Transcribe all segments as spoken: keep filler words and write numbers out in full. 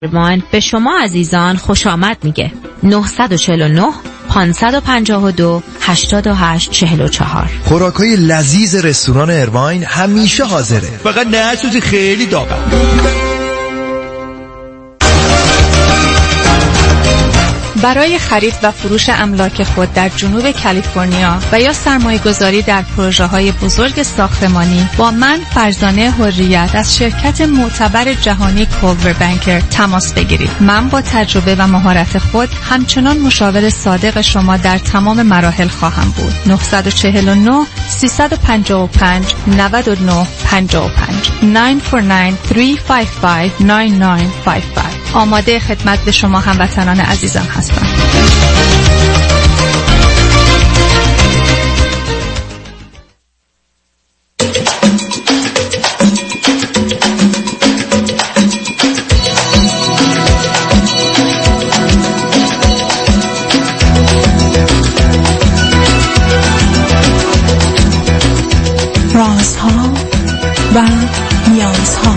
ارماین به شما عزیزان خوش آمد میگه. نه چهار نه پنج پنج دو هشت هشت چهار چهار. خوراکای لذیذ رستوران ارماین همیشه حاضره، فقط نه سوزی خیلی داغه. برای خرید و فروش املاک خود در جنوب کالیفرنیا و یا سرمایه‌گذاری در پروژه‌های بزرگ ساختمانی با من فرزانه حریت از شرکت معتبر جهانی کولور بانکر تماس بگیرید. من با تجربه و مهارت خود همچنان مشاور صادق شما در تمام مراحل خواهم بود. نه چهار نه سه پنج پنج نه نه پنج پنج نه چهار نه سه پنج پنج نه نه پنج پنج. آماده خدمت به شما هموطنان عزیزم هستم. رازها و نیازها.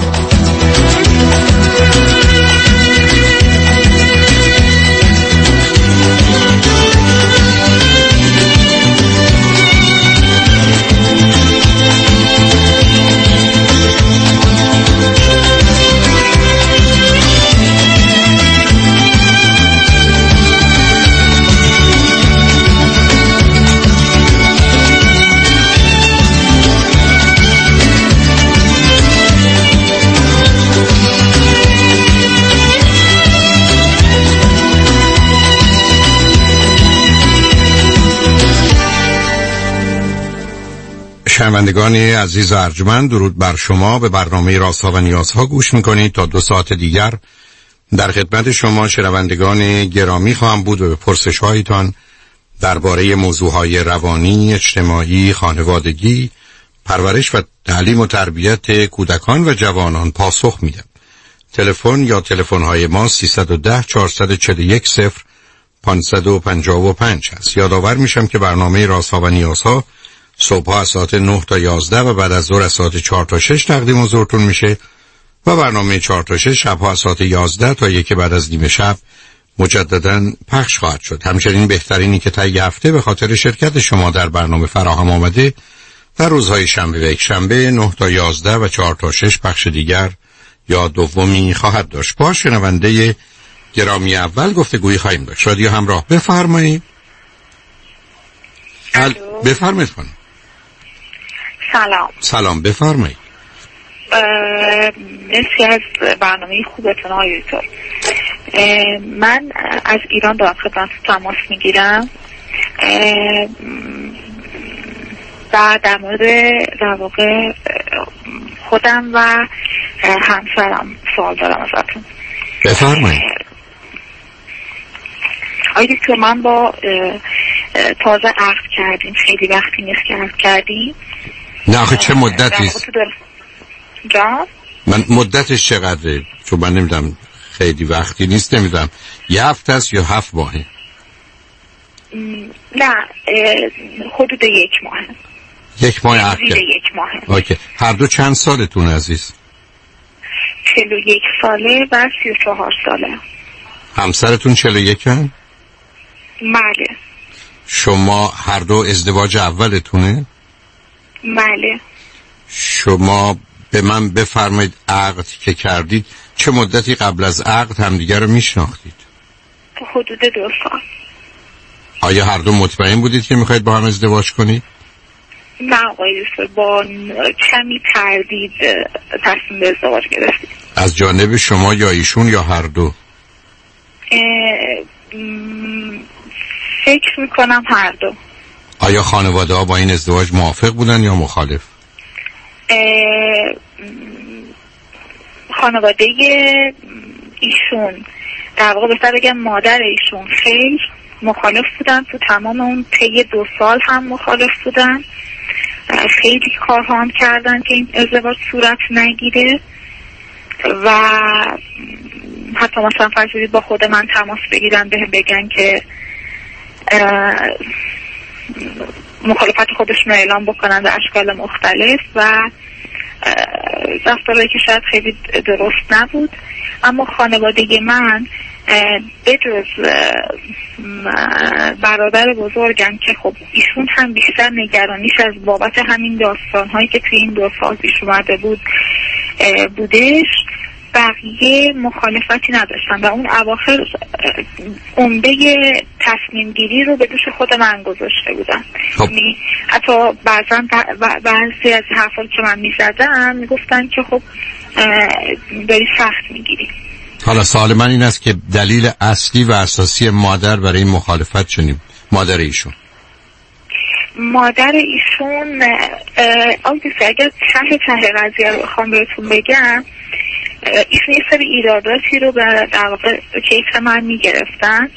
شنوندگان عزیز و ارجمند، درود بر شما. به برنامه رازها و نیازها گوش میکنید. تا دو ساعت دیگر در خدمت شما شنوندگان گرامی خواهم بود و به پرسش هایتان درباره موضوعهای روانی، اجتماعی، خانوادگی، پرورش و تعلیم و تربیت کودکان و جوانان پاسخ میدم. تلفن یا تلفن های ما سیصد و ده چهارصد و چهل و یک صفر پانصد و پنجاه و پنج هست. یادآور میشم که برنامه رازها و نیازها صبح از ساعت نه تا یازده و بعد از ظهر از ساعت چهار تا شش تقدیم حضورتون میشه و برنامه چهار تا شش شبها از ساعت یازده تا یک بعد از نیم شب مجددا پخش خواهد شد. همچنین بهترینی که طی هفته به خاطر شرکت شما در برنامه فراهم آمده در روزهای شنبه و یکشنبه نه تا یازده و چهار تا شش پخش دیگر یا دومی خواهد داشت. با شنونده گرامی اول گفتگویی خواهیم داشت. رادیو همراه، بفرمایید. بفرمایید خانم. سلام. سلام، بفرمایید. مرسی از برنامه خوبتون آقای دکتر. من از ایران دارم خدمت تماس میگیرم و در مورد در واقع خودم و همسرم سوال دارم ازتون. بفرمایید. آقای دکتر، من با تازه عقد کردیم، خیلی وقتی نیست که عقد کردیم. نه آخه چه مدتی است؟ جان؟ من مدتش چقدره؟ چون من نمیدونم، خیلی وقتی نیست، نمیدونم یه هفته است یا هفت ماهه؟ نه حدود یک ماهه. یک ماه عقد کرد. یک ماهه. اوکی. هر دو چند سالتون عزیز؟ چهل و یک ساله و سی و چهار ساله. همسرتون چهل و یک هم؟ بله. شما هر دو ازدواج اولتونه؟ بله. شما به من بفرمایید عقد که کردید چه مدتی قبل از عقد همدیگر رو میشناختید؟ حدود دو سال. آیا هر دو مطمئن بودید که میخواید با هم ازدواج کنید؟ نه آقای دکتر، با کمی تردید تصمیم به ازدواج گرفتید. از جانب شما یا ایشون یا هر دو؟ فکر میکنم هر دو. آیا خانواده ها با این ازدواج موافق بودن یا مخالف؟ خانواده ایشون، در واقع بهتر بگم مادر ایشون، خیلی مخالف بودن. تو تمام اون طی دو سال هم مخالف بودن. خیلی کارها هم کردن که این ازدواج صورت نگیره و حتی مثلا فرض با خود من تماس بگیرن بهم بگن که مخالفت خودشون رو اعلام بکنن به اشکال مختلف و رفتارهایی که شاید خیلی درست نبود. اما خانواده من به جز برادر بزرگم که خب ایشون هم بیشتر نگرانیش از بابت همین داستان‌هایی که توی این دو سال پیش اومده بود بودش، بقیه مخالفتی نداشتن و اون اواخر عمده تصمیم گیری رو به دوش خود من گذاشته بودن. خب. حتی بعضا بعضی از حرفایی که من میزدم میگفتن که خب داری سخت میگیری. حالا سوال من این است که دلیل اصلی و اساسی مادر برای این مخالفت چنین مادر ایشون مادر ایشون آگه اگر ته ته قضیه رو بخوام بهتون بگم، ایشون یه سری ایراداتی رو به در واقع کیف من میگرفتن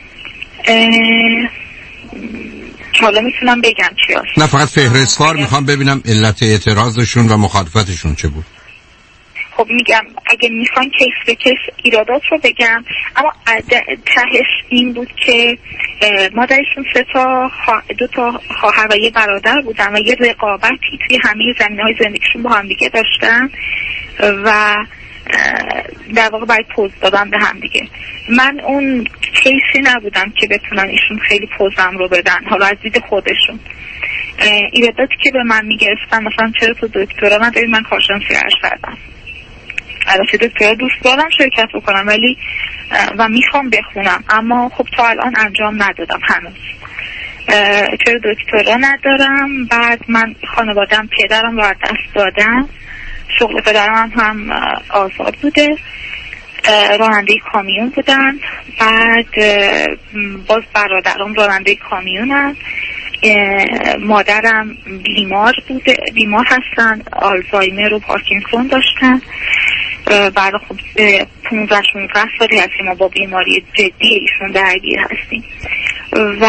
که حالا میتونم بگم چی هست. نه فقط فهرستوار میخوام ببینم علت اعتراضشون و مخالفتشون چه بود. خب میگم اگه میخوان کیس به کیس ایرادات رو بگم، اما تهش این بود که مادرشون سه تا دو تا خواهر و یه برادر بودن و یه رقابتی توی همه زمینه‌های زندگیشون با هم دیگه داشتن و در واقع باید پوز دادن به هم دیگه. من اون کیسی نبودم که بتونن ایشون خیلی پوزم رو بدن، حالا از دید خودشون. ایراداتی که به من میگرفتن مثلا چرا تو دکترا نداری، من کارشناسی ارشدم، البته دکترا دوست دارم شرکت بکنم ولی و میخوام بخونم، اما خب تا الان انجام ندادم هنوز. چرا دکترا ندارم؟ بعد من خانوادم پدرم رو از دست دادم، شغل پدرم هم آزاد بوده، راننده کامیون بودن، بعد باز برادرم راننده کامیونن، مادرم بیمار بوده، بیمار هستن، آلزایمر و پارکینسون داشتن. بعد خب پونزده شونزده سالی هستیم ما با بیماری جدی ایشون درگیر هستیم و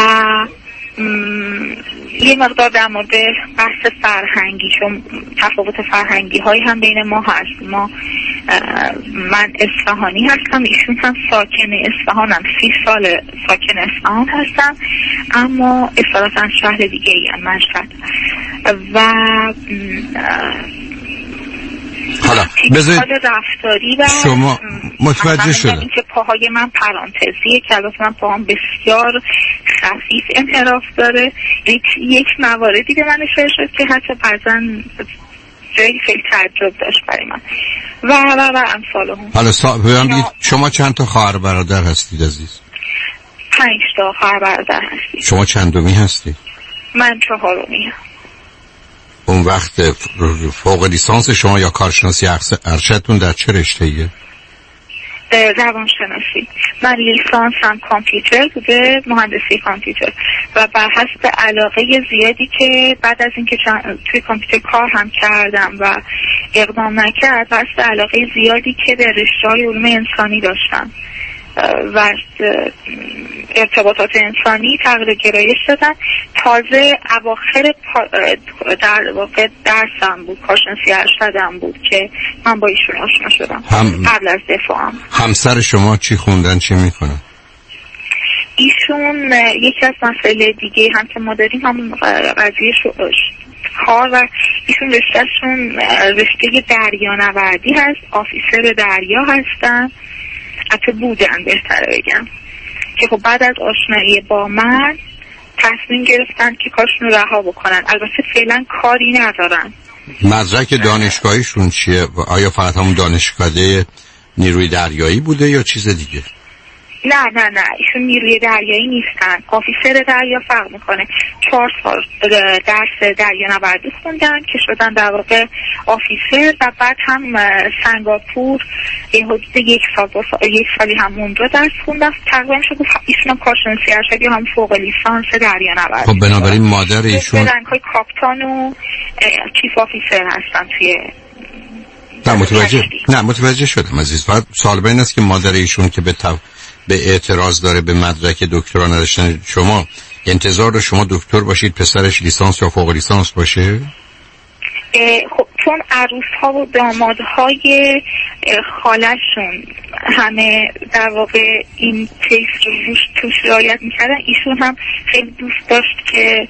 یه مقدار در مورد بحث فرهنگی، چون تفاوت فرهنگی هایی هم بین ما هست. ما من اصفهانی هستم، ایشون هم ساکن اصفهانم، سی سال ساکن اصفهان هستم، اما اصالتا شهر دیگه ای هم مشهد. و حالا بذارید رفتاری و شما متوجه شدم این که پاهای من پرانتزیه که البته من پاهم بسیار خفیف انحراف داره. یک مواردی به من اشاره شد که حتی بعضن جایی خیلی تعجب داشت برای من و و و امثال هم. حالا سا... بگید شما چند تا خواهر برادر هستید عزیز؟ پنج تا خواهر برادر هستید. شما چندمی هستید؟ من چهارمی هم. اون وقت فوق لیسانس شما یا کارشناسی ارشدتون در چه رشته‌ایه؟ زبان شناسی. من لیسانسم کامپیوتر بوده، مهندسی کامپیوتر، و بر حسب علاقه زیادی که بعد از اینکه توی کامپیوتر کار هم کردم و اقدام نکرد، بر حسب علاقه زیادی که به رشته‌های علوم انسانی داشتم و ارتباطات انسانی تغییر گرایش دادن. تازه اواخر در واقع درسم بود، کارشناسی ارشدم بود که من با ایشون آشنا شدم هم... قبل از دفاعم. همسر شما چی خوندن، چی میکنن؟ ایشون یکی از مسائل دیگه هم که ما داریم همون قضیه کار و ایشون رشتهشون رشته دریانوردی هست، آفیسر دریا هستن، حتی بودن بهتره بگم، که خب بعد از آشنایی با من تصمیم گرفتن که کارشون رو رها بکنن. البته فعلا کاری ندارن. مدرک دانشگاهیشون چیه؟ آیا فقط همون دانشکده نیروی دریایی بوده یا چیز دیگه؟ نه نه نه ایشون نیروی دریایی نیستن، آفیسر دریا فرق میکنه. چهار سال درس دریانوردی خوندن که شدن در واقع آفیسر و بعد هم سنگاپور حدود یک سال دو سال یک سالی هم اونجا درس خوندن. تقریبا شد ایشون هم کارشناسی ارشدی هم فوق لیسانس دریانوردی. خب بنابراین مادر ایشون رنگ‌های کاپیتان و چیف آفیسر هستن توی نه متوجه نه متوجه شدم عزیز. فقط سوال بین است که مادر ایشون که به تو... به اعتراض داره به مدرک دکترا نداشتن شما، انتظار رو شما دکتر باشید پسرش لیسانس یا فوق لیسانس باشه؟ خب چون عروس ها و داماد های خالشون همه در واقع این کیس رو روش توش رعایت میکردن، ایشون هم خیلی دوست داشت که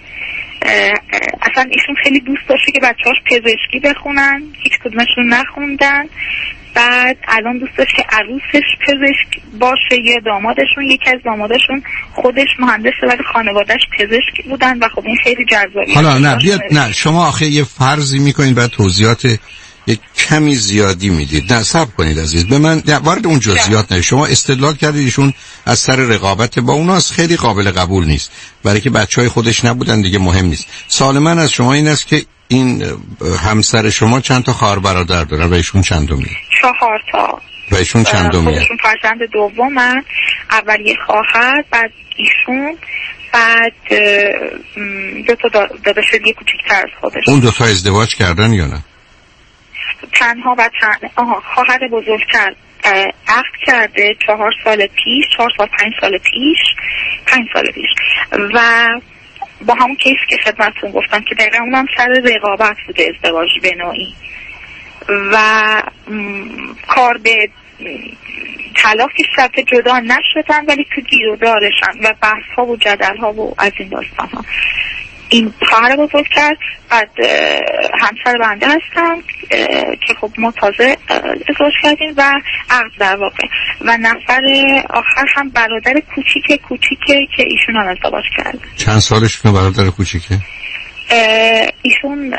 اصلا ایشون خیلی دوست داشته که بچه‌هاش پزشکی بخونن، هیچ کدومشون نخوندن بعد الان دوست داشت که عروسش پزشک باشه یا دامادشون. یکی از دامادشون خودش مهندسه ولی خانوادهش پزشک بودن و خب این خیلی جذابه. حالا نه بیاد نه شما آخه یه فرضی میکنید بعد توضیحات یک کمی زیادی میدید. نه صبر کنید عزیز، به من وارد اون جزئیات نه. شما استدلال کردید ایشون از سر رقابت با اوناست، خیلی قابل قبول نیست برای که بچهای خودش نبودن دیگه، مهم نیست. سوال من از شما این است که این همسر شما چند تا خواهر برادر داره و ایشون چندمی؟ چهار تا. و ایشون چندمیه؟ خودشون فرزند دومن، اول یه خواهر، بعد ایشون، بعد دو تا داداش دیگه کوچیک‌تر از خودش. اون دو تا ازدواج کردن یا نه؟ تنها و تن... آها خواهر بزرگتر عقد کرده چهار سال پیش، چهار سال پنج سال پیش، پنج سال پیش و با همون کیس که خدمتتون گفتم که دقیقا اونم سر رقابت بوده، ازدواج به نوعی و کار به طلاق که شرط جدا نشدن ولی تو گیر و دارشن و بحث ها و جدل ها و از این داستان ها. این خواهر بزرگ کرد، بعد همسر بنده هستم که خب ما تازه ازدواج کردیم و عقد در واقع و نفر آخر هم برادر کوچیک کوچیکه که ایشون هم ازدواج کرد. چند سالشونه برادر کوچیکه؟ ایشون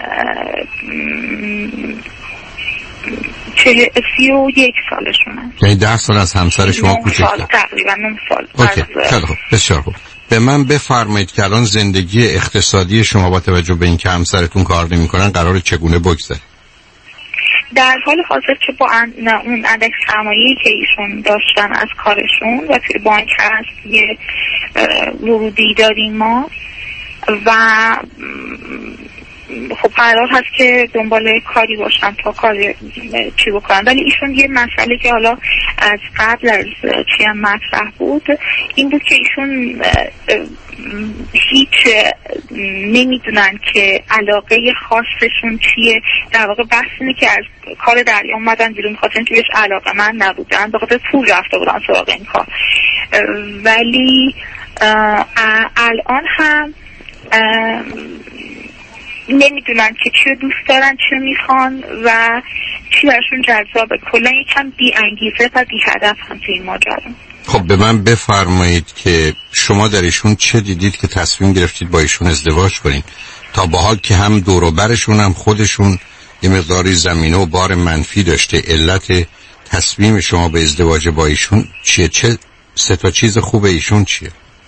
چه سی و یک سالشونه. یعنی ده سال از همسر شما کوچیکه؟ تقریبا نه سال. اوکی خیلی خوب، بسیار خوب. به من بفرمایید که الان زندگی اقتصادی شما با توجه به اینکه همسرتون کار نمی‌کنن قراره چگونه بگذره؟ در حال حاضر که با اون اندک سرمایه‌ای که ایشون داشتن از کارشون و توی بانک هست یه ورودی داریم ما و خب قرار هست که دنبال کاری باشن تا کاری چی بکنن. ولی ایشون یه مسئله که حالا از قبل از چی هم مطرح بود این بود که ایشون هیچ نمیدونن که علاقه خاصشون چیه. در واقع بحث اینه که از کار دریا اومدن بیرون خاطر اینکه بهش علاقه من نبودن، به خاطر پول رفته بودن سراغ این کار. ولی الان هم نمیدونن که چی دوست دارن، چی میخوان و چی برشون جذابه. کلا یکم بی انگیزه و بی هدف هم توی این ماجرا. خب به من بفرمایید که شما در ایشون چه دیدید که تصمیم گرفتید با ایشون ازدواج کنید؟ تا به حال که هم دور و برشون هم خودشون یه مقداری زمینه و بار منفی داشته، علت تصمیم شما به ازدواج با ایشون چیه؟ چه سه تا چیز خوب ایشون چیه؟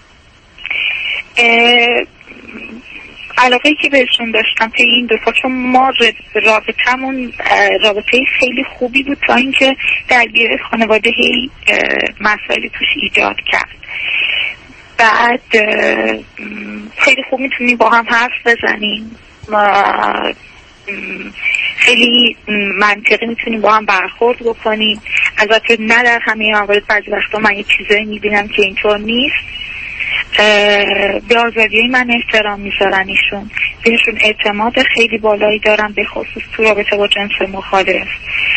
علاقه‌ای که بهشون داشتم که این دو تا، چون ما رابطمون رابطه خیلی خوبی بود تا اینکه درگیر خانواده هی مسائلی توش ایجاد کرد. بعد خیلی خوب میتونیم با هم حرف بزنیم و خیلی منطقی میتونیم با هم برخورد بکنیم. البته نه در همه موارد، بعضی وقتا من یه چیزایی میبینم که اینطور نیست. به آزادی من احترام میذارن ایشون، بهشون اعتماد خیلی بالایی دارم، به خصوص تو رابطه با جنس مخالف.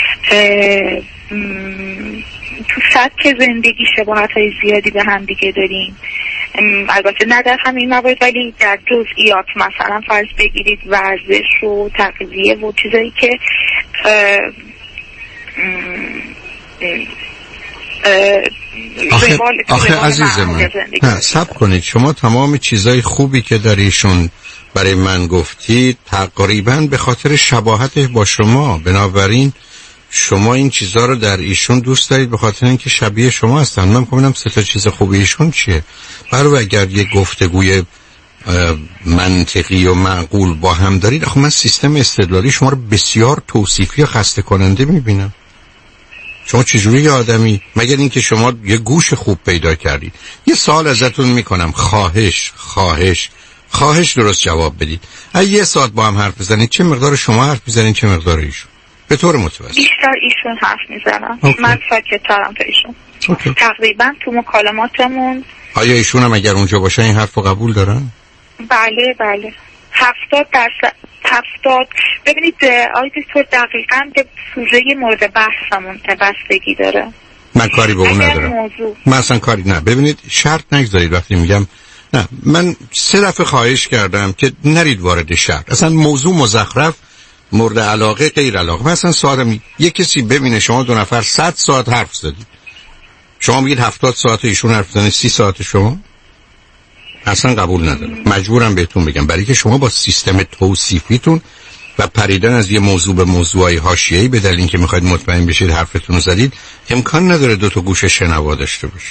تو سطح زندگی شباهت های زیادی به هم دیگه داریم، البته نه در همه این موارد ولی در جزئیات، مثلا فرض بگیرید ورزش و تغذیه و چیزایی که آخه, آخه عزیز من نه صبر کنید، شما تمام چیزای خوبی که در ایشون برای من گفتید تقریبا به خاطر شباهتش با شما، بنابراین شما این چیزا رو در ایشون دوست دارید به خاطر اینکه شبیه شما هستن. من میگم سه تا چیز خوبی ایشون چیه؟ برای اگر یه گفتگوی منطقی و معقول با هم دارید، آخه من سیستم استدلالی شما رو بسیار توصیفی و خسته کننده میبینم. شما چجوری یه آدمی، مگر اینکه شما یه گوش خوب پیدا کردید. یه سوال ازتون میکنم، خواهش خواهش خواهش درست جواب بدید. اگه یه ساعت با هم حرف بزنید چه مقدار شما حرف میزنید چه مقدار ایشون؟ به طور متوسط بیشتر ایشون حرف میزنم. من ساکت‌ترم تا ایشون. اوکی. تقریبا تو مکالماتمون. آیا ایشون هم اگر اونجا باشن این حرف رو قبول دارن؟ بله بله. هفتاد درصد هفتاد. ببینید آقای دکتر دقیقاً به سوژه مورد بحثمون بستگی داره. من کاری به اون ندارم. موضوع. من اصلا کاری نه. ببینید شرط نگذارید وقتی میگم نه. من سه دفعه خواهش کردم که نرید وارد شرط. اصلا موضوع مزخرف مورد علاقه غیر علاقه. مثلا سوالم یک کسی ببینه شما دو نفر صد ساعت حرف زدید، شما میگید هفتاد ساعت ایشون حرف زدن، سی ساعت شما، اصلا قبول ندارم. مجبورم بهتون بگم برای که شما با سیستم توصیفیتون و پریدن از یه موضوع به موضوعی حاشیه‌ای به دلیل اینکه میخواید مطمئن بشید حرفتون رو زدید، امکان نداره دو تا گوش شنوا داشته باشه.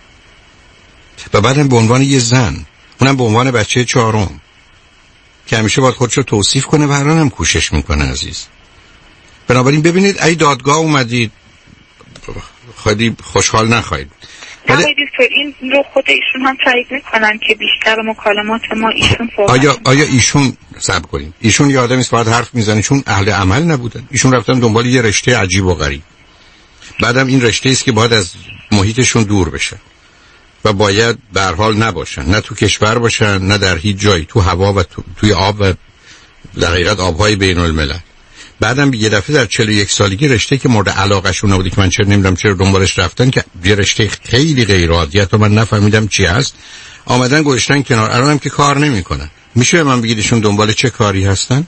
و بعدم به عنوان یه زن، اونم به عنوان بچه چهارم که همیشه باید خودشو توصیف کنه و هر آن هم کوشش میکنه عزیز. بنابراین ببینید ای دادگاه اومدید خیلی خوشحال نخواهید. ولی این رو خود ایشون هم تایید میکنن که بیشتر مکالمات ما ایشون صحبت. آیا آیا ایشون صبر کنیم ایشون یه آدمی است باید حرف میزنه چون اهل عمل نبودن، ایشون رفتن دنبال یه رشته عجیب و غریب، بعدم این رشته است که باید از محیطشون دور بشن و باید به هر حال نباشن، نه تو کشور باشن نه در هیچ جایی، تو هوا و تو، توی آب و در حقیقت آبهای بین الملل. بعدم یه دفعه در چهل و یک سالگی رشته که مورد علاقهشون نبوده که من چرا نمیدونم چرا دنبالش رفتن، که یه رشته خیلی غیر عادی حتی من نفهمیدم چی هست، آمدن گذاشتن کنار، الانم که کار نمیکنن. میشه من بگید ایشون دنبال چه کاری هستن؟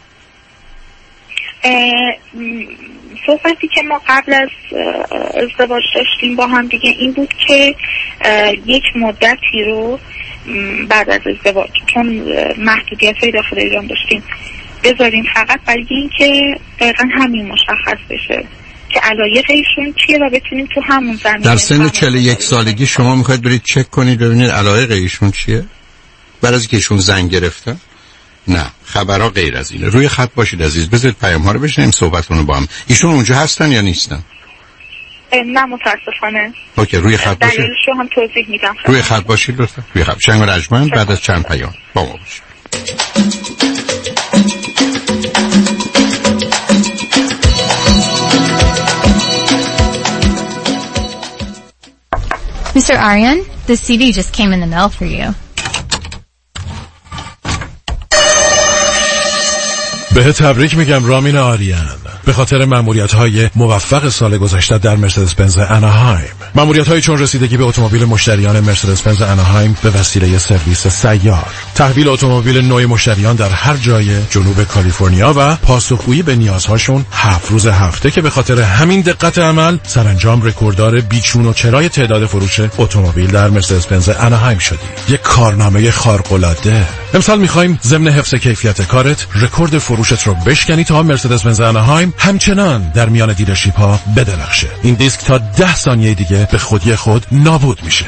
صحبتی که ما قبل از ازدواج داشتیم با هم دیگه این بود که یک مدتی رو بعد از ازدواج چون محدودیت های داخل ایران داشتیم بذاریم فقط برای این که دقیقا همین مشخص بشه که علایق ایشون چیه و بتونیم تو همون زمینه. در سن چهل و یک سالگی شما میخواید برید چک کنید ببینید علایق ایشون چیه؟ بعد از اینکه ایشون زنگ گرفتن؟ نه، خبرها غیر از اینه. روی خط باشید عزیز، بذارید پیام ها رو بشنیم صحبتون رو با هم. ایشون اونجا هستن یا نیستن؟ نه متاسفانه. اوکی، روی خط باشید. دلیلش رو هم توضیح میدم. روی خط باشید لطفا. روی خط. شنگ و رجمن بعد از چند پیام با ما باشید. Mister Aryan, the C D just came in the mail for you. به تبریک میگم رامین آریان به خاطر مأموریت‌های موفق سال گذشته در مرسدس بنز اناهایم. مأموریت‌هایی چون رسیدگی به اتومبیل مشتریان مرسدس بنز اناهایم به وسیله سرویس سیار، تحویل اتومبیل نوع مشتریان در هر جای جنوب کالیفرنیا و پاسخگویی به نیازهاشون هفت روز هفته که به خاطر همین دقت عمل سرانجام رکورددار بیچون و چرای تعداد فروش اتومبیل در مرسدس بنز اناهایم شدی. یک کارنامه خارق‌العاده. امسال می‌خوایم ضمن حفظ کیفیت کارت رکورد فروشت رو بشکنی تا مرسدس بنز اناهایم همچنان در میان دیلرشیپ ها بدرخشه. این دیسک تا ده ثانیه دیگه به خودی خود نابود میشه.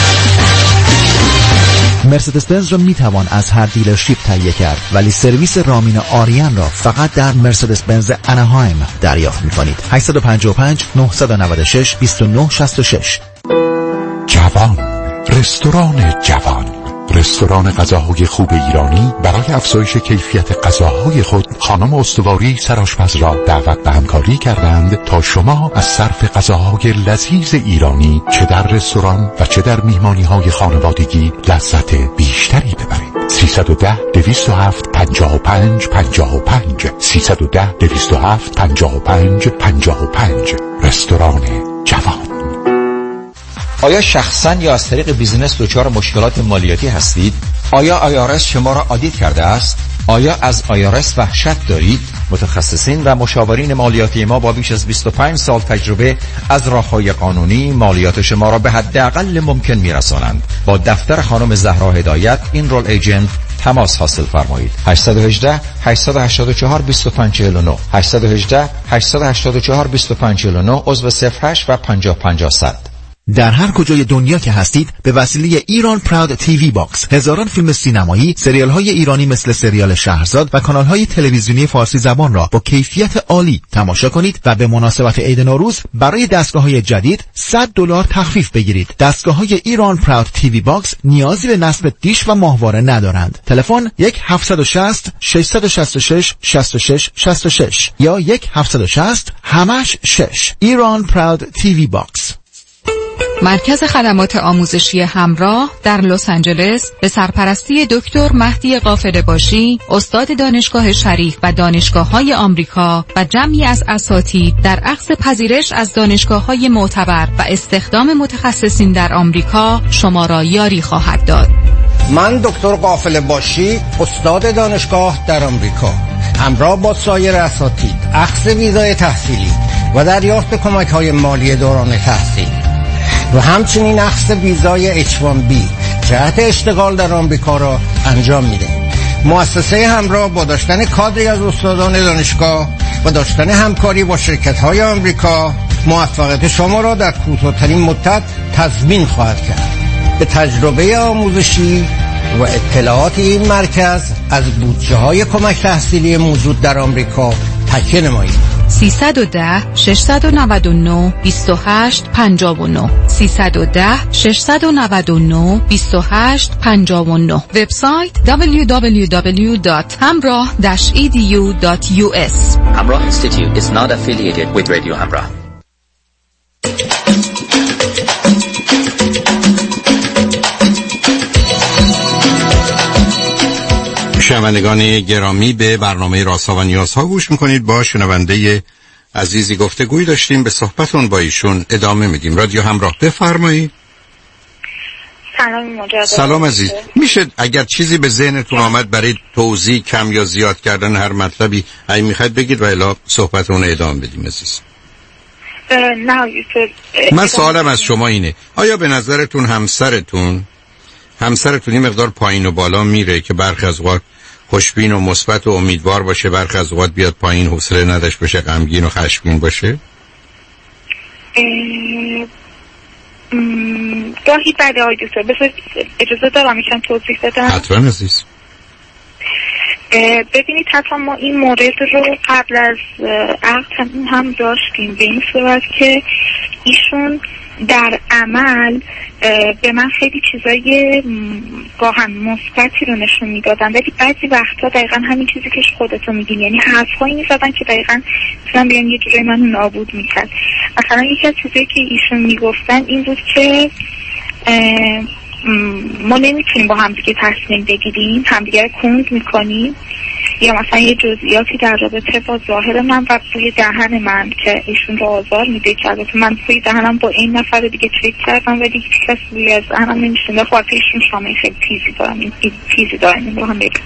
مرسدس بنز را میتوان از هر دیلرشیپ تهیه کرد، ولی سرویس رامین آریان را فقط در مرسدس بنز اناهایم دریافت میکنید. هشت پنج پنج نه نه شش دو نه شش شش. جوان، رستوران جوان، رستوران غذاهای خوب ایرانی برای افزایش کیفیت غذاهای خود خانم استواری سرآشپز را دعوت به همکاری کردند تا شما از صرف غذاهای لذیذ ایرانی چه در رستوران و چه در میهمانی‌های خانوادگی لذت بیشتری ببرید. سیصد و ده دویست و هفت پنجاه و پنج پنجاه و پنج سیصد و ده دویست و هفت پنجاه و پنج پنجاه و پنج. رستوران جوان. آیا شخصا یا از طریق بیزینس دچار مشکلات مالیاتی هستید؟ آیا آی آر اس شما را آدیت کرده است؟ آیا از آی آر اس وحشت دارید؟ متخصصین و مشاورین مالیاتی ما با بیش از بیست و پنج سال تجربه از راه‌های قانونی مالیات شما را به حداقل ممکن می‌رسانند. با دفتر خانم زهرا هدایت این رول ایجنت تماس حاصل فرمایید. هشت یک هشت هشت هشت چهار دو پنج چهار نه هشت یک هشت هشت هشت چهار دو پنج چهار نه عضو صفر هشت و پنجاه پنجاه صد. در هر کجای دنیا که هستید به وسیله ایران پراود تیوی باکس هزاران فیلم سینمایی، سریال های ایرانی مثل سریال شهرزاد و کانال های تلویزیونی فارسی زبان را با کیفیت عالی تماشا کنید و به مناسبت عید نوروز برای دستگاه های جدید صد دلار تخفیف بگیرید. دستگاه های ایران پراود تیوی باکس نیازی به نصب دیش و ماهواره ندارند. تلفن یک هفت شش صفر شش شش شش شش شش شش شش یا یک هفت شش صفر همش شش. ایران پراود تیوی باکس. مرکز خدمات آموزشی همراه در لس آنجلس به سرپرستی دکتر مهدی قافله‌باشی، استاد دانشگاه شریف و دانشگاه‌های آمریکا و جمعی از اساتید در اخذ پذیرش از دانشگاه‌های معتبر و استخدام متخصصین در آمریکا شما را یاری خواهد داد. من دکتر قافله‌باشی، استاد دانشگاه در آمریکا، همراه با سایر اساتید اخذ ویزای تحصیلی و دریافت کمک‌های مالی دوران تحصیل و همچنین اخذ ویزای اچ وان بی جهت اشتغال در آمریکا را انجام میده. مؤسسه همراه با داشتن کادری از استادان دانشگاه و داشتن همکاری با شرکت‌های آمریکا موفقیت شما را در کوتاه‌ترین مدت تضمین خواهد کرد. به تجربه آموزشی و اطلاعات این مرکز از بودجه‌های کمک تحصیلی موجود در آمریکا تکیه نمایید. سیصد و ده ششصد و نود و نه بیست و هشت پنجاه و نه سیصد و ده ششصد و نود و نه بیست و هشت پنجاه و نه. وبسایت دبلیو دبلیو دبلیو دات همراه داش ای دی یو دات یو اس. Hamrah Institute is not affiliated with Radio Hamrah. شنوندگان گرامی، به برنامه رازها و نیازها گوش میکنید. با شنونده عزیزی گفتگوی داشتیم، به صحبتون با ایشون ادامه میدیم. رادیو همراه، بفرمایید. سلام مجدد. سلام عزیز. میشه اگر چیزی به ذهنتون آمد برای توضیح کم یا زیاد کردن هر مطلبی اگه میخواید بگید و الا صحبتون ادامه بدیم عزیز. نه من سوالم از شما اینه، آیا به نظرتون همسرتون همسرتون این مقدار پایین و بالا میره که برخی از اوقات خوشبین و مثبت و امیدوار باشه، برخی از اوقات بیاد پایین حوصله نداشته باشه، غمگین و خشمگین باشه؟ گاهی بده آقای دکتر، بذار اجازه دارم میشم توضیح بدم؟ حتما عزیز. ببینید حتی ما این مورد رو قبل از عقد هم داشتیم، به این صورت که ایشون در عمل به من خیلی چیزای گاهن مثبتی رو نشون میدادن، ولی بعضی وقتا دقیقا همین چیزی که خودتون میگین، یعنی حرفایی میزدن که دقیقا مثلا بیان یه جوری منو نابود میکرد. مثلا یکی از چیزایی که ایشون میگفتن این بود که ما نمیتونیم با همدیگه تصمیم بگیریم، همدیگه رو کند میکنیم، یا مثلا یه جزئیاتی در رابطه با ظاهر من و بوی دهن من که ایشون رو آزار میده، که البته من بوی دهنم با این نفر دیگه چک کردم ولی هیچ کس بوی از دهنم نمیشونه، خواهد ایشون شامه خیلی تیزی دارم، این تیزی دارم این رو هم بگم.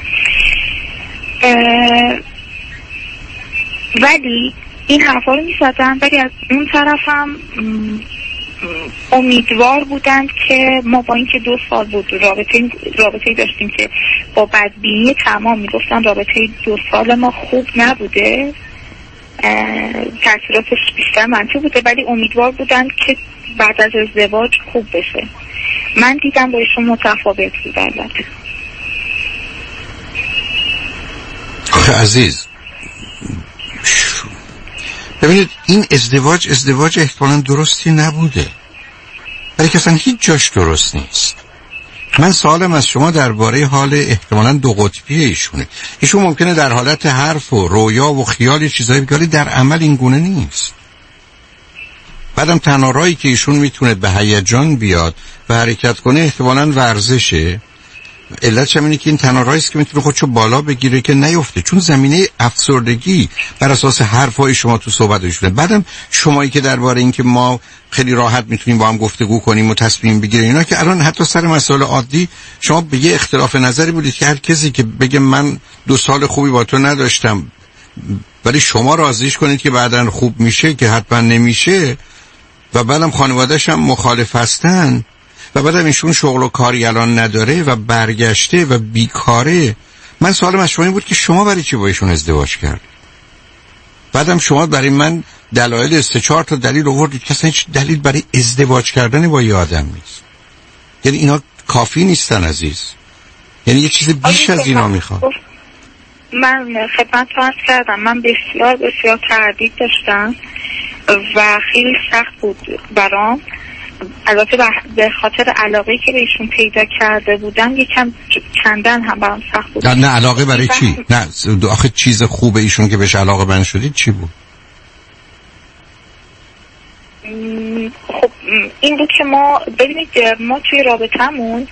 ولی این حرفا رو میزدن، ولی از اون طرف هم امیدوار بودند که ما با اینکه دو سال بود رابطه رابطه داشتیم که با بدبینی تمام میگفتن رابطه دو سال ما خوب نبوده، تاثیراتش بیشتر منفی بوده، ولی امیدوار بودند که بعد از ازدواج خوب بشه. من دیدم با ایشون متفاوت بود. البته آخه عزیز ببینید، این ازدواج ازدواج احتمالاً درستی نبوده، ولی که اصلا هیچ جاش درست نیست. من سوالم از شما درباره حال احتمالاً دو قطبی ایشونه. ایشون ممکنه در حالت حرف و رویا و خیال چیزایی بگه، در عمل این گونه نیست. بعدم تنها راهی که ایشون میتونه به هیجان بیاد و حرکت کنه احتمالاً ورزشه. علتش هم اینه که این تنها راهی است که میتونه خودشو بالا بگیره که نیفته، چون زمینه افسردگی بر اساس حرفای شما تو صحبتشونه. بعدم شمایی که درباره این که ما خیلی راحت میتونیم با هم گفتگو کنیم و تصمیم بگیریم، اینا که الان حتی سر مسائل عادی شما به یه اختلاف نظری بودید که هر کسی که بگه من دو سال خوبی با تو نداشتم ولی شما راضیش کنید که بعداً خوب میشه، که حتما نمیشه، و بعدم خانواده‌اش هم مخالف هستن، و بعدم ایشون شغل و کاری الان نداره و برگشته و بیکاره. من سوالم از شما این بود که شما برای چی با ایشون ازدواج کرد؟ بعدم شما برای من دلایل سه چهار تا دلیل آوردید که اصلا هیچ دلیل برای ازدواج کردن با یه آدم نیست. یعنی اینا کافی نیستن عزیز، یعنی یه چیز بیش از اینا میخواد. من خدمت عرض کردم، من بسیار بسیار تردید داشتم و خیلی سخت بود برام. البته به خاطر علاقه‌ای که بهشون پیدا کرده بودم یکم کندن هم برام سخت بود. نه علاقه برای چی؟ نه آخه چیز خوبه ایشون که بهش علاقه بند شدید چی بود؟ خب این بود که ما ببینید ما توی رابطمون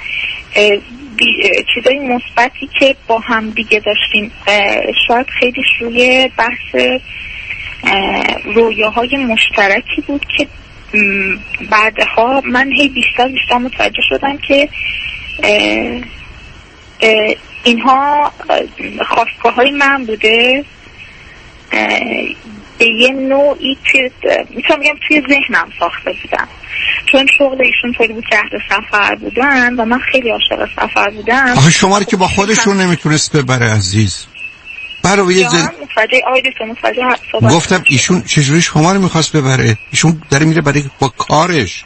چیزای مثبتی که با هم دیگه داشتیم شاید خیلی روی بحث رویاهای مشترکی بود که بعدها من هی بیشتر بیشتر متوجه شدم که اه اه اینها خواستگاه های من بوده، به یه نوعی توی میتونم بگم توی ذهنم ساخته بودم، چون شغل ایشون طوری بود که اهل سفر بودن و من خیلی عاشق سفر بودم. آخه شما رو که با خودشون نمیتونست ببره عزیز. برای یه زن... گفتم ایشون چجوری شما رو میخواست ببره؟ ایشون داره میره برای با کارش.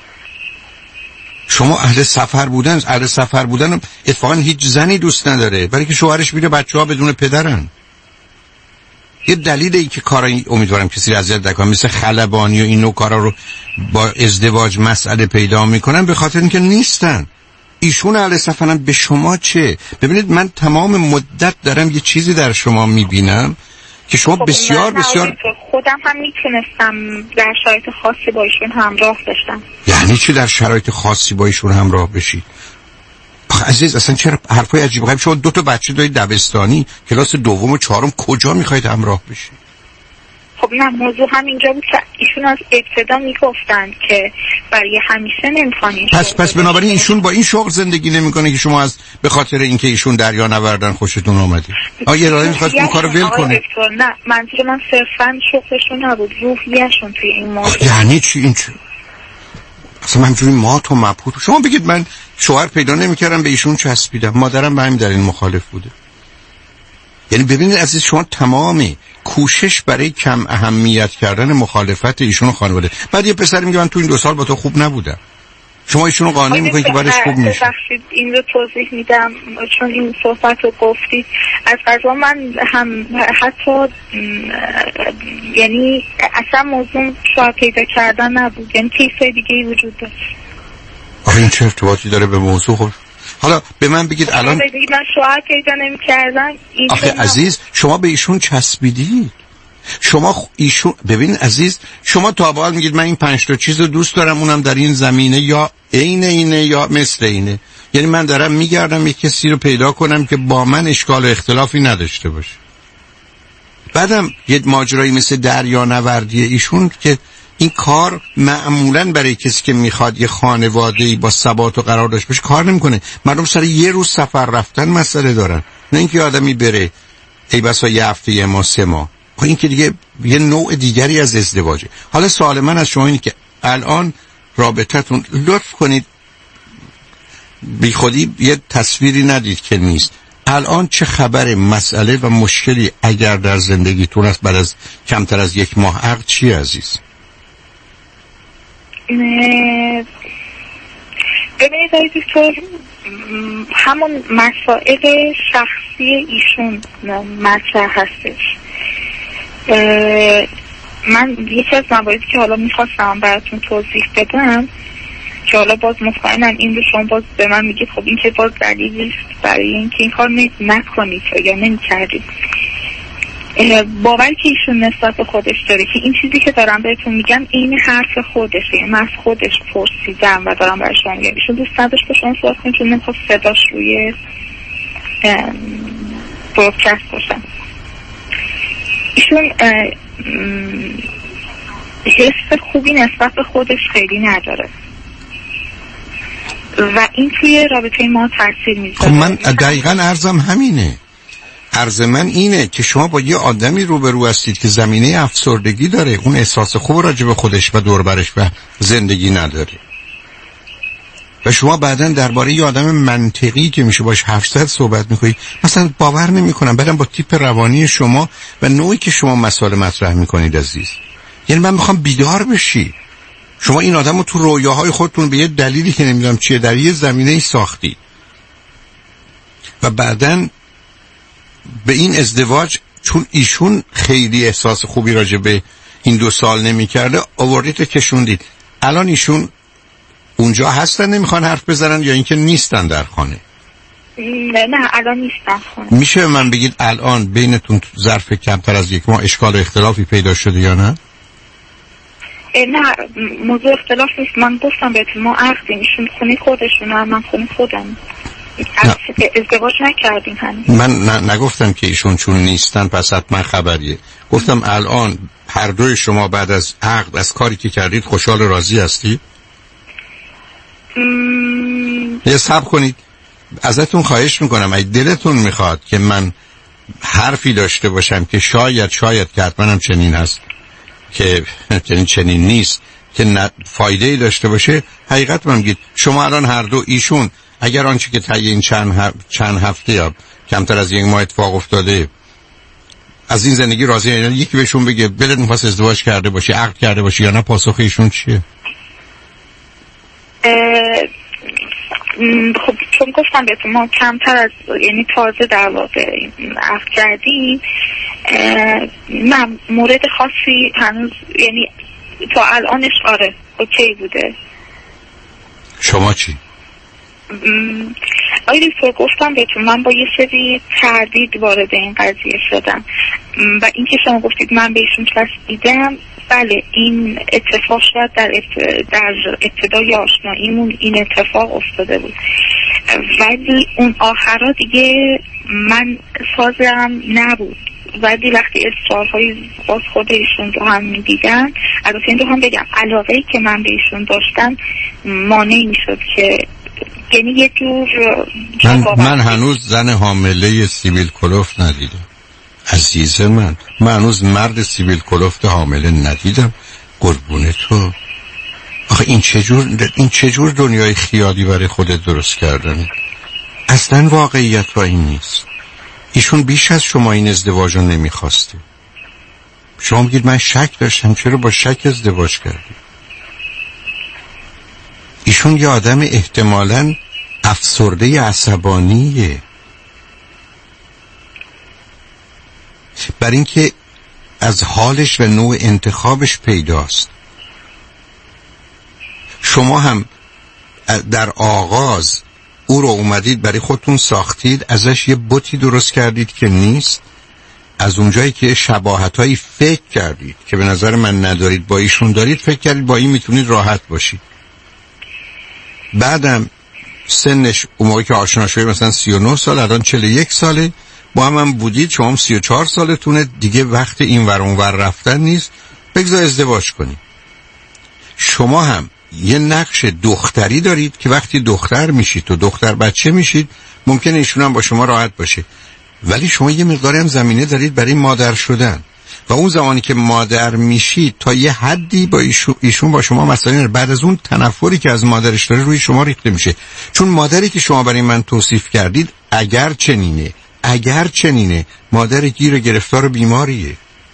شما اهل سفر بودن، اهل سفر بودن اتفاقا هیچ زنی دوست نداره، برای که شوهرش میره بچه‌ها بدون پدرن. یه دلیل ای که کارایی امیدوارم کسی اذیت نکنه مثل خلبانی و این نوع کارا رو با ازدواج مسئله پیدا میکنن به خاطر اینکه نیستن. ایشون اهل سفرن، به شما چه؟ ببینید من تمام مدت دارم یه چیزی در شما میبینم که شما خب بسیار بسیار خودم هم میتونستم در شرایط خاصی با ایشون همراه بشم. یعنی چی در شرایط خاصی با ایشون همراه بشید؟ عزیز اصلا چرا حرفای عجیب غریب؟ شما دو تا بچه دارید دبستانی کلاس دوم و چهارم، کجا میخواید همراه بشید؟ خب نه موضوع هم اینجا بود که ایشون از ابتدا میگفتن که برای همیشه نمیخوان. پس پس بنابراین ایشون با این شغل زندگی نمیکنه که شما از به خاطر اینکه ایشون دریا نوردن خوشتون اومدید. آیا راهی میخواست اون کارو ول کنه؟ نه منظور من صرفا شغلشون نبود، روحیه‌شون توی این موضوع. یعنی چی این چی؟ اصلا من جوری مات و مبهوت. شما بگید من شوهر پیدا نمیکردم به ایشون چسبیدم، مادرم به همین در این مخالف بوده. یعنی ببینید عزیز شما تمامی کوشش برای کم اهمیت کردن مخالفت ایشون و خانواده، بعد یه پسر میگه من تو این دو سال با تو خوب نبودم، شما ایشون رو قانع میکنید که بعدش خوب میشه. ببخشید این رو توضیح میدم چون این صحبت رو گفتید. از قضا من هم حتی یعنی اصلا موضوع شوهر پیدا کردن نبود، یعنی کیسای دیگه وجود داشت. آخه این چه ارتباطی داره به موضوع؟ خب حالا به من بگید الان بگید من شوهر پیدا نمی‌کردم. آخه عزیز شما به ایشون چسبیدید. شما خ... ایشون ببین عزیز شما تا به حال میگید من این پنج تا چیز رو دوست دارم، اونم در این زمینه یا عین اینه یا مثل اینه. یعنی من دارم میگردم یک کسی رو پیدا کنم که با من اشکال و اختلافی نداشته باشه. بعدم یه ماجرایی مثل دریانوردی ایشون که این کار معمولاً برای کسی که میخواد یه خانواده‌ای با ثبات و قرار داشته باشه کار نمیکنه. مردم سر یه روز سفر رفتن مسئله دارن، نه اینکه آدمی بره ای بسا یه هفته یه ماه سه ماه. خب این که دیگه یه نوع دیگری از ازدواجه. حالا سوال من از شما اینه که الان رابطتون لطف کنید بی خودی یه تصویری ندید که نیست. الان چه خبر مسئله و مشکلی اگر در زندگیتون است بعد از کمتر از یک ماه عقد چی عزیز؟ ببینید آقای دکتر همون مسائل شخصی ایشون مطرح هستش. من یکی از مواردی که حالا میخواستم براتون توضیح بدم که حالا باز مطمئنم این رو شما باز به من میگید خب این که باز دلیلی برای اینکه این کار نکنید یا نمیکردید. باوری که ایشون نسبت به خودش داره که این چیزی که دارم بهتون میگم این حرف خودشه، من از خودش پرسیدم و دارم برای شما میگم. ایشون دوست نداشت به شما صحبت کنید چون نمیخواست صداش روی برودکست باشم. ایشون حس خوبی نسبت به خودش خیلی نداره و این توی رابطه ما تاثیر میذاره. خب من دقیقاً عرضم همینه. عرض من اینه که شما با یه آدمی روبرو هستید که زمینه افسردگی داره، اون احساس خوب راجع به خودش و دور برش و زندگی نداره و شما بعداً درباره یه آدم منطقی که میشه باش حرف زد صحبت میکنید. مثلا باور نمیکنم بعدم با تیپ روانی شما و نوعی که شما مسائل مطرح میکنید عزیز. یعنی من میخوام بیدار بشی. شما این آدمو تو رویاهای خودتون به یه دلیلی که نمیدونم چیه در یه زمینه‌ای ساختید و بعداً به این ازدواج چون ایشون خیلی احساس خوبی راجع به این دو سال نمی کرده آوردید و کشوندید. الان ایشون اونجا هستن نمیخوان حرف بزنن یا اینکه نیستن در خانه؟ نه نه الان نیستن خانه. میشه من بگید الان بینتون ظرف کمتر از یک ماه اشکال و اختلافی پیدا شده یا نه؟ نه موضوع اختلاف نیست. من گفتم بهتون ما عقدیم، ایشون خونه خودشون و من خونه خودم. ازدواج نکردیم هنوز. من ن- نگفتم که ایشون چون نیستن پس حتما خبریه. گفتم الان هر دوی شما بعد از عقد از کاری که کردید خوشحال و راضی هستید؟ م... یه صبر کنید. ازتون خواهش میکنم اگه دلتون میخواد که من حرفی داشته باشم که شاید شاید که حتما هم چنین هست که چنین چنین نیست که فایده ای داشته باشه، حقیقت من بگید. شما الان هر دو ایشون اگر آنچه که طی این چند, هف... چند هفته یا کمتر از یک ماه اتفاق افتاده از این زندگی راضی، یعنی یکی بهشون بگه بلد می‌خواست ازدواج کرده باشی، عقد کرده باشی یا نه، پاسخ ایشون چیه؟ خب چون گفتم بهتون ما کمتر از یعنی تازه در واقع عقد کردیم، من مورد خاصی هنوز یعنی تا الانش آره اوکی بوده. شما چی؟ آیا دکتر گفتم بهتون من با یه سری تردید وارد این قضیه شدم و اینکه شما گفتید من بهشون چسبیدم، بله این اتفاق شاید در در ابتدای آشناییمون این اتفاق افتاده بود، ولی اون آخرا دیگه من سازم نبود. ولی وقتی اصرارهای باز خود ایشون رو هم میدیدم، البته این رو هم بگم علاقه‌ای که من به ایشون داشتم مانع میشد که یعنی یه جور من, من هنوز زن حامله سیبیل کلوفت ندیدم عزیز من. من هنوز مرد سیبیل کلوفت حامله ندیدم. قربون تو. آخه این چجور این چجور دنیای خیالی برای خودت درست کردن؟ اصلا واقعیت با این نیست. ایشون بیش از شما این ازدواج رو نمیخواسته. شما میگید من شک داشتم، چرا با شک ازدواج کردی؟ ایشون یه آدم احتمالاً افسرده عصبانیه، بر اینکه از حالش و نوع انتخابش پیداست. شما هم در آغاز او رو اومدید برای خودتون ساختید، ازش یه بتی درست کردید که نیست. از اونجایی که شباهتایی فکر کردید که به نظر من ندارید با ایشون دارید، فکر کردید با این میتونید راحت باشید. بعدم سنش اون موقعی که آشنا شدید مثلا سی و نه سال، الان چهل و یک ساله، با هم, هم بودید، شما هم سی و چهار سالتونه دیگه، وقت این ور اون ور رفتن نیست، بگذار ازدواج کنید. شما هم یه نقش دختری دارید که وقتی دختر میشید و دختر بچه میشید ممکنه ایشون هم با شما راحت باشه، ولی شما یه مقداری هم زمینه دارید برای مادر شدن و اون زمانی که مادر میشید تا یه حدی با ایشون, ایشون با شما مثلا بعد از اون تنفری که از مادرش داره روی شما ریخته میشه. چون مادری که شما برای من توصیف کردید اگر چنینه اگر چنینه مادر گیر گرفتار بیماریه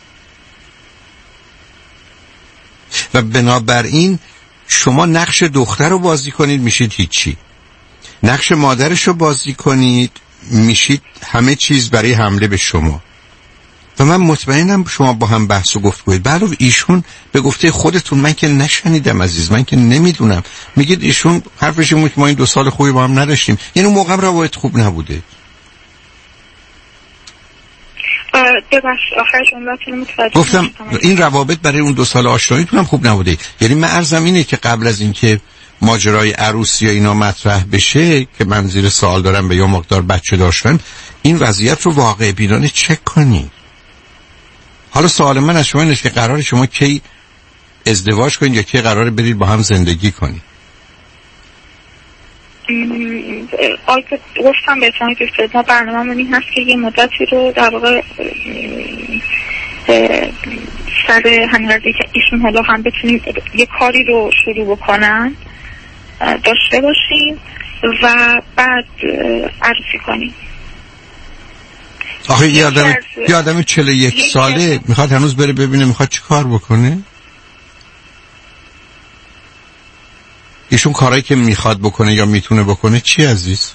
و بنابراین شما نقش دختر رو بازی کنید میشید هیچی، نقش مادرش رو بازی کنید میشید همه چیز برای حمله به شما. و من مطمئنم شما با هم بحث و گفتگوید. علاوه ایشون به گفته خودتون من که نشنیدم عزیز، من که نمیدونم، میگید ایشون حرفش اینه که ما این دو سال خوبی با هم نداشتیم، یعنی اون موقع هم روایت خوب نبوده. گفتم این روابط برای اون دو سال آشناییتون هم خوب نبوده. یعنی من عرضم اینه که قبل از اینکه ماجرای عروسی یا اینا مطرح بشه که من زیر سوال دارم به یا مقدار بچه داشتن، این وضعیت رو واقع بینانه چک کنید. حالا سوال من از شما اینه که قرار شما کی ازدواج کنید یا کی قراره برید با هم زندگی کنید؟ آیتا گفتم به شما که ما برنامه من این هست که یه مدتی رو در واقع سر همین قضیه که ایشون حالا هم بتونیم یه کاری رو شروع بکنن داشته باشیم و بعد عروسی کنیم. آخه یه آدم یه آدم چهل و یک ساله میخواد هنوز بره ببینه میخواد چی کار بکنه؟ ایشون کارهایی که میخواد بکنه یا میتونه بکنه چی عزیز؟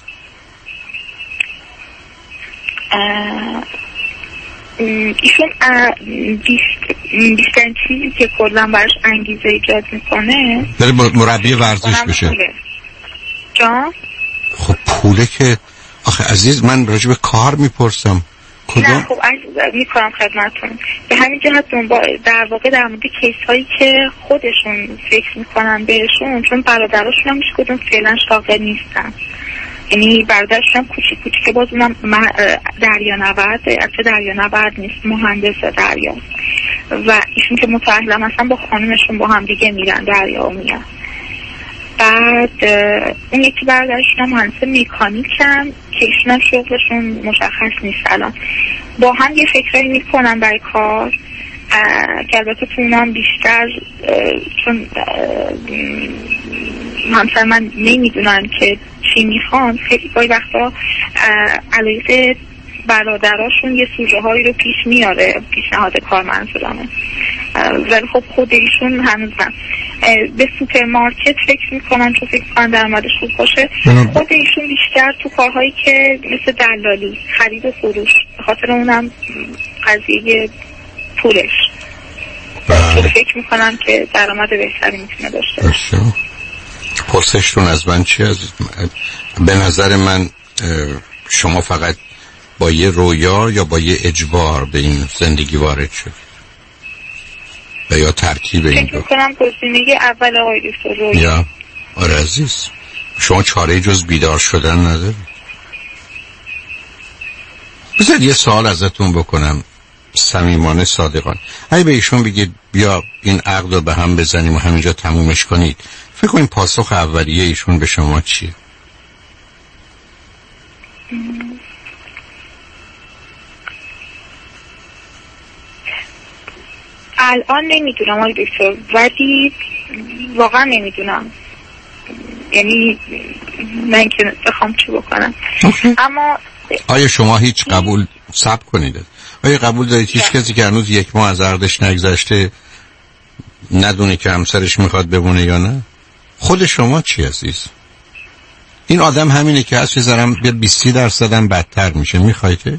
ایشون بیشترین چیزی که کلا براش انگیزه ایجاد میکنه داره مربی ورزش بشه. جان؟ خب پوله که آخه عزیز من راجع به کار میپرسم. کدوم؟ نه خب عزیز میکنم خدمتتون. به همین جهت در واقع در مورد کیس هایی که خودشون فکر میکنن بهشون، چون برادراشون هم هیچ کدوم فعلا شاغل نیستن، یعنی برادرشون هم کوچیک کوچیکه، باز اونم دریانورد، البته دریانورد نیست، مهندس دریا، و ایشون که متأهلم هستن با خانمشون با هم دیگه میرن دریا و میان. بعد اون یکی برادرشون هم مهندس مکانیکن که ایشون هم شغلشون مشخص نیست الان. با هم یه فکرایی میکنن برای کار که البته تو اونم بیشتر چون همسر من نمیدونن که چی میخوان، خیلی گاهی وقتا علیه برادراشون یه سوژه هایی رو پیش میاره، پیشنهاد کار منظورمه، ولی خب خود ایشون هنوز هم به سوپرمارکت فکر میکنن چون فکر میکنن درآمدش خوب باشه. خود ایشون بیشتر تو کارهایی که مثل دلالی، خرید و فروش، به خاطر اونم قضیه پولش فکر میکنم که درآمد بهتری میتونه داشته باشه. پرسشتون از من چی؟ از به نظر من شما فقط با یه رویا یا با یه اجبار به این زندگی وارد شد و یا ترکیب این دو؟ فکر میکنم گزینه اول آقای دکتر رویا. یا آره عزیز، شما چاره جز بیدار شدن نداری. بذارید یه سوال ازتون بکنم صمیمانه صادقانه. اگه به ایشون بگید بیا این عقد رو به هم بزنیم و همینجا تمومش کنید، فکر کنید پاسخ اولیه ایشون به شما چیه؟ الان نمیدونم آقای دکتر، ولی واقعا نمیدونم، یعنی من که بخوام چی بکنم. اما آیا شما هیچ قبول صبر کنید؟ آیا قبول دارید هیچ کسی که هنوز یک ماه از عقدش نگذشته ندونه که همسرش میخواد بمونه یا نه؟ خود شما چی عزیز؟ این آدم همینه که هست، بذارم به بیست درصد هم بدتر میشه، میخوایدش؟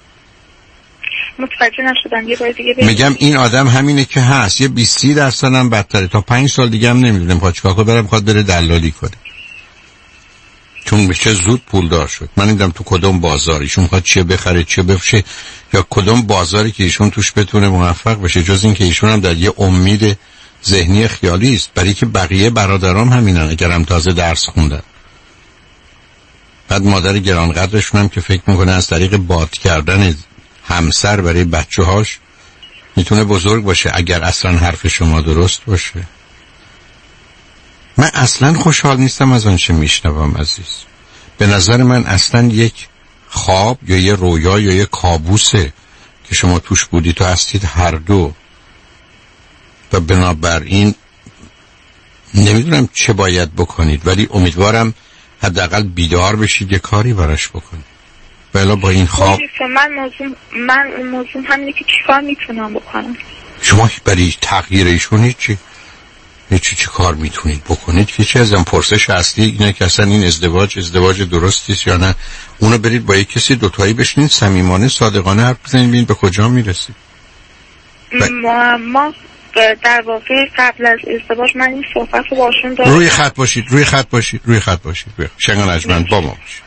متوجه نشدم، یه بار دیگه بگید. میگم این آدم همینه که هست، یه بیست درصد هم بدتره. تا پنج سال دیگه هم نمیدونم میخواد چیکار کنه، برام میخواد بره دلالی کنه چون میشه زود پولدار شد. من نمیدونم تو کدوم بازاریشون میخواد چیه بخره چیه بفروشه یا کدوم بازاری که ایشون توش بتونه موفق بشه، جز این که ایشون هم در یه امید ذهنی خیالی است، برای که بقیه برادرام همینن اگرم تازه درس خوندن. بعد مادر گرانقدرشون هم که فکر میکنه از طریق باد کردن همسر برای بچه‌هاش میتونه بزرگ باشه اگر اصلا حرف شما درست باشه. من اصلا خوشحال نیستم از آنچه میشنوم عزیز. به نظر من اصلا یک خواب یا یه رویا یا یه کابوسه که شما توش بودی تو هستید هر دو، و بنابراین نمیدونم چه باید بکنید، ولی امیدوارم حداقل بیدار بشید یه کاری براش بکنید. بلا با این خواب من موضوع من موضوع همینه که چیکار میتونم بکنم. شما برای تغییر ایشون چی چی چی کار میتونید بکنید که چه ازم پرسش اصلی اینه که اصلا این ازدواج ازدواج درستیست یا نه. اونو برید با یک کسی دوتایی بشینید صمیمانه صادقانه حرف بزنید ببینید به کجا میرسید. ب... ما, ما در واقع قبل از ازدواج من این صحبت رو باشون دارم. روی خط باشید روی خط باشید روی خط باشید شنگان اجمن با ما باشید.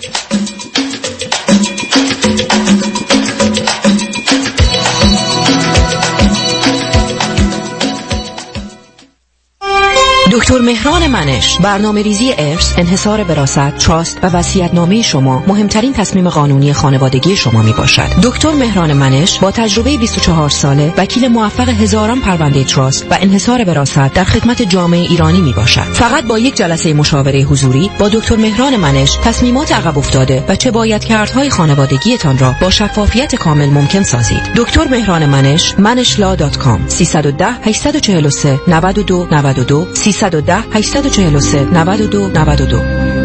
دکتر مهران منش، برنامه ریزی ارث، انحصار وراثت، تراست و وصیت‌نامه شما مهمترین تصمیم قانونی خانوادگی شما می باشد. دکتر مهران منش با تجربه بیست و چهار ساله، وکیل موفق هزاران پرونده تراست و انحصار وراثت در خدمت جامعه ایرانی می باشد. فقط با یک جلسه مشاوره حضوری با دکتر مهران منش تصمیمات عقب افتاده و چه باید کردهای خانوادگیتان را با شفافیت کامل ممکن سازید. دکتر مهران منش، منش لا دات کام سیصد و ده هشتصد و چهل و سه نود و دو نود و دو سیصد و ده هشتصد و چهل و سه نود و دو نود و دو.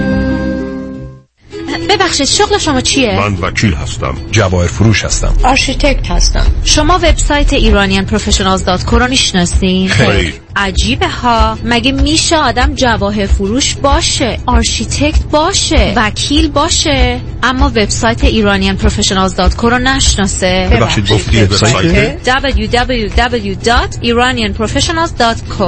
ببخشید شغل شما چیه؟ من وکیل هستم، جواهر فروش هستم، آرشیتکت هستم. شما وبسایت ایرانیان پروفشنالز دات کو رو میشناسین؟ خیر. عجیبه ها، مگه میشه آدم جواهر فروش باشه، آرشیتکت باشه، وکیل باشه، اما وبسایت ایرانیان پروفشنالز دات کو رو نشناسه؟ ببخشید گفتی وبسایت دبلیو دبلیو دبلیو دات ایرانیان پروفشنالز دات کو.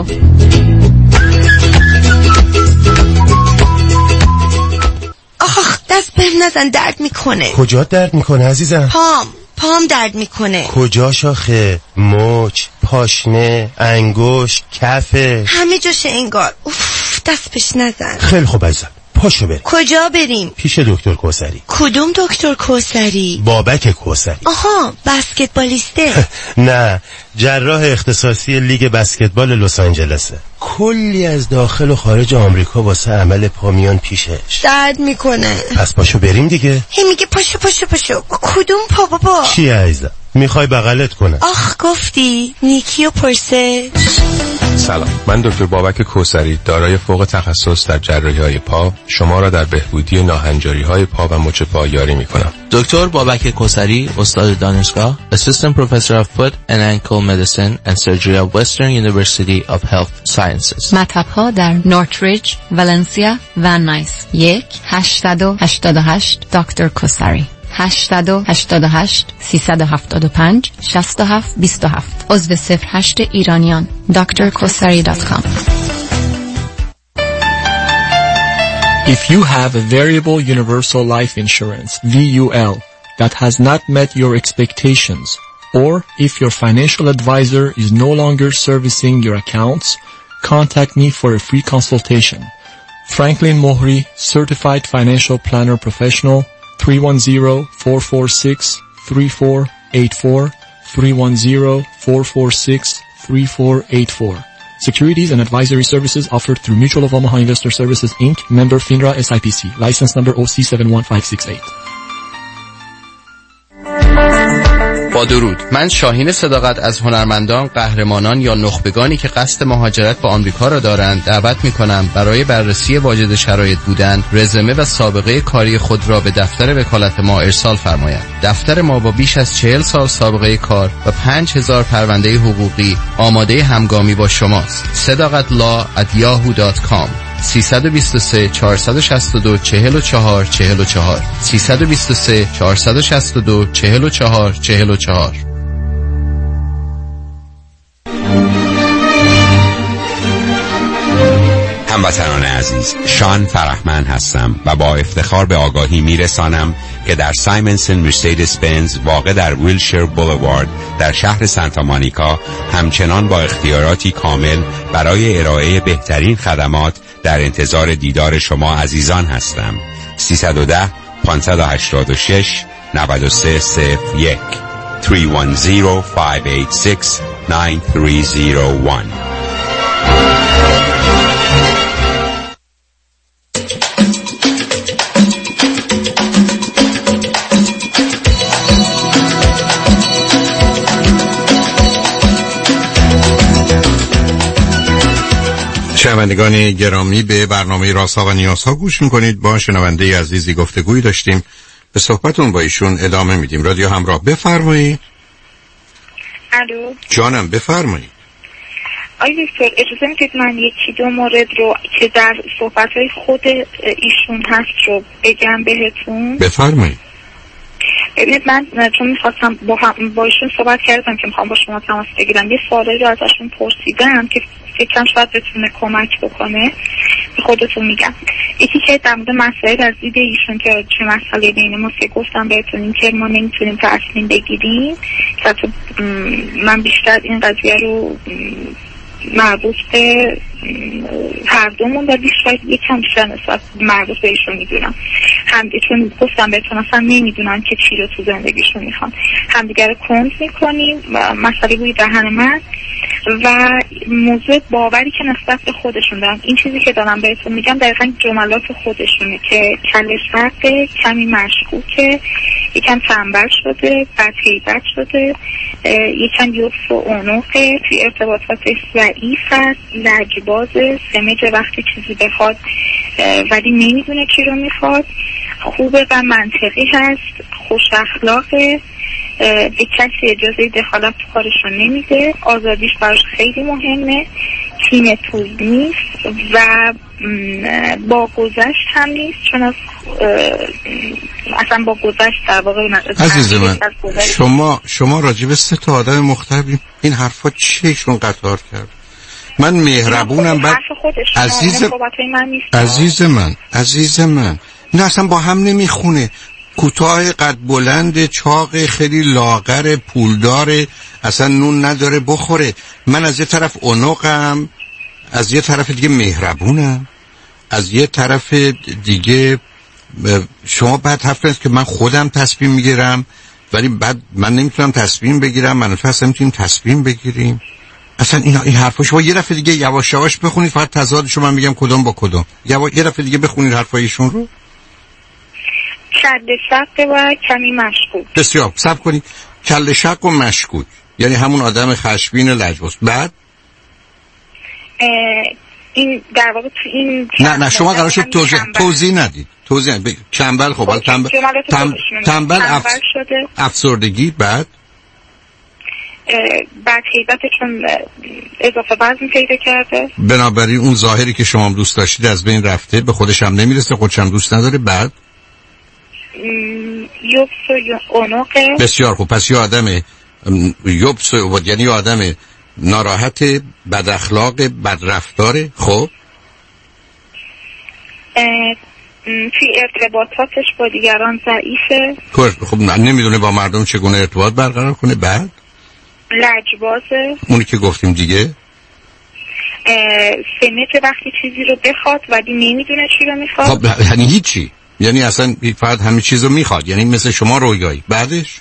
آخ دست بهم نزن، درد میکنه. کجا درد میکنه عزیزم؟ پام پام درد میکنه. کجا شاخه؟ مچ، پاشنه، انگشت، کفه، همه جاشه انگار. اوف دست بهش نزن. خیلی خوب عزیزم، پاشو بریم. کجا بریم؟ پیش دکتر کوثری. کدوم دکتر کوثری؟ بابک کوثری. آها، بسکتبالیسته. نه، جراح اختصاصی لیگ بسکتبال لس آنجلسه. کلی از داخل و خارج آمریکا واسه عمل پا میان پیشش. درد میکنه. پس پاشو بریم دیگه. هی میگه پاشو پاشو پاشو. کدوم پا بابا؟ چی عزیزم؟ میخوای بغلت کنم؟ آخ گفتی نیکی و پرسه. سلام، من دکتر بابک کوثری دارای فوق تخصص در جراحی‌های پا شما را در بهبودی ناهنجاری‌های پا و مچ پا یاری می‌کنم. دکتر بابک کوثری، استاد دانشگاه، Assistant Professor of Foot and Ankle Medicine and Surgery at Western University of Health Sciences. مطب‌ها در نورتریج، ولنسیا و نایس. یک هشتصد و هشتاد و هشت دکتر کوثری. هشتصد و هشتاد و هشت سیصد و هفتاد و پنج شصت و هفت بیست و هفت. عضو صفر هشت ایرانیان. دکتر کوثری دات کام. If you have a variable universal life insurance V U L that has not met your expectations, or if your financial advisor is no longer servicing your accounts, contact me for a free consultation. Franklin Mohri, Certified Financial Planner Professional, three one zero, four four six, three four eight four, three one zero, four four six, three four eight four. Securities and advisory services offered through Mutual of Omaha Investor Services, Incorporated, member FINRA S I P C, license number O C seven one five six eight. با درود، من شاهین صداقت از هنرمندان، قهرمانان یا نخبگانی که قصد مهاجرت به آمریکا را دارند دعوت می‌کنم برای بررسی واجد شرایط بودن، رزومه و سابقه کاری خود را به دفتر وکالت ما ارسال فرمایند. دفتر ما با بیش از چهل سال سابقه کار و پنج هزار پرونده حقوقی آماده همگامی با شماست. صداقت لا ات یاهو دات کام. سه دو سه چهار شش دو چهار چهار چهار چهار سه دو سه چهار شش دو چهار چهار چهار چهار. هموطنان عزیز، شان فرحمند هستم و با افتخار به آگاهی میرسانم که در سایمنسن مرسدس بنز واقع در ویلشیر بولوارد در شهر سانتا مونیکا همچنان با اختیاراتی کامل برای ارائه بهترین خدمات در انتظار دیدار شما عزیزان هستم. سیصد و ده پانصد و هشتاد و شش نود و سه صفر یک سه یک صفر پنج هشت شش نه سه صفر یک. شنوندگان گرامی، به برنامه رازها و نیازها گوش میکنید. با شنونده عزیزی گفتگویی داشتیم، به صحبتون با ایشون ادامه میدیم. رادیو همراه، بفرمایید. الو جانم، بفرمایید. آقای دکتر اجازه میدید من یکی دو مورد رو که در صحبت‌های خود ایشون هست رو بگم بهتون؟ بفرمایید. ببینید من چون میخواستم با, هم با ایشون صحبت کردم که میخوام با شما تماس بگیرم، یه سوالی رو ازشون پرسیدم که فکرم شاید بتونه کمک بکنه، به خودتون میگم. یکی که در مورد مسائل از دید ایشون که چه مسئله بین ما که گفتم بهتون این که ما نمیتونیم تصمیم بگیریم، که من بیشتر این قضیه رو مربوط به هر دومون ولی شاید یکم بیشتر نسبت مربوط به ایشون میدونم، هم چون گفتم بهتون اصلا نمیدونم که چی رو تو زندگیشون میخوان، همدیگه رو کند میکنیم و مسئله بوی دهن من و موضوع باوری که نسبت به خودشون دارم. این چیزی که دارم بهتون میگم دقیقا جملات خودشونه که کله شرقه، کمی مشکوکه، یکم تنبل شده، بدهیبت شده، یکم یوف و اونوقه، توی ارتباطاتش ضعیف هست، لجبازه، سمجه وقتی چیزی بخواد ولی نمیدونه چی رو میخواد، خوبه و منطقی هست، خوش اخلاقه، به کسی اجازه دخالت تو کارشون نمیده، آزادیش براش خیلی مهمه، تیم توز نیست و با گذشت هم نیست، چون از اصلا با گذشت در واقع عزیز من شما شما راجب سه تا آدم مختلف این حرفا چیشون قطار کرد؟ من مهربونم بعد عزیز عزیز من عزیز من نه اصلا با هم نمیخونه. کوتاه قد بلند چاق خیلی لاغر پولدار اصلا نون نداره بخوره. من از یه طرف اونقم، از یه طرف دیگه مهربونم. از یه طرف دیگه شما بعد حرف است که من خودم تصمیم میگیرم ولی بعد من نمیتونم تصمیم بگیرم، من و تو اصلا نمیتونیم تصمیم بگیریم. اصلا این این حرفا شما یه دفعه دیگه یواش یواش بخونید، فقط تضادشو من میگم کدوم با کدوم. یواش یه دفعه دیگه بخونید حرفایشون رو. کله شق و کمی مشکوک. بسیار صبر کنید. کله شق و مشکوک یعنی همون آدم خشمگین لجباز. بعد این در واقع تو این نه نه شما قرار شد توضیح توضیح ندید. توضیح ندید. چنبل خب ولی تنبل تنبل اف... شده. افسردگی. بعد بعد حیبت چون اضافه وزن پیدا کرده، بنابراین اون ظاهری که شما دوست داشتید از بین رفته، به خودش هم نمیرسه، خودش هم دوست نداره. بعد یوبس و اونوقه. بسیار خوب. پس یه آدم یوبس و یعنی یه آدم ناراحت، بد اخلاق، بد رفتاره. خب توی ارتباطاتش با دیگران ضعیفه. خب نمیدونه با مردم چگونه ارتباط برقرار کنه. بعد لجبازه. اونی که گفتیم دیگه. سمت وقتی چیزی رو بخواد ولی نمیدونه چی رو میخواد. خب یعنی هیچی، یعنی اصلا فقط همه چیز رو میخواد، یعنی مثل شما رویایی. بعدش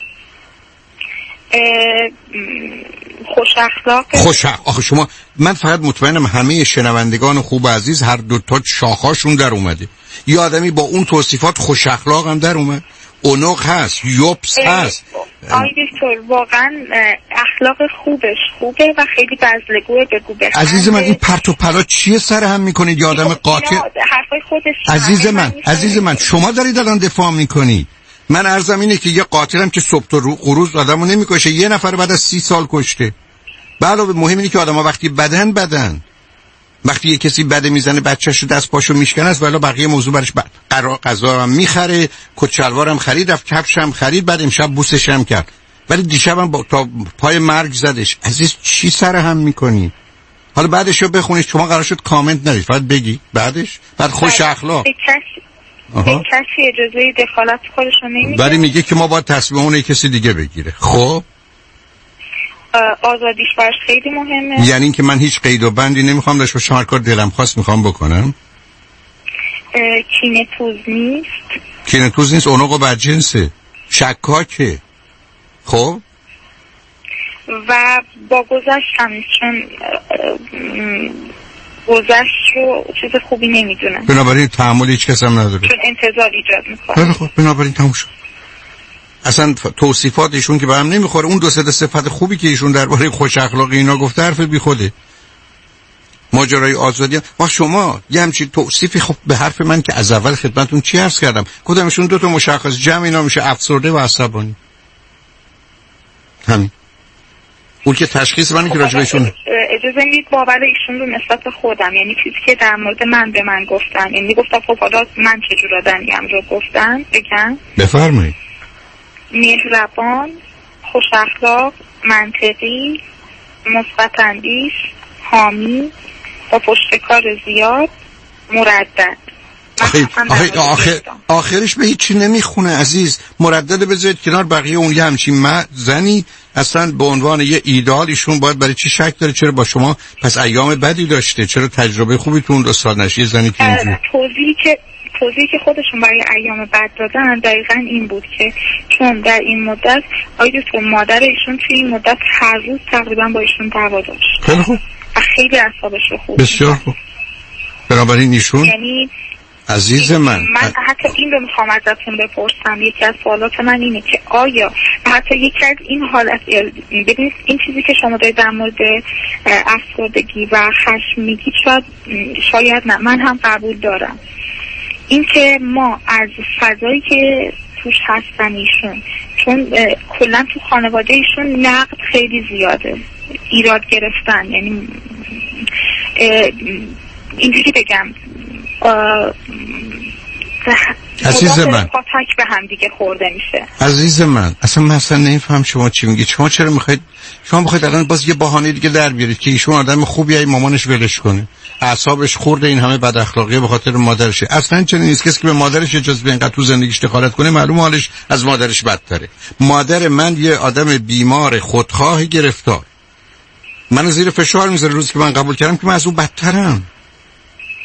خوش اخلاق. خوش اخلاق. آخه شما من فقط مطمئنم همه شنوندگان خوب و عزیز هر دو تا شاخاشون در اومده. یه آدمی با اون توصیفات خوش اخلاق هم در اومد، اونق هست، یوبس هست. آی دکتر واقعا اخلاق خوبش خوبه و خیلی بزلگوه، بگو بخنده. عزیز من این پرت و پلا چیه سر هم میکنید؟ یه آدم قاطع. حرفای خودش. عزیز من عزیز من شما دارید الان دفاع میکنید. من عرضم اینه که یه قاتلم که صبح تا روز آدمو نمیکشه، یه نفر بعد از سی سال کشته. علاوه مهم اینه که آدم‌ها وقتی بدن بدن وقتی یه کسی بده میزنه بچه‌شو دست پاشو میشکنه است، ولی بقیه موضوع برش قرار غذا هم میخره، کت شلوارم خرید، رفت کفش هم خرید، بعد امشب بوسش هم کرد، ولی دیشبم با تا پای مرگ زدش. عزیز چی سر هم میکنی؟ حالا بعدشو بخونید. شما قرار شد کامنت ندید، فقط بگی بعدش. بعد خوش اخلاق. به کسی اجازه دخالت خودشون نمیده، ولی میگه که ما باید تصمیمونه کسی دیگه بگیره. خب آزادیش براش خیلی مهمه. یعنی اینکه من هیچ قید و بندی نمیخوام داشته باشم، هر کار دلم خواست میخوام بکنم. کینه توز نیست. کینه توز نیست، اونق و بدجنسه، شکاکه. خب و با گذشت هم نیست، چون گذشت رو چیز خوبی نمیدونه، بنابراین تحمل هیچ کس هم نداره، چون انتظار ایجاد میکنه. بله خب بنابراین تموم شد. اصلا توصیفات ایشون که به هم نمیخوره. اون دو سه صفت خوبی که ایشون درباره خوش اخلاقی اینا گفته حرف بی خوده. ماجرای آزادی ما شما یه همچین توصیفی خب به حرف من که از اول خدمتتون چی عرض کردم، کدومشون دو تا مشخص، جمع اینا میشه افسرده و عصبانی. همین اون که تشخیص منی که راجع بهشون. اجازه میدید باور ایشون رو نسبت به خودم، یعنی چیزی که در مورد من به من گفتن، یعنی گفتم خب حالا من چه جور آدمیم رو گفتن بگم. بفرمایید. مهربان، خوش اخلاق، منطقی، مثبت اندیش، حامی، با پشتکار زیاد، مردد. آخه آخه آخه آخرش به هیچی نمیخونه عزیز. مردد بذارید کنار، بقیه اون یه همچین من زنی اصلا به عنوان یه ایدئالشون باید برای چی شک داره؟ چرا با شما پس ایام بدی داشته؟ چرا تجربه خوبی تو اون دو سال نشی زنی که اینجوری؟ توضیحی که توضیحی که خودشون برای ایام بد دادن دقیقاً این بود که چون در این مدت آیدو تو مادر ایشون توی این مدت هر روز تقریبا با ایشون دعوا داشت. خیلی خوب. و خیلی اعصابش رو خوب. بسیار خوب. بنابراین ایشون یعنی عزیز من من حتی این رو میخوام ازتون بپرسم، یکی از سوالات من اینه که آیا حتی یکی از این حالت، ببینید این چیزی که شما دارید در مورد افسردگی و خشم میگید شاید شاید نه من هم قبول دارم، این که ما از فضایی که توش هستن ایشون، چون کلا تو خانواده ایشون نقد خیلی زیاده، ایراد گرفتن، یعنی اینجوری بگم عزیز من پاتک به هم دیگه خورده میشه. عزیز من اصلا من اصلا نمیفهم شما چی میگید. شما چرا میخواید شما میخواید الان باز یه بهانه دیگه در بیارید که ایشون آدم خوبیه، ای مامانش ولش کنه، اعصابش خورده، این همه بد اخلاقی به خاطر مادرشه. اصلا چنین نیست. کسی که به مادرش اجازه بده اینقدر تو زندگیش دخالت کنه معلومه حالش از مادرش بدتره. مادر من یه آدم بیمار، خودخواه، گرفتار، منو زیر فشار میذاره. روزی که من قبول کردم که من از اون بدترم.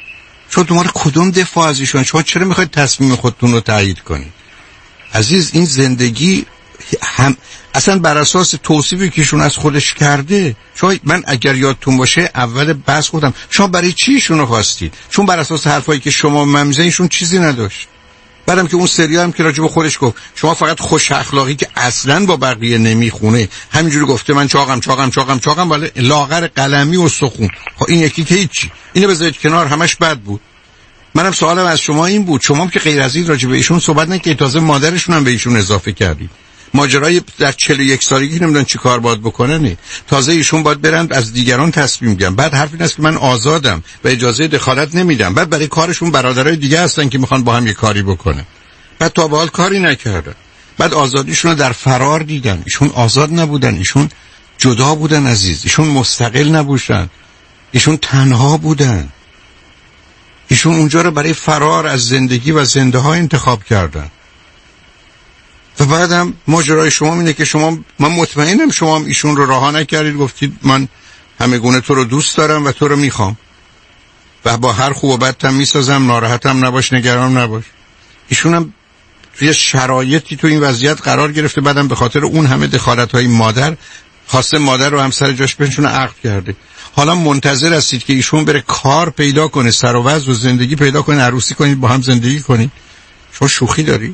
شما دنبال کدوم دفاع از ایشون؟ شما چرا میخواید تصمیم خودتون رو تایید کنید؟ عزیز، این زندگی هم اصلا بر اساس توصیفی که ایشون از خودش کرده. شما من اگر یادتون باشه اول بحث گفتم شما برای چی ایشون رو خواستید؟ چون بر اساس حرفایی که شما من میزنید ایشون چیزی نداشت. بعدم که اون سریال هم که راجع به خودش گفت شما فقط خوش اخلاقی که اصلا با بقیه نمیخونه همینجوری گفته من چاقم چاقم چاقم چاقم ولی لاغر قلمی و سخون. خب این یکی که هیچی، اینو بذارید کنار، همش بد بود. منم سوالم از شما این بود، شما هم که غیر از این راجع به ایشون صحبت نکنید، تازه مادرشون هم به ایشون اضافه کردید. ماجرای در چهل و یک سالگی نمیدونن چی کار باید بکنن، تازه ایشون باید برن از دیگران تصمیم بگیرن. بعد حرف این است که من آزادم و اجازه دخالت نمیدم. بعد برای کارشون برادرای دیگه هستن که میخوان با هم یه کاری بکنن. بعد تا به حال کاری نکردن. بعد آزادیشون رو در فرار دیدن. ایشون آزاد نبودن، ایشون جدا بودن عزیز. ایشون مستقل نبودن، ایشون تنها بودن. ایشون اونجا رو برای فرار از زندگی و زنده ها انتخاب کردن. و بعدم ماجرای شما اینه که شما، من مطمئنم شما هم ایشون رو رها نکردید، گفتید من همه گونه تو رو دوست دارم و تو رو میخوام و با هر خوب و بدتم میسازم، ناراحتم نباش، نگران نباش. ایشون هم توی شرایطی تو این وضعیت قرار گرفته، بعدم به خاطر اون همه دخالت‌های مادر خواسته مادر رو هم سر جاش بنشونه، عقد کرده. حالا منتظر هستید که ایشون بره کار پیدا کنه، سر و وضع و زندگی پیدا کنه، عروسی کنید، با هم زندگی کنید. شما شوخی داری؟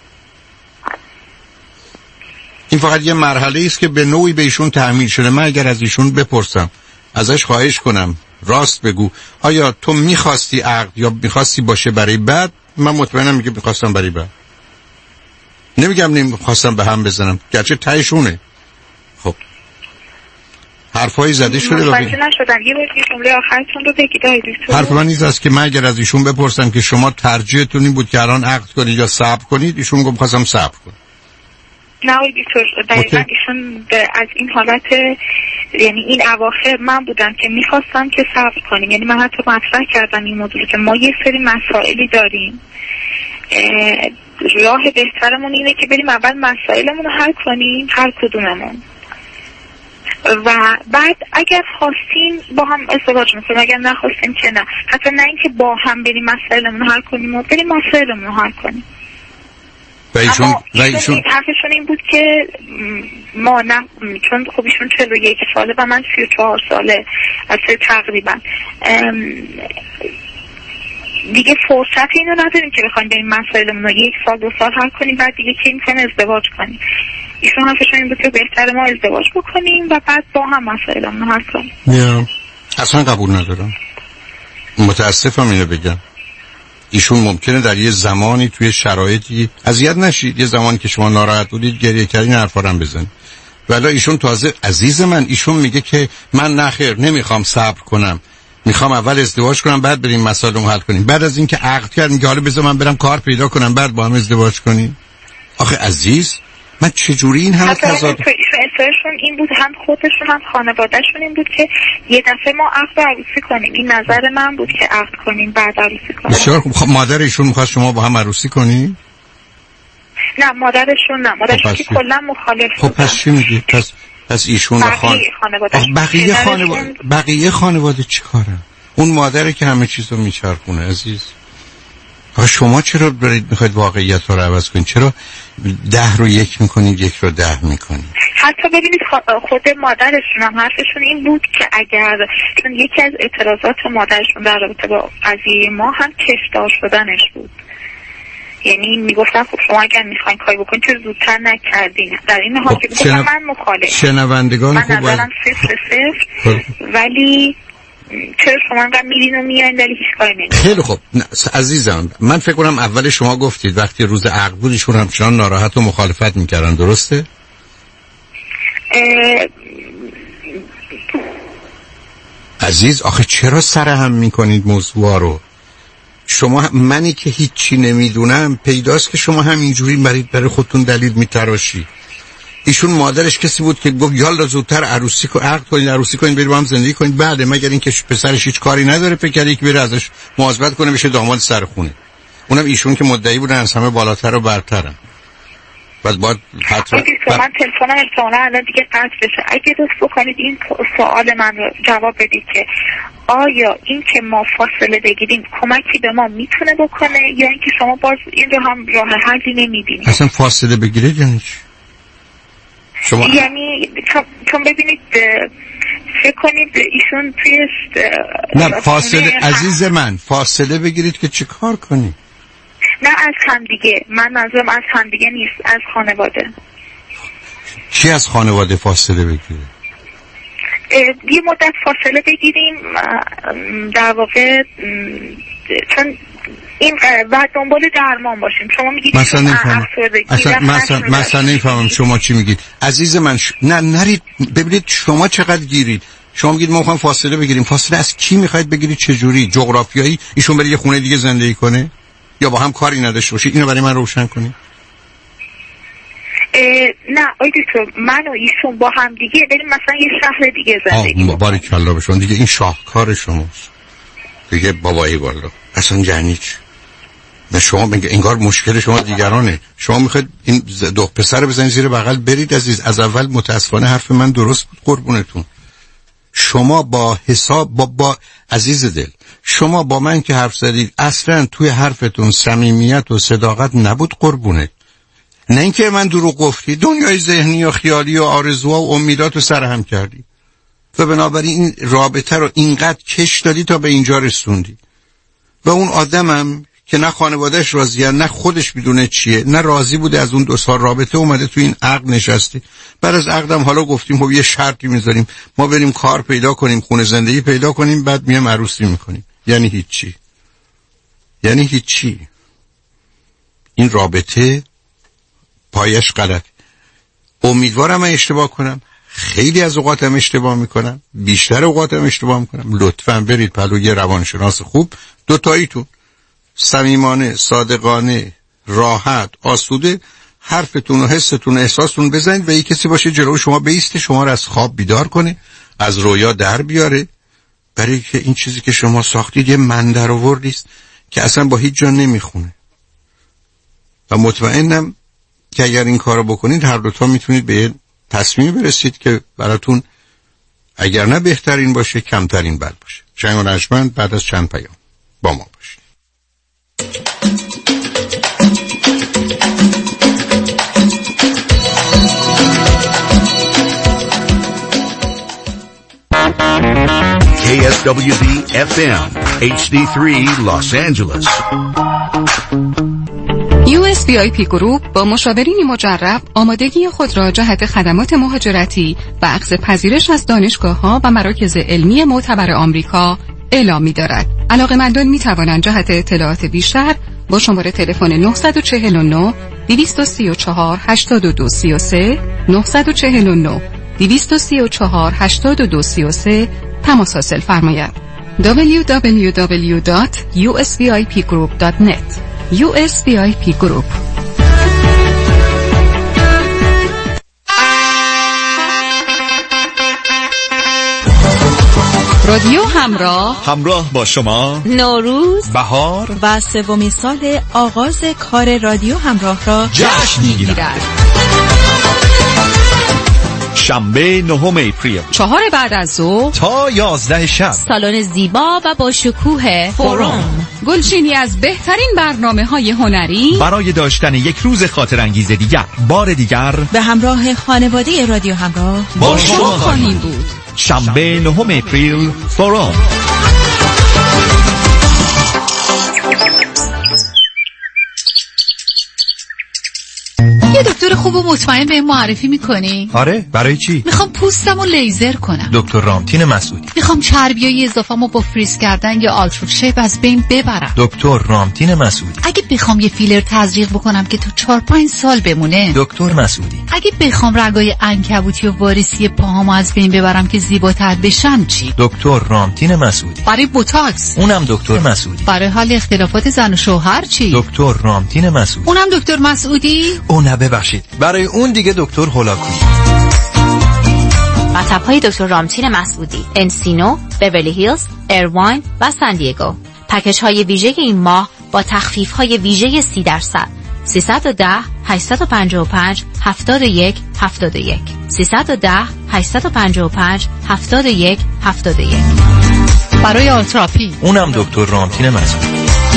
این فقط یه مرحله است که به نوعی به ایشون تحمیل شده. من اگر از ایشون بپرسم، ازش خواهش کنم راست بگو، آیا تو میخواستی عقد یا میخواستی باشه برای بعد؟ من مطمئنم میگه میخواستم برای بعد. نمیگم نمیخواستم به هم بزنم، گرچه تایشونه. خب حرفایی زده شده. متوجه نشدم، یه بار یه جمله آخرتون رو بگید آقای دکتر. حرف من این است که من اگر از ایشون بپرسم که شما ترجیحتون این بود که الان عقد کنید یا صبر کنید، ایشون میگه میخواستم صبر کنم. نه آقای دکتر، دقیقا ایشون از این حالت، یعنی این اواخر من بودم که میخواستم که صبر کنیم. یعنی من حتی مطرح کردم این موضوع که ما یه سری مسائلی داریم، راه بهترمون اینه که بریم اول مسائلمون رو حل کنیم هر کدوممون و بعد اگر خواستیم با هم ازدواج میکنیم، اگر نخواستیم که نه. حتی نه اینکه با هم بریم مسائلمون رو حل کنیم و بریم مسائلمون رو حل کنیم. و ایشون و ایشون حرفشون این بود که ما نه، چون خب ایشون چهل و یک ساله و من سی و چهار ساله اصلا تقریبا دیگه فرصت اینو نداریم که بخوایم بریم مسائلمون رو یک سال دو سال حل کنیم بعد دیگه که میکنه ازدواج کنیم. ایشون حرفشون این بود که بهتره ما ازدواج بکنیم و بعد با هم مسائلمون رو حل کنیم. نه اصلا قبول ندارم، متاسفم اینو بگم. ایشون ممکنه در یه زمانی توی شرایطی اذیت نشید، یه زمانی که شما ناراحت بودید گریه کردین، حرفا رو بزنید. ولی ایشون تازه عزیز من ایشون میگه که من نخیر نمیخوام صبر کنم، میخوام اول ازدواج کنم بعد بریم مسائل رو حل کنیم. بعد از اینکه عقد کردیم که حالا بذار من برم کار پیدا کنم بعد با هم ازدواج کنیم. آخه عزیز من چجوری این همه تضاد اصرارشون این بود، هم خودشون هم خانوادهشون این بود که یه دفعه ما عقد عروسی کنیم. این نظر من بود که عقد کنیم بعد عروسی کنیم. بسیار خوب. مادر ایشون میخواست شما با هم عروسی کنی؟ نه مادرشون نه، مادرشون که کلا مخالف بود. خب پس چی میگی؟ پس پس ایشون خان... بقیه خانواده بقیه خانواده چیکاره؟ اون مادره که همه چیزو میچرخونه عزیز. آخه شما چرا برید میخواید واقعیت رو عوض کنید؟ چرا ده رو یک میکنید یک رو ده میکنید؟ حتی ببینید خود مادرشون هم حرفشون این بود که اگر، چون یکی از اعتراضات مادرشون در رابطه با قضیه ما هم کشدار شدنش بود. یعنی میگفتن خب شما اگر میخواین کاری بکنید چرا زودتر نکردین؟ در این حال که شنو... من مخالف شنوندگان من خوب نظرم صفر صفر ولی چرا شما انقدر میرین و میاین ولی هیچ کاری نمیکنید؟ خیلی خوب عزیزم، من فکر کنم اول شما گفتید وقتی روز عقد بود ایشون همچنان ناراحت و مخالفت میکردن، درسته؟ اه... عزیز آخه چرا سرهم میکنید موضوع رو؟ شما منی که هیچی نمیدونم پیداست که شما همینجوری برید برای خودتون دلیل میتراشی. ایشون مادرش کسی بود که گفت یالا زودتر عروسی کو عقد کنید، عروسی کنید برید با هم زندگی کنید. بعد مگر اینکه پسرش هیچ کاری نداره فکر کنه که بره ازش مواظبت کنه بشه داماد سر خونه. اونم ایشون که مدعی بودن از همه بالاتر و برترن. بعد باید حتما من تلفنم احتمالا الان دیگه قطع بشه. اگه دوست بکنید این سوال من رو جواب بدید که آیا این که ما فاصله بگیریم کمکی به ما میتونه بکنه یا اینکه شما باز این رو هم راه حلی نمیبینید؟ اصلا فاصله بگیرید یعنی چی؟ شما یعنی چون ببینید فکر کنید ایشون توی نه فاصله عزیز من فاصله بگیرید که چی کار کنید؟ نه از هم دیگه، من منظورم از هم دیگه نیست، از خانواده. چی از خانواده فاصله بگیره؟ یه مدت فاصله بگیریم در واقع چون این و دنبال درمان باشیم. شما میگید مثلا نمیفهمم مثلا مثلا مثلا نمیفهمم شما چی میگید عزیز من ش... نه نرید ببینید شما چقدر گیرید. شما میگید ما میخوایم فاصله بگیریم. فاصله از کی میخواید بگیرید؟ چه جوری؟ جغرافیایی ایشون بره یه خونه دیگه زندگی کنه یا با هم کاری نداشته باشید؟ اینو برای من روشن کنید. نه آیدی تو من و ایشون با هم دیگه بریم مثلا یه شهر دیگه زندگی کنیم. باریکلا بشون دیگه این شاهکار شماست دیگه بابایی والا. اصلا جنی چی؟ نه شما میگه انگار مشکل شما دیگرانه. شما میخواید این دو پسر بزنید زیر بغل برید عزیز. از اول متاسفانه حرف من درست بود قربونتون. شما با حساب با, با عزیز دل شما با من که حرف زدید اصلا توی حرفتون صمیمیت و صداقت نبود قربونه. نه اینکه من دروغ گفتی، دنیای ذهنی و خیالی و آرزوها و امیدات رو سرهم کردی و بنابراین این رابطه رو اینقدر کش دادی تا به اینجا رسوندی. و اون آدمم که نه خانوادهش راضیه نه خودش میدونه چیه، نه راضی بوده از اون دو سال رابطه، اومده تو این عقد نشستی. بعد از عقدم حالا گفتیم خب یه شرطی میذاریم ما بریم کار پیدا کنیم، خونه زندگی پیدا کنیم، بعد میام عروسی میکنیم. یعنی هیچی، یعنی هیچی. این رابطه پایش غلط. امیدوارم من اشتباه کنم، خیلی از اوقاتم اشتباه میکنم، بیشتر اوقاتم اشتباه میکنم. لطفاً برید پلو یه روانشناس خوب، دوتاییتون صمیمانه، صادقانه، راحت، آسوده حرفتون و حستون و احساستون بزنید و یک کسی باشه جلوی شما بیسته، شما رو از خواب بیدار کنه، از رویا در بیاره، برای که این چیزی که شما ساختید یه من در آوردیست که اصلا با هیچ جا نمیخونه. و مطمئنم که اگر این کارو بکنید هر دوتا میتونید به یه تصمیم برسید که براتون اگر نه بهترین باشه کمترین بد باشه. شنگ و نجمند بعد از چند پیام با ما باشید. کی اس دبلیو دی اف ام اچ دی سه Los Angeles. یو اس وی آی پی گروپ با مشاورین مجرب آمادگی خود را جهت خدمات مهاجرتی و اخذ پذیرش از دانشگاه‌ها و مراکز علمی معتبر آمریکا اعلام می‌دارد. علاقه‌مندان می‌توانند جهت اطلاعات بیشتر با شماره تلفن نه چهار نه دو سه چهار هشت دو سه سه نه چهار نه دو سه چهار هشت دو سه سه تماس حاصل فرماید. دبلیو دبلیو دبلیو دات یو اس وی آی پی گروپ دات نت یو اس وی آی پی گروپ. رادیو همراه، همراه با شما. نوروز، بهار و سومین سال آغاز کار رادیو همراه را جشن می‌گیرد. شنبه نهم اپریل، چهار بعد از ظهر تا یازده شب، سالن زیبا و با شکوه فوروم، گلچینی از بهترین برنامه‌های هنری برای داشتن یک روز خاطرانگیز دیگر. بار دیگر به همراه خانواده رادیو همراه با شما خواهیم بود. شنبه نهم اپریل، فوروم. یه دکتر خوب و مطمئن به معرفی میکنی؟ آره، برای چی؟ میخوام پوستمو لیزر کنم. دکتر رامتین مسعودی. میخوام چربیای اضافه‌مو با فریز کردن یا آلترا شیپ از بین ببرم. دکتر رامتین مسعودی. اگه بخوام یه فیلر تزریق بکنم که تو چهار پنج سال بمونه. دکتر مسعودی. اگه بخوام رگای عنکبوتی و واریسی پاهامو از بین ببرم که زیباتر بشن چی؟ دکتر رامتین مسعودی. برای بوتاکس اونم دکتر مسعودی. برای حل اختلافات زن و شوهر چی؟ دکتر رامتین مسعودی. اونم دکتر مسعودی؟ اون ببخشید، برای اون دیگه دکتر هولاکویی. مطب‌های دکتر رامتین مسعودی، انسینو، بیورلی هیلز، ایرواین و سان دیگو. پکیج‌های ویژه این ماه با تخفیف‌های ویژه سی درصد. سه یک صفر هشت پنج پنج هفت یک هفت یک سیصد و ده هشت پنج پنج هفت یک هفت یک. برای آلتراپی اونم دکتر رامتین مزون.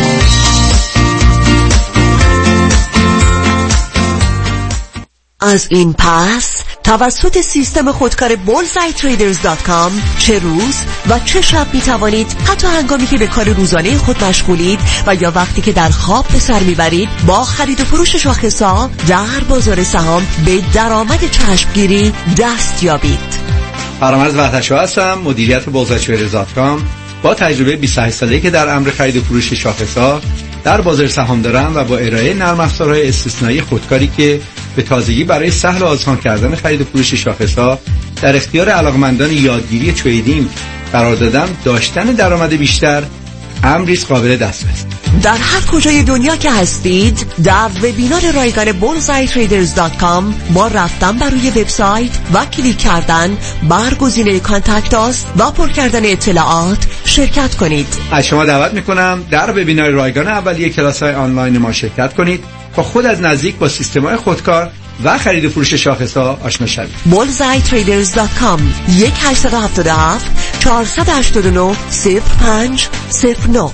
از این پس توسط سیستم خودکار بولزآی تریدرز دات کام چه روز و چه شب می توانید حتی هنگامی که به کار روزانه خود مشغولید و یا وقتی که در خواب به سر میبرید با خرید و فروش شاخص‌ها در بازار سهام به درآمد چشمگیری دست یابید. فرامرز وحدت‌شاه هستم، مدیریت بولزآی تریدرز دات کام. با تجربه بیست و هشت ساله‌ای که در امر خرید و فروش شاخص‌ها در بازار سهام دارم و با ارائه نرم افزارهای استثنایی خودکاری که به تازگی برای سهل و آسان کردن خرید و فروش شاخص‌ها در اختیار علاقمندان یادگیری تریدینگ قرار دادم، داشتن درآمد بیشتر امری قابل دسترس. در هر کجای دنیا که هستید در وبینار رایگان بولزآی تریدرز دات کام با رفتن بر روی وبسایت و کلیک کردن بر گزینه کانتکت آس و پر کردن اطلاعات شرکت کنید. از شما دعوت میکنم در وبینار رایگان اولیه کلاس‌های آنلاین ما شرکت کنید تا خود از نزدیک با سیستم‌های خودکار و خرید و فروش شاخص‌ها آشنا شوید. بولزآی تریدرز دات کام یک هشت هفت هفت چهار هشت نه صفر پنج صفر نه.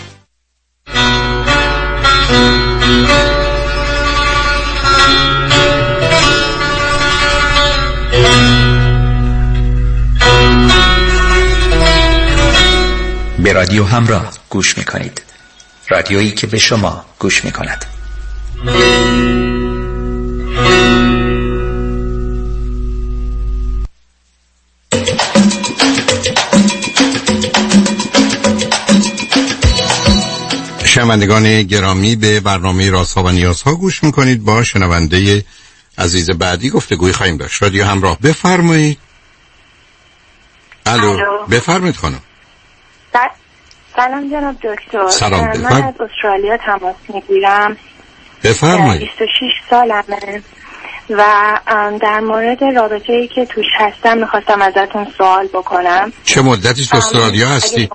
به رادیو همراه گوش میکنید. رادیویی که به شما گوش میکند. شنوندگان گرامی، به برنامه رازها و نیازها گوش میکنید. با شنونده عزیز بعدی گفتگوی خواهیم داشت. رادیو همراه، بفرمایید. الو، بفرمایید خانم. سلام جناب دکتر. سلام. من از استرالیا تماس میگیرم. بفرمایید. بیست و شش سالمه و در مورد رابطه‌ای که توش هستم میخواستم ازتون سوال بکنم. چه مدتی تو استرالیا هستی؟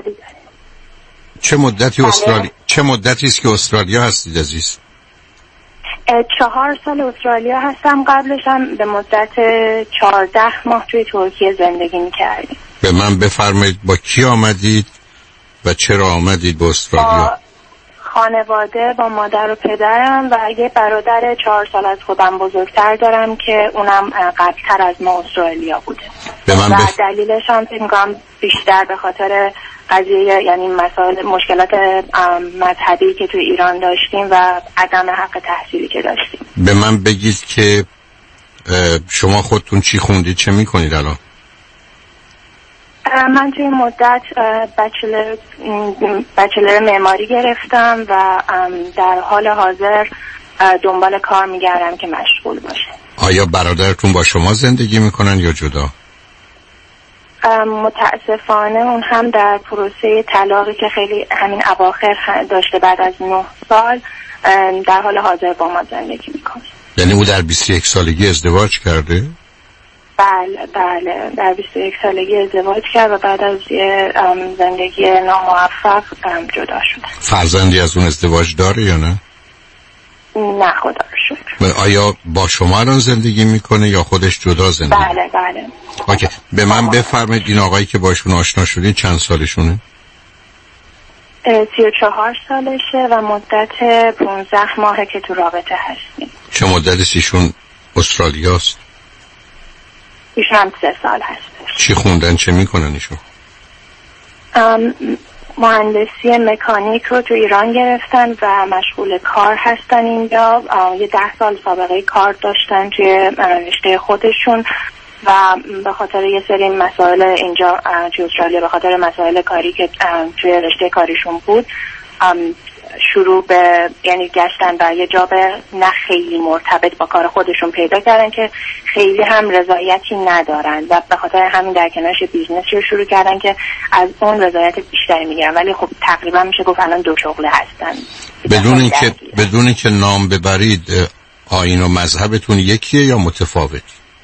چه مدتی استرالیا چه مدتی است که استرالیا هستید عزیز؟ چهار سال استرالیا هستم. قبلش هم به مدت چهارده ماه توی ترکیه زندگی میکردیم. به من بفرمایید با کی آمدید و چرا آمدید به استرالیا؟ با خانواده، با مادر و پدرم و یه برادر چهار سال از خودم بزرگتر دارم که اونم قبلتر از ما استرالیا بوده. به من و بف... دلیلش هم فکر می‌کنم بیشتر به خاطر قضیه، یعنی مسائل مشکلات مذهبی که تو ایران داشتیم و عدم حق تحصیلی که داشتیم. به من بگید که شما خودتون چی خوندید، چه میکنید الان؟ من توی مدت بچلر بچلر معماری گرفتم و در حال حاضر دنبال کار میگردم که مشغول باشه. آیا برادرتون با شما زندگی میکنن یا جدا؟ متاسفانه اون هم در پروسه طلاقی که خیلی همین اواخر داشته، بعد از نه سال در حال حاضر با ما زندگی میکنه. یعنی او در بیست و یک سالگی ازدواج کرده؟ بله بله، در بیست و یک سالگی ازدواج کرد و بعد از یه زندگی ناموفق جدا شده. فرزندی از اون ازدواج داره یا نه؟ نه خدا رو شکر. آیا با شما الان زندگی میکنه یا خودش جدا زندگی؟ بله بله. اوکی. به من بفرمایید این آقایی که باشون آشنا شدین چند سالشونه؟ سی و چهار سالشه و مدت پونزده ماهه که تو رابطه هستیم. چه مدت ایشون استرالیاست؟ ایشون هم سه سال هستش. چی خوندن، چه میکنن ایشون؟ مهندسی مکانیک رو تو ایران گرفتن و مشغول کار هستن اینجا. یه ده سال سابقه کار داشتن توی رشته خودشون و به خاطر یه سری مسائل اینجا توی استرالیا، به خاطر مسائل کاری که توی رشته کاریشون بود، شروع به یعنی گشتن و یه جاب نه خیلی مرتبط با کار خودشون پیدا کردن که خیلی هم رضایتی ندارن و به خاطر همین در کنارش بیزنس رو شروع کردن که از اون رضایت بیشتری میگیرن، ولی خب تقریبا میشه گفت الان دو شغله هستن. بدون اینکه بدون اینکه نام ببرید، آیین و مذهبتون یکیه یا متفاوت؟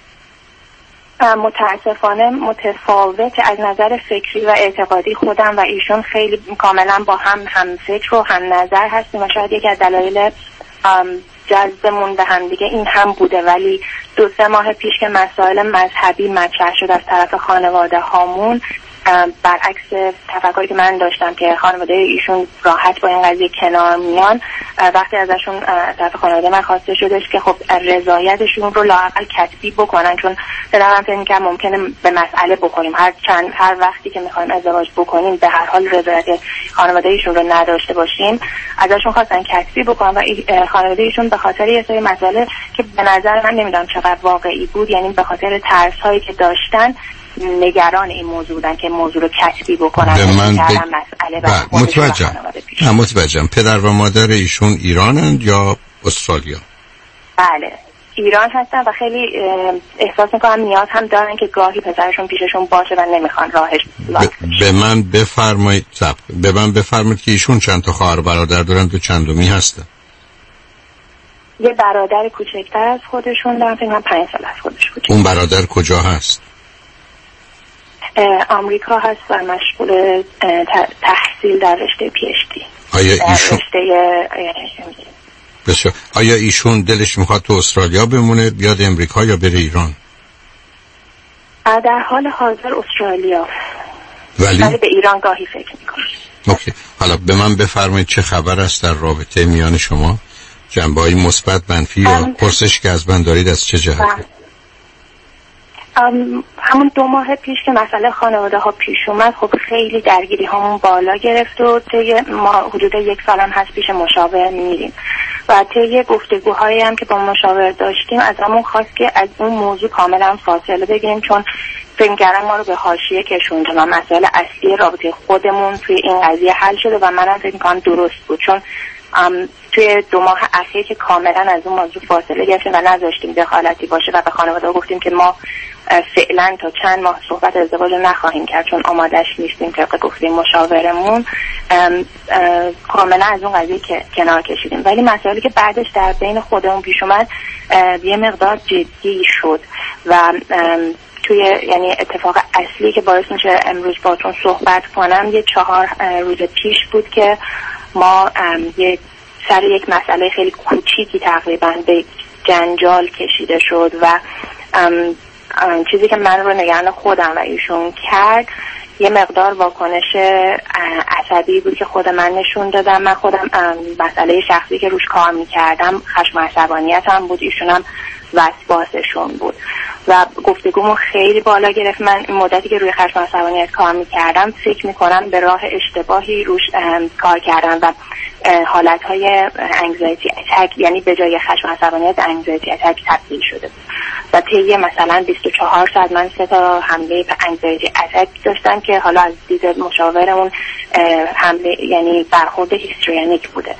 متاسفانه متفاوت. از نظر فکری و اعتقادی خودم و ایشون خیلی کاملا با هم هم فکر و هم نظر هستیم و شاید یکی از دلایل جذبمون به هم دیگه این هم بوده، ولی دو سه ماه پیش که مسائل مذهبی مطرح شد از طرف خانواده هامون، برعکس تفکری که من داشتم که خانواده ایشون راحت با این قضیه کنار میان، وقتی ازشون از طرف خانواده من خواسته شدش که خب رضایتشون رو لااقل کتبی بکنن، چون به نظرم فکر می‌کنم ممکنه به مسئله بخوریم، هر چند هر وقتی که می‌خوایم ازدواج بکنیم به هر حال رضایت خانواده ایشون رو نداشته باشیم، ازشون خواستن کتبی بکنن و خانواده ایشون به خاطر یه سری مسائل که به نظر من نمیدونم چقدر واقعی بود، یعنی به خاطر ترس‌هایی که داشتن نگران این موضوع بودن که موضوع رو کتبی بکنن. به من ب... مسئله ب... متوجهم. نه متوجهم. پدر و مادر ایشون ایرانند یا استرالیا؟ بله ایران هستن و خیلی احساس میکنم نیاز هم دارن که گاهی پسرشون پیششون باشه و نمیخوان راهش ب... به من بفرمایید سب. به من بفرمایید که ایشون چند تا خواهر برادر دارن و چندمی هستن؟ یه برادر کوچکتر از خودشون دارن، فکر کنم پنج سال از خودش کوچکتر. اون برادر کجا هست؟ آمریکا هست و مشغول تحصیل در رشته پی اچ دی. آیا ایشون رشته بسیار. آیا ایشون دلش میخواد تو استرالیا بمونه بیاد امریکا یا بره ایران؟ در حال حاضر استرالیا، ولی ولی به ایران گاهی فکر میکنه. اوکی. حالا به من بفرمایید چه خبر است در رابطه میان شما؟ جنبه‌های مثبت، منفی یا پرسش که از من دارید از چه جهته؟ همون دو ماه پیش که مسئله خانواده ها پیش اومد، خب خیلی درگیری همون بالا گرفت و طی ما حدود یک سال هم هست پیش مشاور میریم و طی گفتگوهایی هم که با مشاور داشتیم از همون خواست که از اون موضوع کاملا فاصله بگیریم، چون فکر کردم ما رو به حاشیه کشونده و مسئله اصلی رابطه خودمون توی این قضیه حل شده و منم فکر می‌کنم درست بود، چون توی دو ماه اخیر که کاملا از اون موضوع فاصله گرفتیم و نذاشتیم دخالتی باشه و به خانواده گفتیم که ما فعلا تا چند ماه صحبت ازدواج نخواهیم کرد چون آمادش نیستیم طبق گفتیم مشاورمون، کاملا از اون قضیه که کنار کشیدیم. ولی مسائلی که بعدش در بین خودمون پیش اومد یه مقدار جدی شد و توی یعنی اتفاق اصلی که باعث میشه امروز باتون صحبت کنم یه چهار روز پیش بود که ما یه سر یک مسئله خیلی کوچیکی تقریبا به جنجال کشیده شد و چیزی که من رو نگران خودم و ایشون کرد یه مقدار واکنش عصبی بود که خود من نشون دادم. من خودم مسئله شخصی که روش کار میکردم خشم و عصبانیت هم بود، ایشون هم وسواسشون بود و گفتگومون خیلی بالا گرفت. من این مدتی که روی خشم و عصبانیت کار میکردم فکر میکنم به راه اشتباهی روش کار کردم و حالتهای انگزایتی اتک، یعنی به جای خشم و عصبانیت انگزایتی اتک تبدیل شده بود و طی مثلا بیست و چهار ساعت من سه تا حمله انگزایتی اتک داشتم که حالا از دید مشاورمون حمله یعنی برخورد هیستریانیک بوده،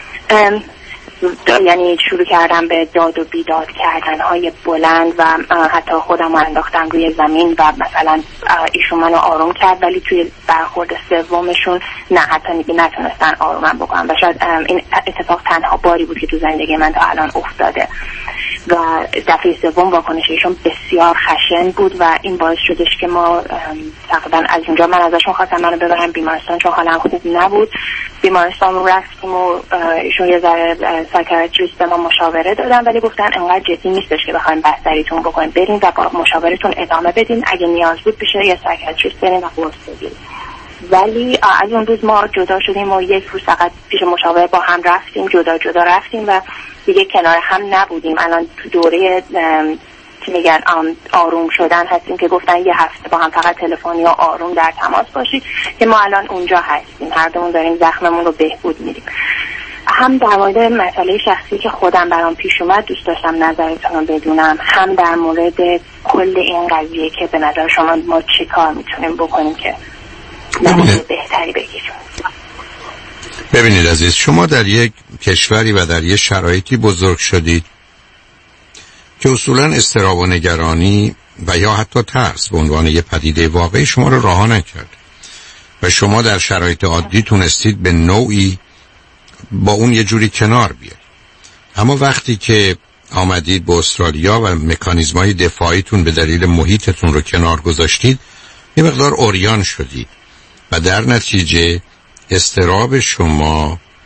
یعنی شروع کردم به داد و بیداد کردن های بلند و حتی خودم رو انداختم روی زمین و مثلا ایشون منو آروم کرد، ولی توی برخورد سومشون نه حتی میگه نتونستن آرومم بکنم و شاید این اتفاق تنها باری بود که تو زندگی من تا الان افتاده و دفعه سوم واکنش ایشون بسیار خشن بود و این باعث شدش که ما تقریبا از اونجا من ازشون خواستم منو ببرم بیمارستان چون حالم خوب نبود. بیمارستان رو رفتیم و ایشون یه ذره سایکیاتریست به ما مشاوره دادن ولی گفتن انقدر جدی نیستش که بخوایم بستریتون بکنیم، بریم و با مشاورتون ادامه بدین، اگه نیاز بود بشه یه سایکیاتریست بریم و قرص بگیریم. ولی از اون روز ما جدا شدیم و یک روز فقط پیش مشاور با هم رفتیم، جدا جدا رفتیم و دیگه کنار هم نبودیم. الان تو دوره چی میگن آروم شدن هستیم که گفتن یه هفته با هم فقط تلفنی و آروم در تماس باشید که ما الان اونجا هستیم، هر دومون داریم زخممون رو بهبود میدیم. هم در مورد مسئله شخصی که خودم برام پیش اومد دوست داشتم نظرتون رو بدونم، هم در مورد کل این قضیه که به نظر شما ما چه کار میتونیم بکنیم که نتیجه بهتری بگیریم. ببینید عزیز، شما در یک کشوری و در یک شرایطی بزرگ شدید که اصولاً اضطراب و نگرانی و یا حتی ترس به عنوان یک پدیده واقعی شما رو رها نکرد و شما در شرایط عادی تونستید به نوعی با اون یه جوری کنار بیاید. اما وقتی که آمدید به استرالیا و مکانیزم‌های دفاعیتون به دلیل محیطتون رو کنار گذاشتید، یه مقدار عریان شدید و در نتیجه اضطراب شما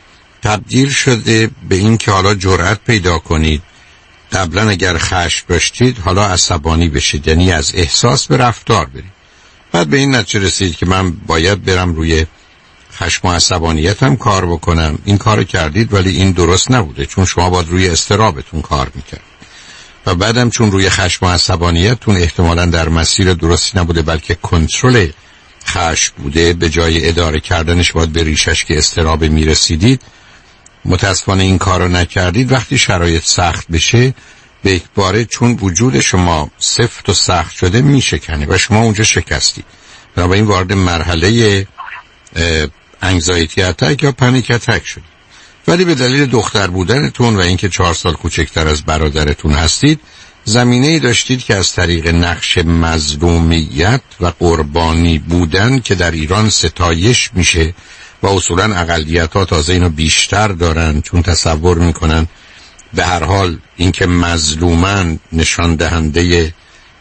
تبدیل شده به این که حالا جرأت پیدا کنید قبلا اگر خشم داشتید حالا عصبانی بشید، یعنی از احساس به رفتار برید. بعد به این نتیجه رسید که من باید برم روی خشم و عصبانیتم کار بکنم. این کارو کردید ولی این درست نبوده، چون شما باید روی اضطرابتون کار میکرد و بعدم چون روی خشم و عصبانیتتون احتمالاً در مسیر درستی نبوده بلکه کنترل خشم بوده، به جای اداره کردنش باید به ریشش که اضطراب میرسیدید. متاسفانه این کارو نکردید. وقتی شرایط سخت بشه به یک باره چون وجود شما سفت و سخت شده میشکنه و شما اونجا شکستی، بنابراین وارد مرحله انگزایتی اتک یا پنیک اتک شدید. ولی به دلیل دختر بودنتون و اینکه چهار سال کوچکتر از برادرتون هستید زمینه‌ای داشتید که از طریق نقش مظلومیت و قربانی بودن که در ایران ستایش میشه و اصولاً اقلیت‌ها تازه اینو بیشتر دارن چون تصور میکنن به هر حال اینکه مظلومن نشان دهنده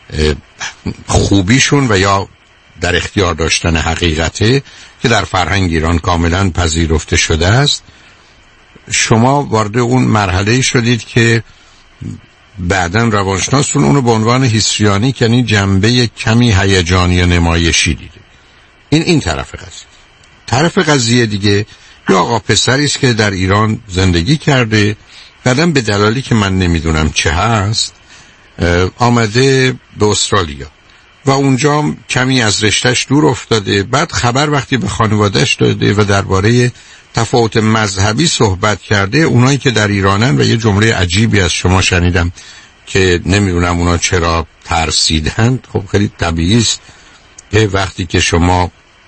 خوبیشون و یا در اختیار داشتن حقیقته که در فرهنگ ایران کاملا پذیرفته شده است. شما وارد اون مرحله شدید که بعداً روانشناسون اونو به عنوان هیستریانی یعنی جنبه کمی هیجانی و نمایشی دیده. این این طرف قضیه. طرف قضیه دیگه یا آقا پسری است که در ایران زندگی کرده، بعداً به دلالی که من نمیدونم چه هست آمده به استرالیا و اونجا کمی از رشتهش دور افتاده. بعد خبر وقتی به خانوادهش داده و درباره تفاوت مذهبی صحبت کرده، اونایی که در ایرانن و یه جمله عجیبی از شما شنیدم که نمیدونم اونا چرا ترسیدند. خب خیلی طبیعی است که وقتی که شما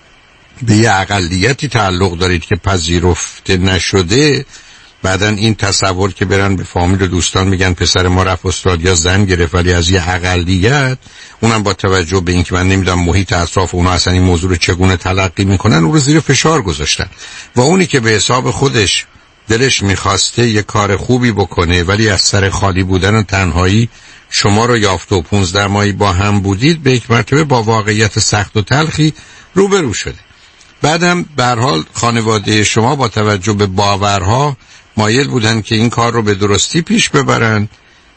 به یه اقلیتی تعلق دارید که پذیرفته نشده، بعدن این تصور که برن به فامیل و دوستان میگن پسر ما رفت استرالیا زن گرفت ولی از یه اقلیت، اونم با توجه به اینکه من نمیدونم محیط اطراف اونا اصلا این موضوع رو چگونه تلقی میکنن اون رو زیر فشار گذاشتن و اونی که به حساب خودش دلش میخواسته یه کار خوبی بکنه ولی از سر خالی بودن و تنهایی شما رو یافته و پونزده ماهی با هم بودید، به یک مرتبه با واقعیت سخت و تلخی روبرو شده. بعدم به هر حال خانواده شما با توجه به باورها مایل بودن که این کار رو به درستی پیش ببرن،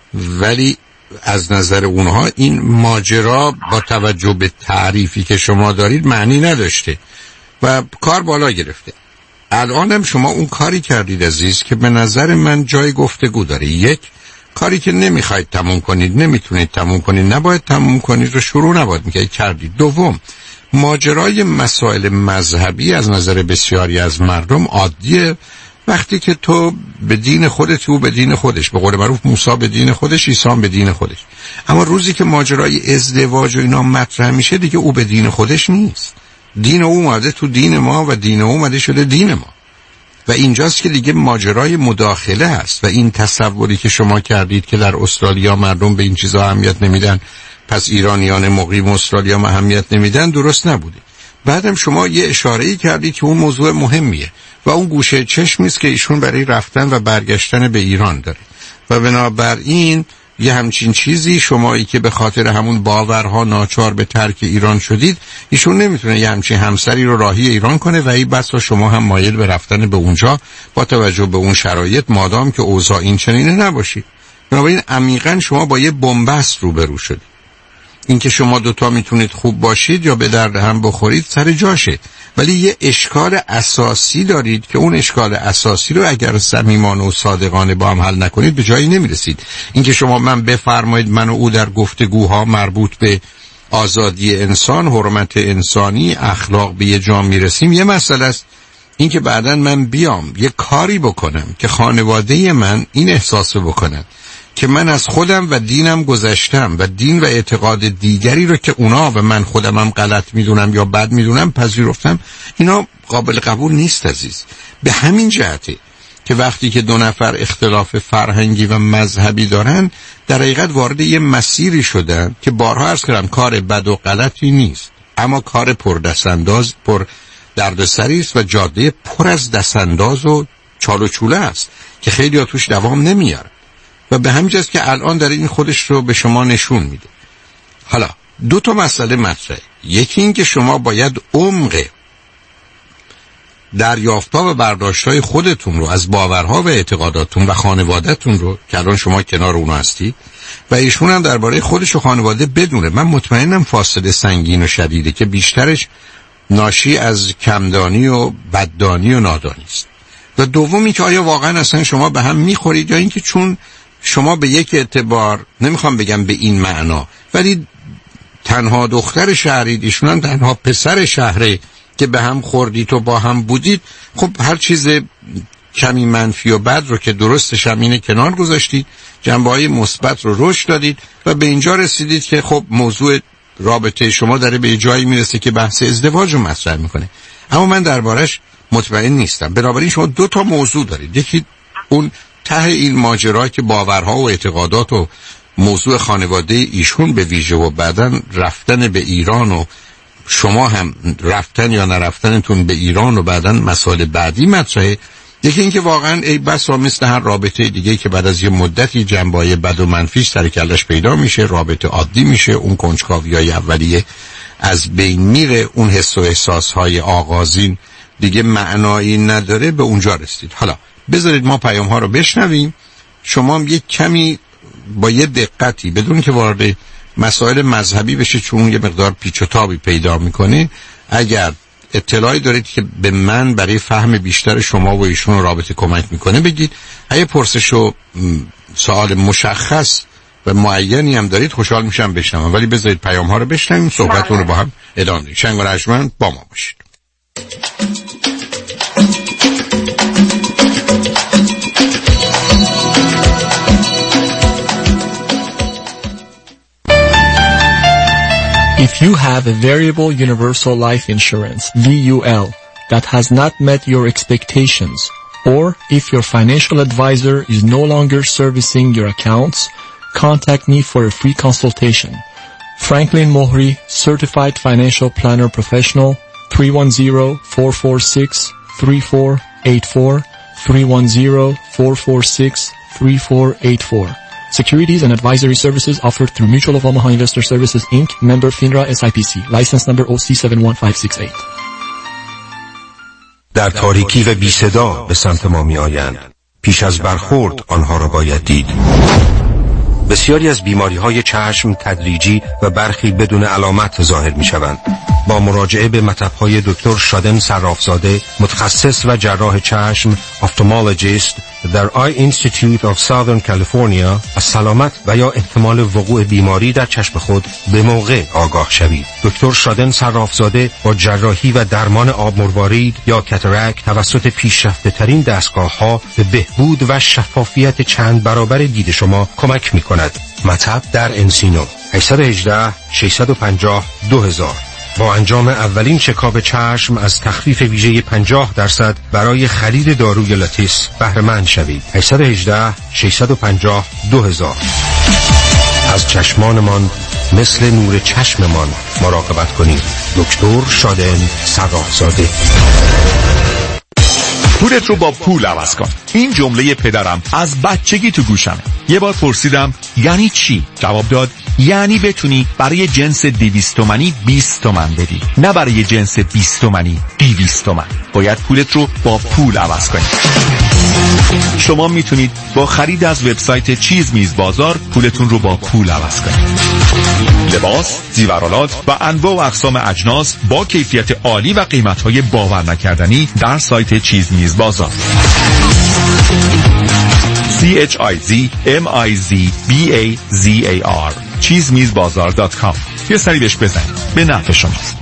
ولی از نظر اونها این ماجرا با توجه به تعریفی که شما دارید معنی نداشته و کار بالا گرفته. الانم شما اون کاری کردید عزیز که به نظر من جای گفتگو داره. یک، کاری که نمیخواید تموم کنید، نمیتونید تموم کنید، نباید تموم کنید رو شروع نباید میکنید کردید. دوم، ماجرای مسائل مذهبی از نظر بسیاری از مردم عادیه. وقتی که تو به دین خودت او به دین خودش، به قول معروف موسی به دین خودش عیسی به دین خودش، اما روزی که ماجرای ازدواج و اینا مطرح میشه دیگه او به دین خودش نیست. دین او اومده تو دین ما و دین او اومده شده دین ما و اینجاست که دیگه ماجرای مداخله هست و این تصوری که شما کردید که در استرالیا مردم به این چیزا اهمیت نمیدن پس ایرانیان مقیم استرالیا اهمیت نمیدن درست نبوده. بعدم شما یه اشاره‌ای کردید که اون موضوع مهمیه و اون گوشه چشمی است که ایشون برای رفتن و برگشتن به ایران داره و بنابراین یه همچین چیزی شمایی که به خاطر همون باورها ناچار به ترک ایران شدید، ایشون نمیتونه یه همچین همسری رو راهی ایران کنه و این بس شما هم مایل به رفتن به اونجا با توجه به اون شرایط مادام که اوضاع این چنینه نباشید. بنابراین عمیقاً شما با یه بن‌بست روبرو شدید. اینکه شما دوتا میتونید خوب باشید یا به درد هم بخورید سر جاشه، ولی یه اشکال اساسی دارید که اون اشکال اساسی رو اگر صمیمانه و صادقانه با هم حل نکنید به جایی نمیرسید. اینکه شما من بفرمایید من و او در گفتگوها مربوط به آزادی انسان، حرمت انسانی، اخلاق به یه جا میرسیم یه مسئله است. اینکه بعداً من بیام یه کاری بکنم که خانواده من این احساس بکنن که من از خودم و دینم گذشتم و دین و اعتقاد دیگری رو که اونا و من خودمم غلط میدونم یا بد میدونم پذیرفتم، اینا قابل قبول نیست عزیز. به همین جهته که وقتی که دو نفر اختلاف فرهنگی و مذهبی دارن در حقیقت وارد یه مسیری شدن که بارها عرض کردم کار بد و غلطی نیست، اما کار پر دستانداز پر دردسری است و جاده پر از دستانداز و چال و چوله است که خیلی ها توش دوام نمیارن و به همین جاست که الان داره این خودش رو به شما نشون میده. حالا دو تا مسئله مطرحه. یکی این که شما باید عمق دریافت‌ها و برداشت‌های خودتون رو از باورها و اعتقاداتون و خانواده‌تون رو که الان شما کنار اون هستی و ایشون هم درباره خودش و خانواده بدونه. من مطمئنم فاصله سنگین و شدیده که بیشترش ناشی از کمدانی و بددانی و نادانی است. و دومی که آیا واقعا اصلا شما به هم میخورید یا اینکه چون شما به یک اعتبار، نمیخوام بگم به این معنا، ولی تنها دختر شهرید، ایشون هم تنها پسر شهره که به هم خوردید و با هم بودید، خب هر چیز کمی منفی و بد رو که درستش هم اینه کنار گذاشتید، جنبه‌های مثبت رو رشد دادید و به اینجا رسیدید که خب موضوع رابطه شما داره به جایی میرسه که بحث ازدواج رو مطرح میکنه. اما من دربارش مطمئن نیستم. بنابراین شما دو تا موضوع دارید، یکی اون ته این ماجرا که باورها و اعتقادات و موضوع خانواده ایشون به ویژه و بعدن رفتن به ایران و شما هم رفتن یا نرفتنتون به ایران و بعدن مسائل بعدی مطرحه. یکی این که واقعا ای بسا مثل هر رابطه دیگه که بعد از یه مدتی جنبه‌های بد و منفیش سر کلش پیدا میشه، رابطه عادی میشه، اون کنجکاوی‌های اولیه از بین میره، اون حس و احساس‌های آغازین دیگه معنایی نداره، به اونجا رسید. حالا بذارید ما پیام ها رو بشنویم، شما هم یک کمی با یه دقتی بدون که وارد مسائل مذهبی بشه چون یه مقدار پیچ و تابی پیدا میکنه، اگر اطلاعی دارید که به من برای فهم بیشتر شما و ایشون رابطه کمک میکنه بگید. اگه پرسش و سوال مشخص و معینی هم دارید خوشحال میشم بشنوم، ولی بذارید پیام ها رو بشنویم، صحبتون رو با هم ادامه بدیم. شنگ و رجمند با ما باشید. If you have a variable universal life insurance, V U L, that has not met your expectations, or if your financial advisor is no longer servicing your accounts, contact me for a free consultation. Franklin Mohri, Certified Financial Planner Professional, three one zero, four four six, three four eight four, three one zero, four four six, three four eight four. Securities and advisory services offered through Mutual of Omaha Investor Services, Incorporated, member FINRA S I P C, license number O C seven one five six eight. در تاریکی و بی صدا به سمت ما می آیند. پیش از برخورد آنها را باید دید. بسیاری از بیماری های چشم تدریجی و برخی بدون علامت ظاهر می شوند. با مراجعه به مطب‌های دکتر شادن صرافزاده، متخصص و جراح چشم، افتالمولوژیست در آی اینستیتیوت آف ساذرن کالیفرنیا، از سلامت و یا احتمال وقوع بیماری در چشم خود به موقع آگاه شوید. دکتر شادن صرافزاده با جراحی و درمان آب مروارید یا کاتاراکت توسط پیشرفته ترین دستگاه ها به بهبود و شفافیت چند برابر دید شما کمک می کند. مطب در انسینو، هشت یک هشت، شش پنج صفر، دو هزار. با انجام اولین شکاب چشم از تخفیف ویژه پنجاه درصد برای خرید داروی لاتیس بهره مند شوید. هشت یک هشت، شش پنج صفر، دو هزار. از چشمانمان مثل نور چشممان مراقبت کنید. دکتر شادن صرافزاده. پولت رو با پول عوض کن. این جمله پدرم از بچگی تو گوشمه. یه بار پرسیدم یعنی چی؟ جواب داد یعنی بتونی برای جنس دویست تومانی بیست تومن بدی، نه برای جنس بیست تومانی دویست تومن. باید پولت رو با پول عوض کنی. شما میتونید با خرید از وبسایت چیز میز بازار پولتون رو با پول عوض کنید. لباس، زیورالات و انواع و اقسام اجناس با کیفیت عالی و قیمت‌های باور نکردنی در سایت چیز میز بازار. C H I Z M I Z B A Z A R چیز میز بازار دات کام. یه سری بهش بزنید، به نفع شماست.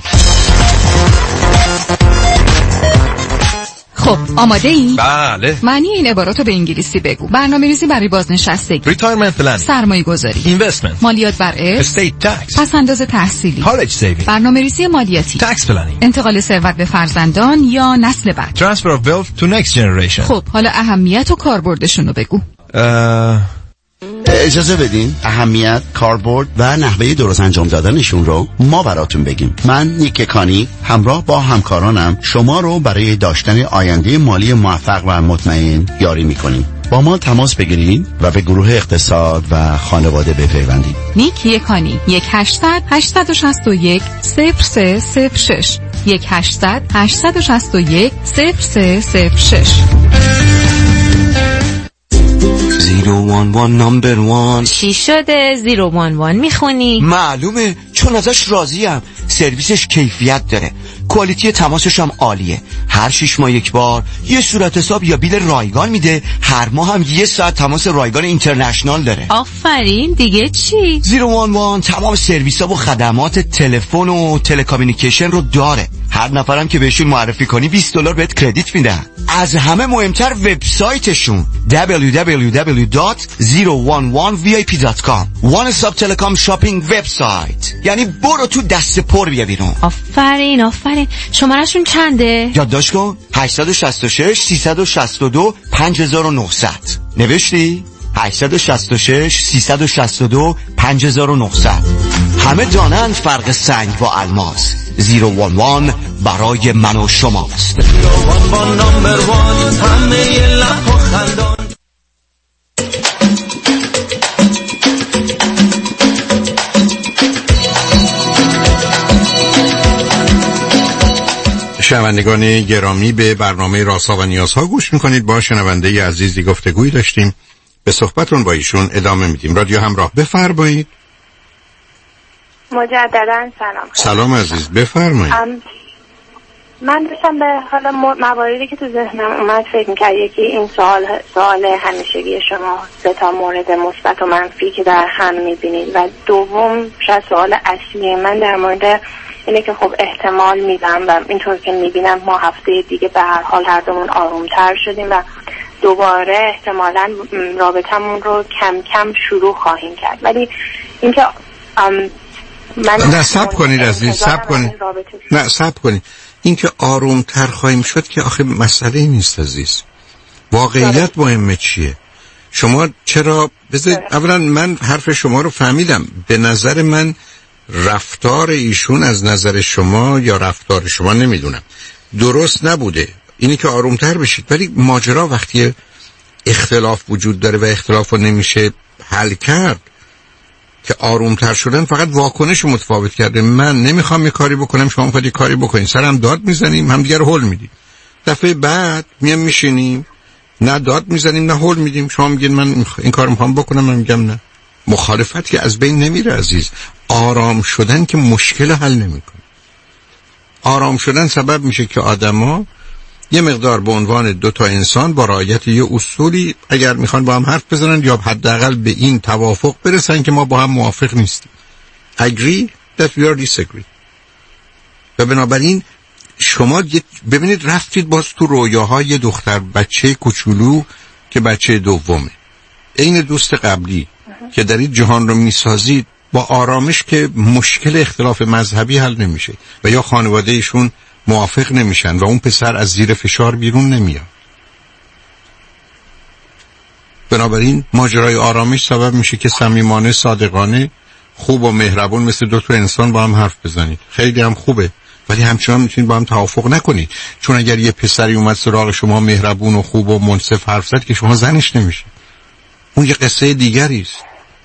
خب آماده ای؟ بله. معنی این عبارات رو به انگلیسی بگو. برنامه ریزی برای بازنشستگی، Retirement planning، سرمایه گذاری، Investment، مالیات بر ارث، Estate tax، پس انداز تحصیلی، College saving، برنامه ریزی مالیاتی، Tax planning، انتقال ثروت به فرزندان یا نسل بعد، Transfer of wealth to next generation. خب حالا اهمیت و کاربردشون رو بگو. اه... اجازه بدین اهمیت، کاربرد و نحوه درست انجام دادنشون رو ما براتون بگیم. من نیک کانی همراه با همکارانم شما رو برای داشتن آینده مالی موفق و مطمئن یاری میکنیم. با ما تماس بگیرید و به گروه اقتصاد و خانواده بپیوندید. نیک یکانی یک هشتصد هشتصد و شصت و یک صفر سه صفر شش یک هشتصد هشتصد و شصت و یک صفر سه صفر شش. زیرو وان وان نمبر وان. چی شده؟ زیرو وان وان میخونی؟ معلومه، چون ازش راضیم. سرویسش کیفیت داره، کوالیتی تماسش هم عالیه. هر شش ماه یک بار یه صورت حساب یا بیل رایگان میده. هر ماه هم یه ساعت تماس رایگان اینترنشنال داره. آفرین، دیگه چی؟ زیرو وان وان تمام سرویس ها و خدمات تلفن و تلکامیونیکیشن رو داره. هر نفرم که بهشون معرفی کنی بیست دلار بهت کردیت میدن. از همه مهمتر وبسایتشون دبلیو دبلیو دبلیو دات زیرو وان وان وی آی پی دات کام. وان استاپ تلکام شاپینگ وبسایت، یعنی برو تو دست پر بیا بیرون. آفرین آفرین. شمارهشون چنده؟ یادداشت کن. هشت شش شش سیصد و شصت و دو پنج هزار و نهصد. نوشتی؟ هشت شش شش سیصد و شصت و دو پنج هزار و نهصد. همه دانند فرق سنگ با الماس. زیرو وان وان برای من و شماست. شنوندگان گرامی، به برنامه رازها و نیازها گوش میکنید. با شنونده عزیزی گفتگویی داشتیم، به صحبتون با ایشون ادامه میدیم. رادیو همراه، بفرمایید. مجددا سلام. سلام عزیز، بفرمایید. من داشتم به حالا مواردی که تو ذهنم اومد فکر می‌کردم. یکی این سوال سوال همیشگی شما، سه تا مورد مثبت و منفی که در هم می‌بینید، و دوم شاید سوال اصلی من در مورد اینه که خب احتمال میدم و اینطور که میبینم ما هفته دیگه به هر حال هر دومون آرومتر شدیم و دوباره احتمالاً رابطمون رو کم کم شروع خواهیم کرد. ولی اینکه من نه صبر کنید عزیز، صبر کنید. نه صبر کنید. اینکه آرومتر خواهیم شد که آخه مسئله نیست عزیز. واقعیت مهمه چیه؟ شما چرا بذارید اولا من حرف شما رو فهمیدم. به نظر من رفتار ایشون از نظر شما یا رفتار شما نمیدونم درست نبوده. اینی که آرومتر بشید، ولی ماجرا وقتی اختلاف وجود داره و اختلاف رو نمیشه حل کرد که آرومتر شدن فقط واکنش متفاوت کرده. من نمیخوام یه کاری بکنم، شما میخواید یه کاری بکنین، سرم داد میزنیم، هم دیگه رو هول میدیم. دفعه بعد میام میشینیم، نه داد میزنیم نه هول میدیم. شما میگین من این کارو میخوام بکنم، من میگم نه. مخالفت که از بین نمیره عزیز. آرام شدن که مشکل حل نمیکنه. آرام شدن سبب میشه که آدما یه مقدار به عنوان دو تا انسان با رعایت یه اصولی اگر میخوان با هم حرف بزنن یا حداقل به این توافق برسن که ما با هم موافق نیستیم. Agree that we are disagree. و بنابراین شما ببینید رفتید باز تو رویاهای دختر بچه کوچولو که بچه دومه، این دوست قبلی که در این جهان رو میسازید، با آرامش که مشکل اختلاف مذهبی حل نمیشه و یا خانواده ایشون موافق نمیشن و اون پسر از زیر فشار بیرون نمیاد. بنابراین ماجرای آرامش سبب میشه که صمیمانه، صادقانه، خوب و مهربون مثل دو تا انسان با هم حرف بزنید. خیلی هم خوبه، ولی همچنان میتونید با هم توافق نکنید. چون اگر یه پسری اومد سراغ شما مهربون و خوب و منصف حرف زد که شما زنش نمیشه، اون یه قصه دیگری است.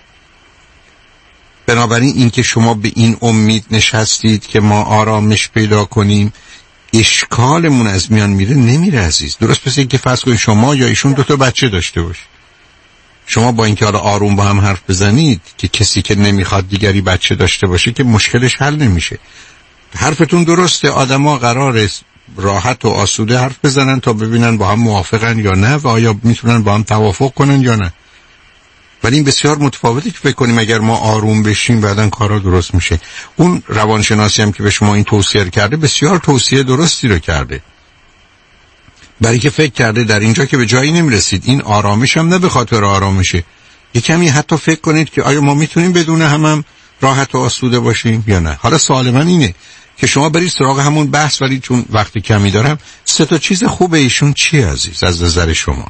بنابراین اینکه شما به این امید نشستید که ما آرامش پیدا کنیم، اشکالمون از میان میره نمیره عزیز. درست مثل اینکه فرض کنید شما یا ایشون دو تا بچه داشته باشه، شما با اینکه حالا آروم با هم حرف بزنید که کسی که نمیخواد دیگری بچه داشته باشه که مشکلش حل نمیشه. حرفتون درسته، آدما قراره راحت و آسوده حرف بزنن تا ببینن با هم موافقن یا نه و آیا میتونن با هم توافق کنن یا نه. ولی این بسیار متفاوته که فکر کنیم اگر ما آروم بشیم بعدن کارا درست میشه. اون روانشناسی هم که به شما این توصیه کرده بسیار توصیه درستی رو کرده، برای که فکر کرده در اینجا که به جایی نمیرسید. این آرامش هم نه به خاطر آرامشه، یه کمی حتی فکر کنید که آیا ما میتونیم بدون هم, هم راحت و آسوده باشیم یا نه. حالا سوال من اینه که شما برید سراغ همون بحث، ولی چون وقت کمی دارم، سه تا چیز خوبه ایشون چیه عزیز از نظر شما؟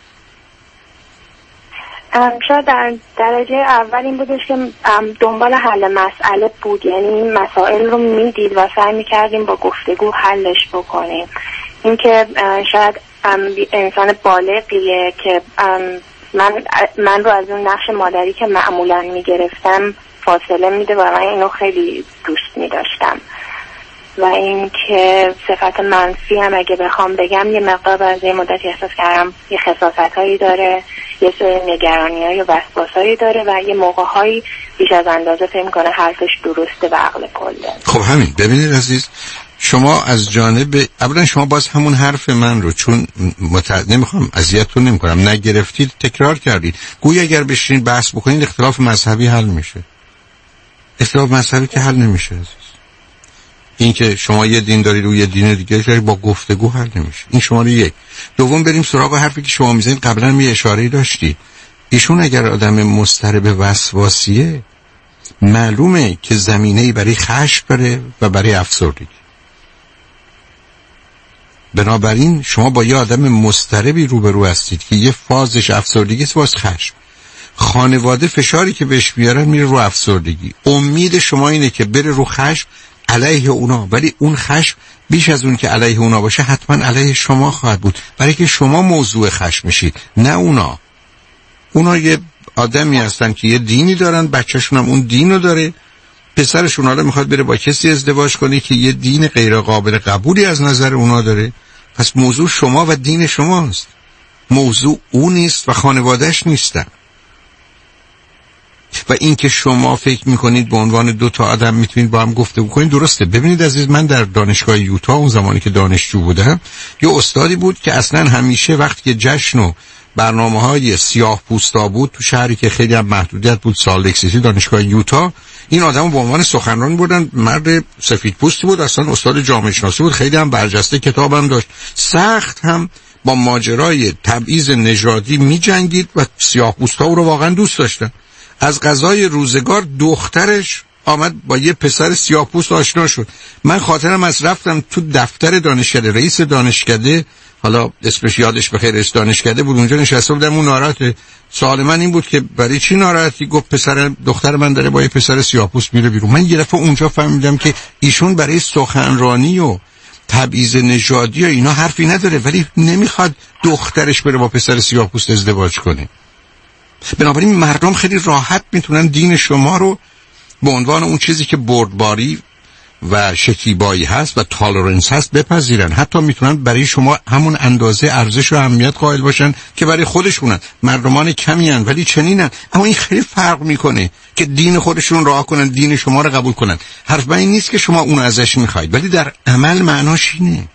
شاید در درجه اول این بودش که دنبال حل مسئله بود، یعنی مسائل رو میدید و سعی میکردیم با گفتگو حلش بکنیم. این که شاید انسان بالغیه که من من رو از اون نقش مادری که معمولا میگرفتم فاصله میده و من اینو خیلی دوست میداشتم. و اینکه صفت منفی هم اگه بخوام بگم یه مقدار از یه مدتی احساس کردم یه خساست‌هایی داره، یه سری نگرانی‌های و وسواسایی داره و یه موقع‌هایی بیش از اندازه فکر می‌کنه حرفش درسته و عقل کله. خب همین ببینید عزیز، شما از جانب اولا شما باز همون حرف من رو چون مت... نمیخوام اذیتتون نمی‌کنم نگرفتید تکرار کردید. گویا اگر بشینید بحث بکنید اختلاف مذهبی حل میشه. اختلاف مذهبی که حل نمیشه عزیز. این که شما یه دین دارید و یه دین دیگه دارید با گفتگو حل نمیشه. این شماره یک. دوم بریم سراغ حرفی که شما میزنید. قبلا می اشاره‌ای داشتید ایشون اگر آدم مضطرب وسواسیه معلومه که زمینه‌ای برای خشم داره و برای افسردگی. بنابراین شما با یه آدم مضطربی روبرو هستید که یه فازش افسردگی است واسه خشم. خانواده فشاری که بهش بیارن میره رو افسردگی. امید شما اینه که بره رو خشم علیه اونا، ولی اون خشم بیش از اون که علیه اونا باشه حتما علیه شما خواهد بود، برای که شما موضوع خشم میشید نه اونا. اونا یه آدمی هستن که یه دینی دارن، بچه‌شون هم اون دینو داره، پسرشون حالا میخواد بره با کسی ازدواج کنه که یه دین غیر قابل قبولی از نظر اونا داره. پس موضوع شما و دین شماست، موضوع اون نیست و خانوادهش نیستن. و این که شما فکر میکنید به عنوان دو تا آدم میتونید با هم گفتگو کنید درسته. ببینید عزیز، من در دانشگاه یوتا اون زمانی که دانشجو بودم یه استادی بود که اصلا همیشه وقتی که جشن و برنامه‌های سیاه پوستا بود تو شهری که خیلی هم محدودیت بود، سالت لیک سیتی، دانشگاه یوتا، این آدمو به عنوان سخنران بردن. مرد سفید پوستی بود، اصلا استاد جامعه شناسی بود، خیلی هم برجسته، کتابم داشت، سخت هم با ماجرای تبعیض نژادی می‌جنگید و سیاه پوستا رو واقعا دوست داشتن. از قضای روزگار دخترش آمد با یه پسر سیاه‌پوست آشنا شد. من خاطرم از رفتم تو دفتر دانشکده، رئیس دانشکده، حالا اسمش یادش بخیر، رئیس دانشکده بود، اونجا نشسته بودم. اون ناراحته. سوال من این بود که برای چی ناراحتی؟ گفت پسر دختر من داره با یه پسر سیاه‌پوست میره بیرون. من یه دفعه اونجا فهمیدم که ایشون برای سخنرانی و تبعیض نژادی و اینا حرفی نداره، ولی نمیخواد دخترش بره با پسر سیاه‌پوست ازدواج کنه. بنابراین مردم خیلی راحت میتونن دین شما رو به عنوان اون چیزی که بردباری و شکیبایی هست و تالرنس هست بپذیرن. حتی میتونن برای شما همون اندازه ارزش و اهمیت قائل باشن که برای خودشونن. مردمان کمی هن ولی چنینن. اما این خیلی فرق میکنه که دین خودشون راه کنن، دین شما رو قبول کنن. حرف من این نیست که شما اون ازش میخواید، ولی در عمل معناش اینه.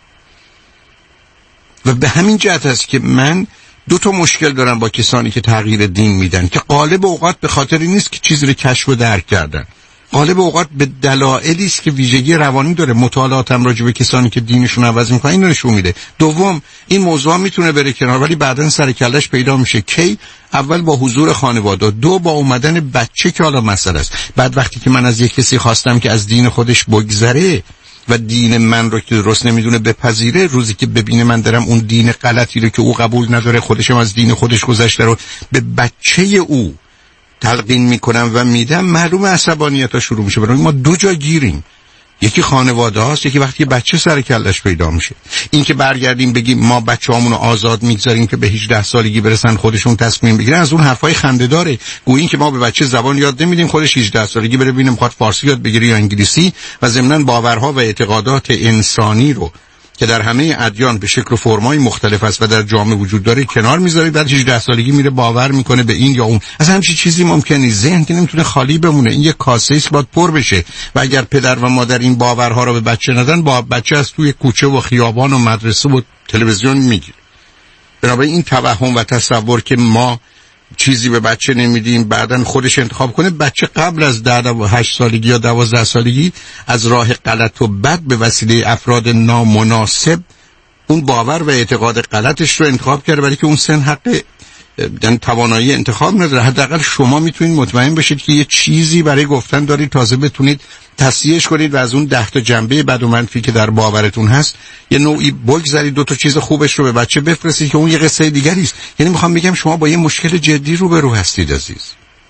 و به همین جهت است که من دو تا مشکل دارم با کسانی که تغییر دین میدن که غالب اوقات به خاطری نیست که چیزی رو کشف و درک کردن، غالب اوقات به دلایلی است که ویژگی روانی داره. مطالعاتم راجع به کسانی که دینشون عوض میکنن اینو نشون میده. دوم، این موضوع میتونه بره کنار ولی بعداً سر کله‌اش پیدا میشه. کی؟ اول با حضور خانواده، دو با اومدن بچه که حالا مسئله است. بعد وقتی که من از یک کسی خواستم که از دین خودش بگذره و دین من رو که درست نمیدونه بپذیره، روزی که ببینه من دارم اون دین غلطی رو که او قبول نداره، خودشم از دین خودش گذشته رو به بچه او تلقین میکنم و میدم، معلومه عصبانیت ها شروع میشه. برای ما دو جا گیریم، یکی خانواده هاست، یکی وقتی بچه سر کلش پیدا میشه. این که برگردیم بگیم ما بچه‌هامون رو آزاد میگذاریم که به هجده سالگی برسن خودشون تصمیم بگیرن، از اون حرفای خنده داره. گویا این که ما به بچه زبان یاد نمیدیم، خودش هجده سالگی بره ببینیم میخواد فارسی یاد بگیره یا انگلیسی، و ضمناً باورها و اعتقادات انسانی رو که در همه ادیان به شکل و فرمای مختلف است و در جامعه وجود داره کنار میذاره. بعد هجده سالگی میره باور میکنه به این یا اون. از همچین چیزی ممکن نیست. ذهن که نمیتونه خالی بمونه، این یک کاسه است باید پر بشه. و اگر پدر و مادر این باورها رو به بچه ندن، با بچه از توی کوچه و خیابان و مدرسه و تلویزیون میگیره. بنابراین این توهم و تصور که ما چیزی به بچه نمیدیم بعدن خودش انتخاب کنه، بچه قبل از ده و هشت سالگی یا دوازده سالگی از راه غلط و بد به وسیله افراد نامناسب اون باور و اعتقاد غلطش رو انتخاب کرده، برای که اون سن حق یعنی توانایی انتخاب نداره. حداقل شما میتونید مطمئن بشید که یه چیزی برای گفتن دارید، تازه بتونید تصحیحش کنید و از اون ده تا جنبه بد و منفی که در باورتون هست یه نوعی بگذارید، دو تا چیز خوبش رو به بچه بفرستید که اون یه قصه دیگری است. یعنی میخوام بگم شما با یه مشکل جدی روبرو هستید عزیز.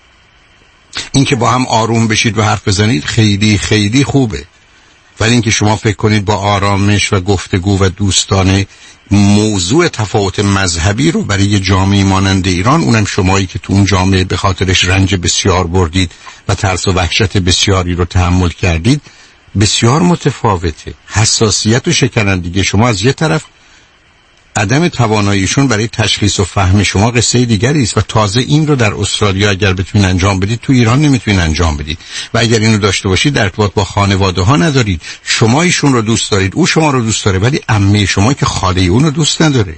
این که با هم آروم بشید و حرف بزنید خیلی خیلی خوبه، ولی اینکه شما فکر کنید با آرامش و گفتگو و دوستانه موضوع تفاوت مذهبی رو برای جامعه مانند ایران، اونم شمایی که تو اون جامعه به خاطرش رنج بسیار بردید و ترس و وحشت بسیاری رو تحمل کردید، بسیار متفاوته. حساسیت و شکنندگی شما از یه طرف، عدم تواناییشون برای تشخیص و فهم شما قصه دیگری است و تازه این رو در استرالیا اگر بتونین انجام بدید تو ایران نمیتونین انجام بدید و اگر اینو داشته باشید در ارتباط با خانواده ها ندارید. شما ایشون رو دوست دارید، او شما رو دوست داره، ولی عمه شما که خاله اون رو دوست نداره.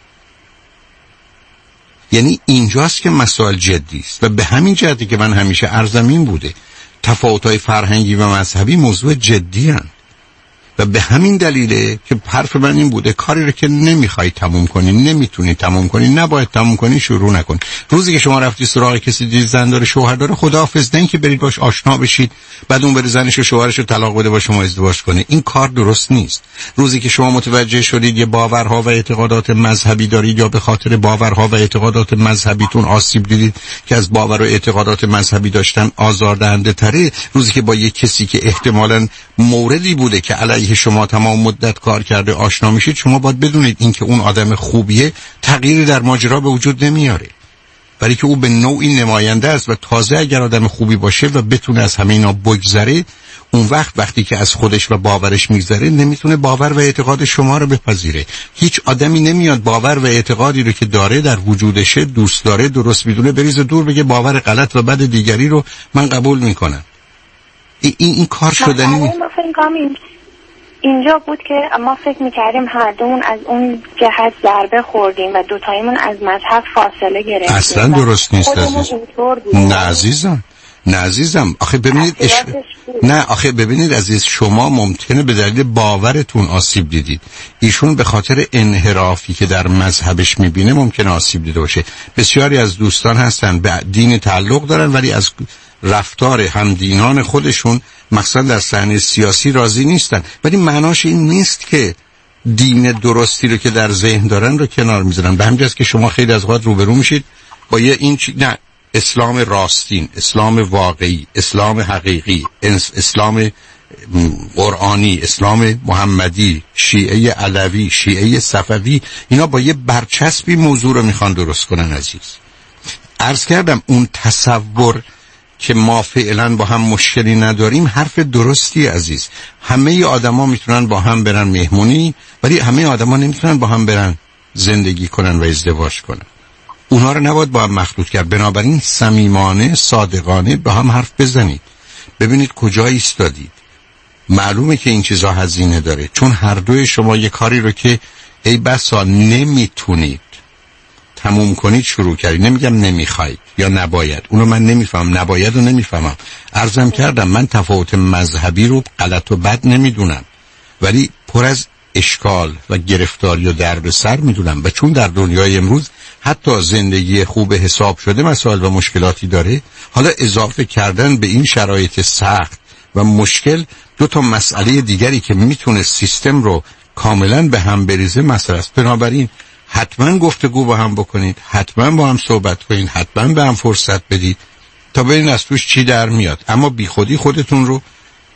یعنی اینجاست که مسائل جدی است و به همین جهتی که من همیشه عرضم این بوده تفاوت‌های فرهنگی و مذهبی موضوع جدی هستند و به همین دلیله که حرف من این بوده کاری رو که نمیخوای تموم کنی، نمیتونی تموم کنی، نباید تموم کنی، شروع نکن. روزی که شما رفتی سراغ کسی دید زن داره شوهر داره، خداحافظ، نه که برید باش آشنا بشید بعد اون بره زنش و شوهرش رو طلاق بده با شما ازدواج کنه. این کار درست نیست. روزی که شما متوجه شدید یه باورها و اعتقادات مذهبی دارید یا به خاطر باورها و اعتقادات مذهبیتون آسیب دیدید که از باور و اعتقادات مذهبی داشتن آزاردهنده تره، روزی که با یه کسی که احتمالاً موردی بوده که علیه شما تمام مدت کار کرده آشنا میشید، شما باید بدونید این که اون آدم خوبیه تغییری در ماجرا به وجود نمیاره، برای که او به نوعی نماینده است و تازه اگر آدم خوبی باشه و بتونه از همه اینا بگذره، اون وقت وقتی که از خودش و باورش میگذره نمیتونه باور و اعتقاد شما رو بپذیره. هیچ آدمی نمیاد باور و اعتقادی رو که داره در وجودشه دوست داره درست میدونه بریزه دور بگه باور غلط و بد دیگری رو من قبول میکنم. این این کار شدنی نیست. اینجا بود که ما فکر میکردیم هر دومون از اون جهت ضربه خوردیم و دوتاییمون از مذهب فاصله گرفتیم. اصلا درست نیست عزیز. نه عزیزم، نه عزیزم، آخه ببینید اش... نه آخه ببینید عزیز، شما ممکنه به دلیل باورتون آسیب دیدید، ایشون به خاطر انحرافی که در مذهبش میبینه ممکنه آسیب دیده باشه. بسیاری از دوستان هستن به دین تعلق دارن ولی از رفتار همدینان خودشون مثلا در صحنه سیاسی راضی نیستن، ولی معناش این نیست که دین درستی رو که در ذهن دارن رو کنار میذارن. به همین جاست که شما خیلی از اوقات روبرو میشید با یه این چی... نه اسلام راستین، اسلام واقعی، اسلام حقیقی، اسلام قرآنی، اسلام محمدی، شیعه علوی، شیعه صفوی، اینا با یه برچسبی موضوع رو میخوان درست کنن. عزیز عرض کردم اون تصور که ما فعلا با هم مشکلی نداریم حرف درستی عزیز. همه آدما میتونن با هم برن مهمونی ولی همه آدما نمیتونن با هم برن زندگی کنن و ازدواج کنن. اونها رو نباید با هم مخلوط کرد. بنابراین صمیمانه، صادقانه با هم حرف بزنید، ببینید کجا ایستادید. معلومه که این چیزا هزینه داره، چون هر دوی شما یه کاری رو که ای بسا نمیتونید تموم کنید شروع کردید. نمیگم نمیخواید یا نباید، اونو من نمیفهم، نباید رو نمیفهمم. عرضم کردم من تفاوت مذهبی رو غلط و بد نمیدونم ولی پر از اشکال و گرفتاری و دردسر میدونم و چون در دنیای امروز حتی زندگی خوب حساب شده مسائل و مشکلاتی داره، حالا اضافه کردن به این شرایط سخت و مشکل دو تا مسئله دیگری که میتونه سیستم رو کاملا به هم بریزه مسئله است. بنابراین حتما گفتگو با هم بکنید، حتما با هم صحبت کنید، حتما به هم فرصت بدید تا ببینید از توش چی در میاد. اما بی خودی خودتون رو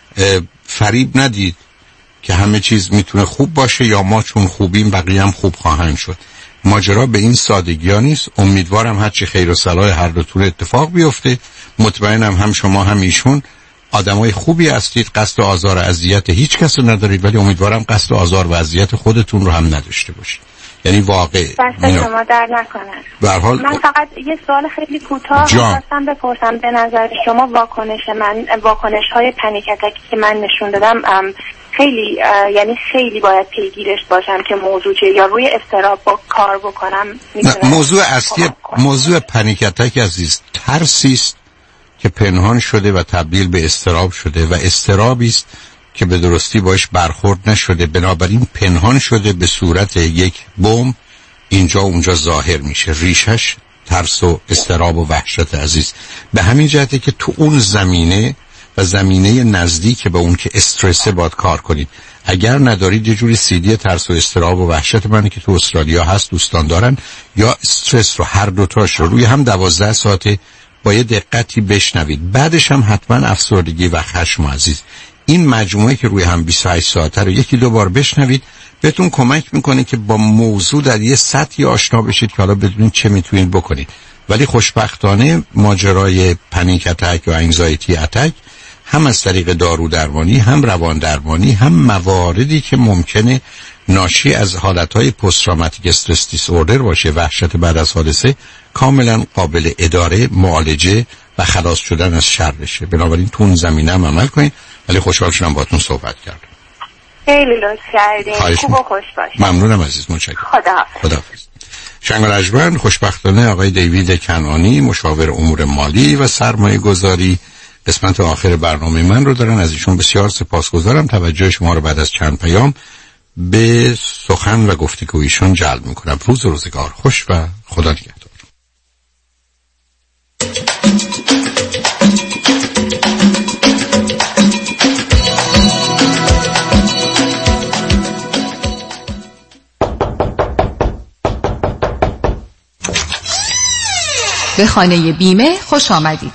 فریب ندید که همه چیز میتونه خوب باشه یا ما چون خوبیم بقیه هم خوب خواهند شد. ماجرا به این سادگی ها نیست. امیدوارم هرچی خیر و صلاح هر دوتون اتفاق بیفته. مطمئنم هم شما هم ایشون آدمای خوبی هستید، قصد آزار و اذیت هیچ کس رو ندارید، ولی امیدوارم قصد آزار و اذیت خودتون رو هم نداشته باشید. یعنی واقع دست شما در نکنه. به هر حال من فقط یه سوال خیلی کوتاه خواستم بپرسم. به نظر شما واکنش من واکنش های پنیک اتاکی که من نشون دادم خیلی یعنی خیلی باید پیگیرش باشم که موضوع چه یا روی اضطراب با کار بکنم؟ موضوع اصلی موضوع پنیک اتاک عزیز ترسی است که پنهان شده و تبدیل به اضطراب شده و اضطرابی است که به درستی باش برخورد نشده، بنابراین پنهان شده به صورت یک بمب اینجا اونجا ظاهر میشه. ریشش ترس و اضطراب و وحشت عزیز. به همین جهته که تو اون زمینه و زمینه نزدیک به اون که استرس باید کار کنید. اگر ندارید یه جوری سیدی ترس و اضطراب و وحشت من که تو استرالیا هست دوستان دارن، یا استرس رو هر دوتاش رو روی هم دوازده ساعته با یه دقتی بشنوید. بعدش هم حتما افسردگی و خشم عزیز. این مجموعه که روی هم بیست و هشت ساعته رو یکی دو بار بشنوید بهتون کمک میکنه که با موضوع در یه سطحی آشنا بشید که حالا بدونید چه میتونید بکنید. ولی خوشبختانه ماجرای پنیک اتک و انگزایتی اتک هم از طریق دارو درمانی، هم روان درمانی، هم مواردی که ممکنه ناشی از حالتهای پست تروماتیک استرس دیسوردر باشه، وحشت بعد از حادثه، کاملا قابل اداره، معالجه و خلاص شدن از شر بشه. بنابراین تو اون زمینه هم عمل کنین. ولی خوشحال شدم باهاتون صحبت کردم. خیلی لطف کردین. خوب و خوش باشید. ممنونم عزیز، متشکرم. خداحافظ. خداحافظ. شنگ و رجمن، خوشبختانه آقای دیوید کنعانی، مشاور امور مالی و سرمایه گذاری، قسمت آخر برنامه من رو دارن. از ایشون بسیار سپاسگزارم. توجه شما رو بعد از چند پیام به سخن و گفتگویشون جلب میکنم. روز و روزگار خوش و خدا نگهدار. به خانه بیمه خوش آمدید.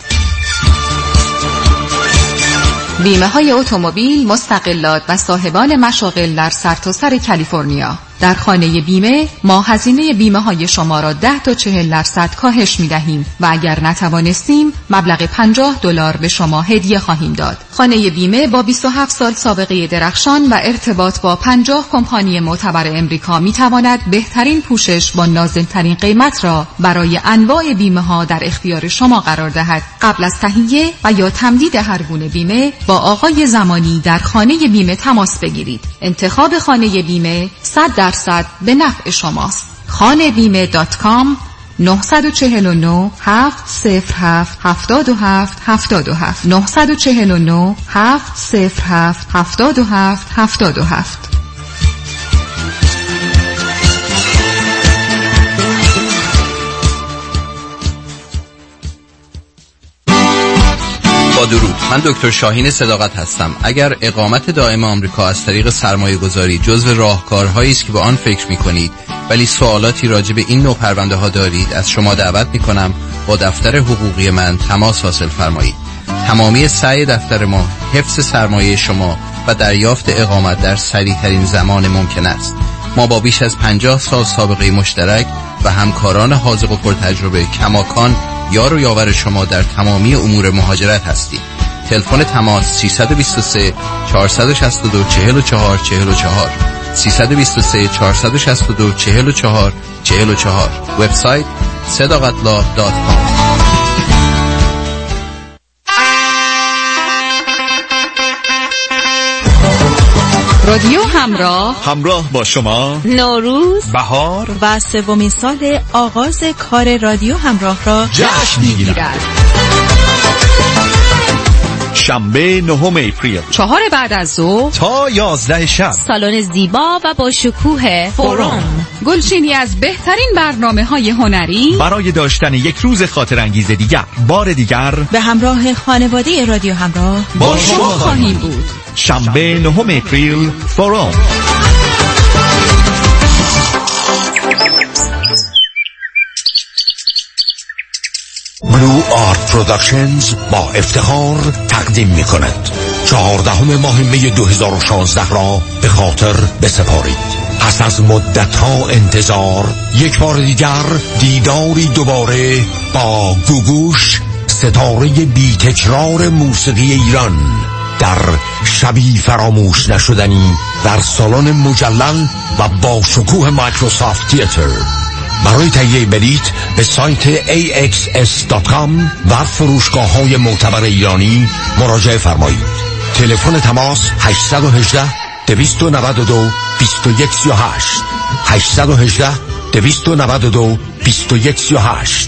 بیمه های اتومبیل، مستقلات و صاحبان مشاغل در سرتاسر کالیفرنیا. در خانه بیمه ما هزینه بیمه های شما را ده تا چهل درصد کاهش می دهیم و اگر نتوانستیم مبلغ پنجاه دلار به شما هدیه خواهیم داد. خانه بیمه با بیست و هفت سال سابقه درخشان و ارتباط با پنجاه کمپانی معتبر امریکا می تواند بهترین پوشش با نازل‌ترین قیمت را برای انواع بیمه ها در اختیار شما قرار دهد. قبل از تهیه و یا تمدید هر گونه بیمه با آقای زمانی در خانه بیمه تماس بگیرید. انتخاب خانه بیمه صد درصد به نفع شماست. خانه بیمه دات کام نه چهار نه هفت صفر هفت هفت هفت هفت هفت نه چهار نه هفت صفر هفت هفت هفت هفت هفت. با درود، من دکتر شاهین صداقت هستم. اگر اقامت دائم آمریکا از طریق سرمایه گذاری جزو راهکارهایی است که به آن فکر می کنید ولی سوالاتی راجع به این نوع پرونده ها دارید، از شما دعوت می کنم با دفتر حقوقی من تماس حاصل فرمایید. تمامی سعی دفتر ما حفظ سرمایه شما و دریافت اقامت در سریع ترین زمان ممکن است. ما با بیش از پنجاه سال سابقه مشترک و همکاران حاذق و پرتجربه کماکان یار و یاور شما در تمامی امور مهاجرت هستیم. تلفن تماس سه دو سه چهار شش دو چهار چهار چهار چهار سه دو سه چهار شش دو چهار چهار چهار چهار. وبسایت صداقتلا دات کام. رادیو همراه، همراه با شما. نوروز، بهار و سومین سال آغاز کار رادیو همراه را جشن می‌گیرد. شنبه نهم اپریل، چهار بعد از ظهر تا یازده شب، سالن زیبا و با شکوه فوروم، گلچینی از بهترین برنامه‌های هنری برای داشتن یک روز خاطر انگیز دیگر. بار دیگر به همراه خانواده رادیو همراه با شما خواهیم بود. شنبه نهم اپریل، فوروم. بلو آرت پروداکشنز با افتخار تقدیم می کند چهاردهم ماه می دو هزار و شانزده را به خاطر بسپارید. پس از مدت ها انتظار یک بار دیگر دیداری دوباره با گوگوش، ستاره بی تکرار موسیقی ایران، در شبی فراموش نشدنی در سالن مجلل و با شکوه مایکروسافت تیاتر. برای تهیه بلیط به سایت ای اکس اس دات کام و فروشگاه‌های معتبر ایرانی مراجعه فرمایید. تلفن تماس هشت یک هشت دو نه دو دو یک یک سه هشت هشت یک هشت دو نه دو دو یک یک سه هشت.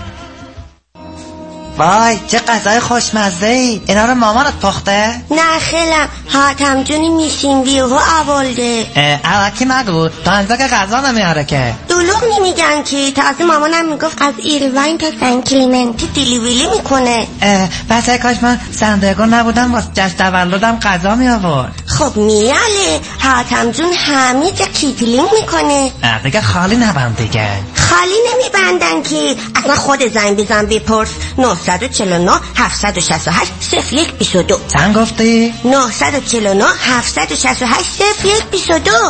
وای چه غذای خوشمزه ای. اینا رو مامانت پخته؟ نه خیلم حاتم جونی میشین بیوهو اولده. اوکی مگو تا انزا که غذا نمیاره که. دلوغ نمیگن که تازه مامانم میگفت از ایروین تا سن کلیمنتی دیلیویلی میکنه. بس کاش من سندگو نبودم واسه جشن تولدم غذا می آورد. خب میاله حاتم جون همه جا کیتلینگ میکنه. دیگه خالی نبند دیگه. خالی نمیبندن که. اصلا خود زنگ بزن بپرس. نه چهار نه هفت شش هشت صفر یک دو دو. چند گفتی؟ نه چهار نه هفت شش هشت صفر یک دو دو.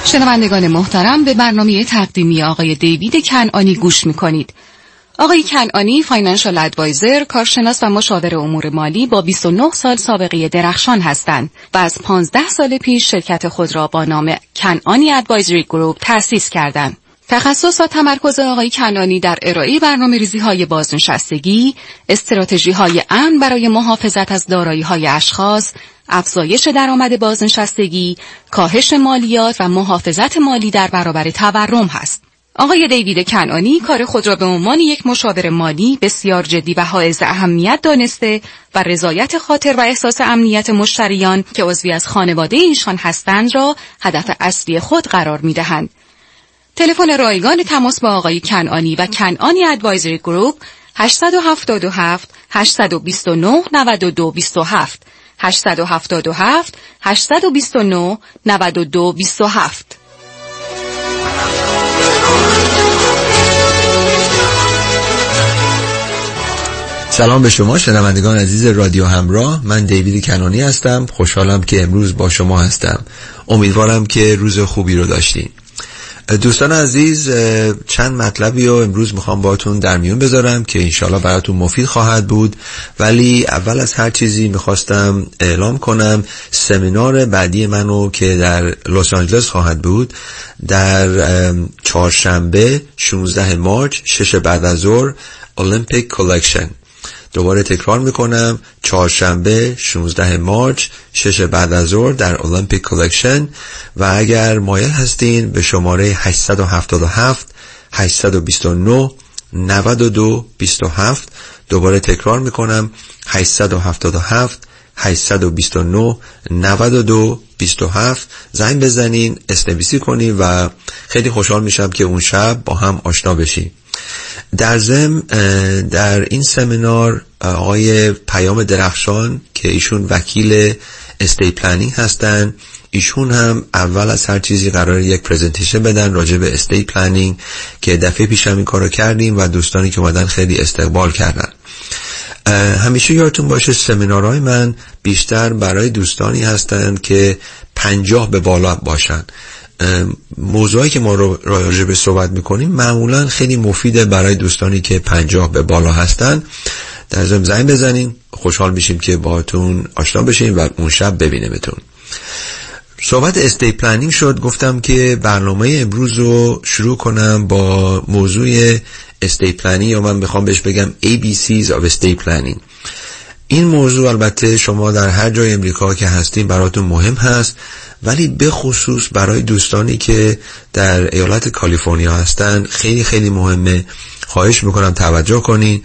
شنوندگان محترم، به برنامه تقدیمی آقای دیوید کنعانی گوش می‌کنید. آقای کنعانی فاینانشال ادوایزر، کارشناس و مشاور امور مالی با بیست و نه سال سابقه درخشان هستند و از پانزده سال پیش شرکت خود را با نام کنعانی ادوایزری گروپ تأسیس کردند. تخصص و تمرکز آقای کنعانی در ارائه برنامه‌ریزی‌های بازنشستگی، استراتژی‌های امن برای محافظت از دارایی‌های اشخاص، افزایش درآمد بازنشستگی، کاهش مالیات و محافظت مالی در برابر تورم است. آقای دیوید کنعانی کار خود را به عنوان یک مشاور مالی بسیار جدی و حائز اهمیت دانسته و رضایت خاطر و احساس امنیت مشتریان که عضوی از خانواده ایشان هستند را هدف اصلی خود قرار می‌دهند. تلفن رایگان تماس با آقای کنعانی و کنعانی ادوایزری گروپ هشت هفت هفت هشت دو نه نه دو دو هفت هشت هفت هفت هشت دو نه نه دو دو هفت. سلام به شما شنوندگان عزیز رادیو همراه. من دیوید کنعانی هستم. خوشحالم که امروز با شما هستم. امیدوارم که روز خوبی رو داشتین. دوستان عزیز، چند مطلبی رو امروز میخوام باهاتون در میون بذارم که انشالله براتون مفید خواهد بود، ولی اول از هر چیزی میخواستم اعلام کنم سمینار بعدی منو که در لس آنجلس خواهد بود در چهارشنبه شانزده مارس شش بعد از ظهر، اولمپیک کالکشن. دوباره تکرار میکنم، چهارشنبه شانزده مارس شش بعد از ظهر در اولمپیک کالکشن. و اگر مایل هستین به شماره هشت هفت هفت هشت دو نه نه دو دو هفت، دوباره تکرار میکنم، هشت هفت هفت هشت دو نه نه دو دو هفت زنگ بزنین، اس‌نویسی کنین و خیلی خوشحال میشم که اون شب با هم آشنا بشیم. در ضمن در این سمینار آقای پیام درخشان که ایشون وکیل استیت پلنینگ هستن، ایشون هم اول از هر چیزی قراره یک پرزنتیشن بدن راجع به استیت پلنینگ که دفعه پیش هم این کارو کردیم و دوستانی که اومدن خیلی استقبال کردن. همیشه یادتون باشه سمینارهای من بیشتر برای دوستانی هستن که پنجاه به بالا باشن. موضوعی که ما رو راجع به صحبت میکنیم معمولا خیلی مفیده برای دوستانی که پنجاه به بالا هستن. در ضمن زنگ بزنین، خوشحال میشیم که باهاتون آشنا بشیم و اون شب ببینیمتون. صحبت استیت پلنینگ شد، گفتم که برنامه امروز رو شروع کنم با موضوع استیت پلنینگ، یا من بخوام بهش بگم ای بی سیز of estate planning. این موضوع البته شما در هر جای امریکا که هستین براتون مهم هست، ولی به خصوص برای دوستانی که در ایالت کالیفرنیا هستن خیلی خیلی مهمه. خواهش میکنم توجه کنین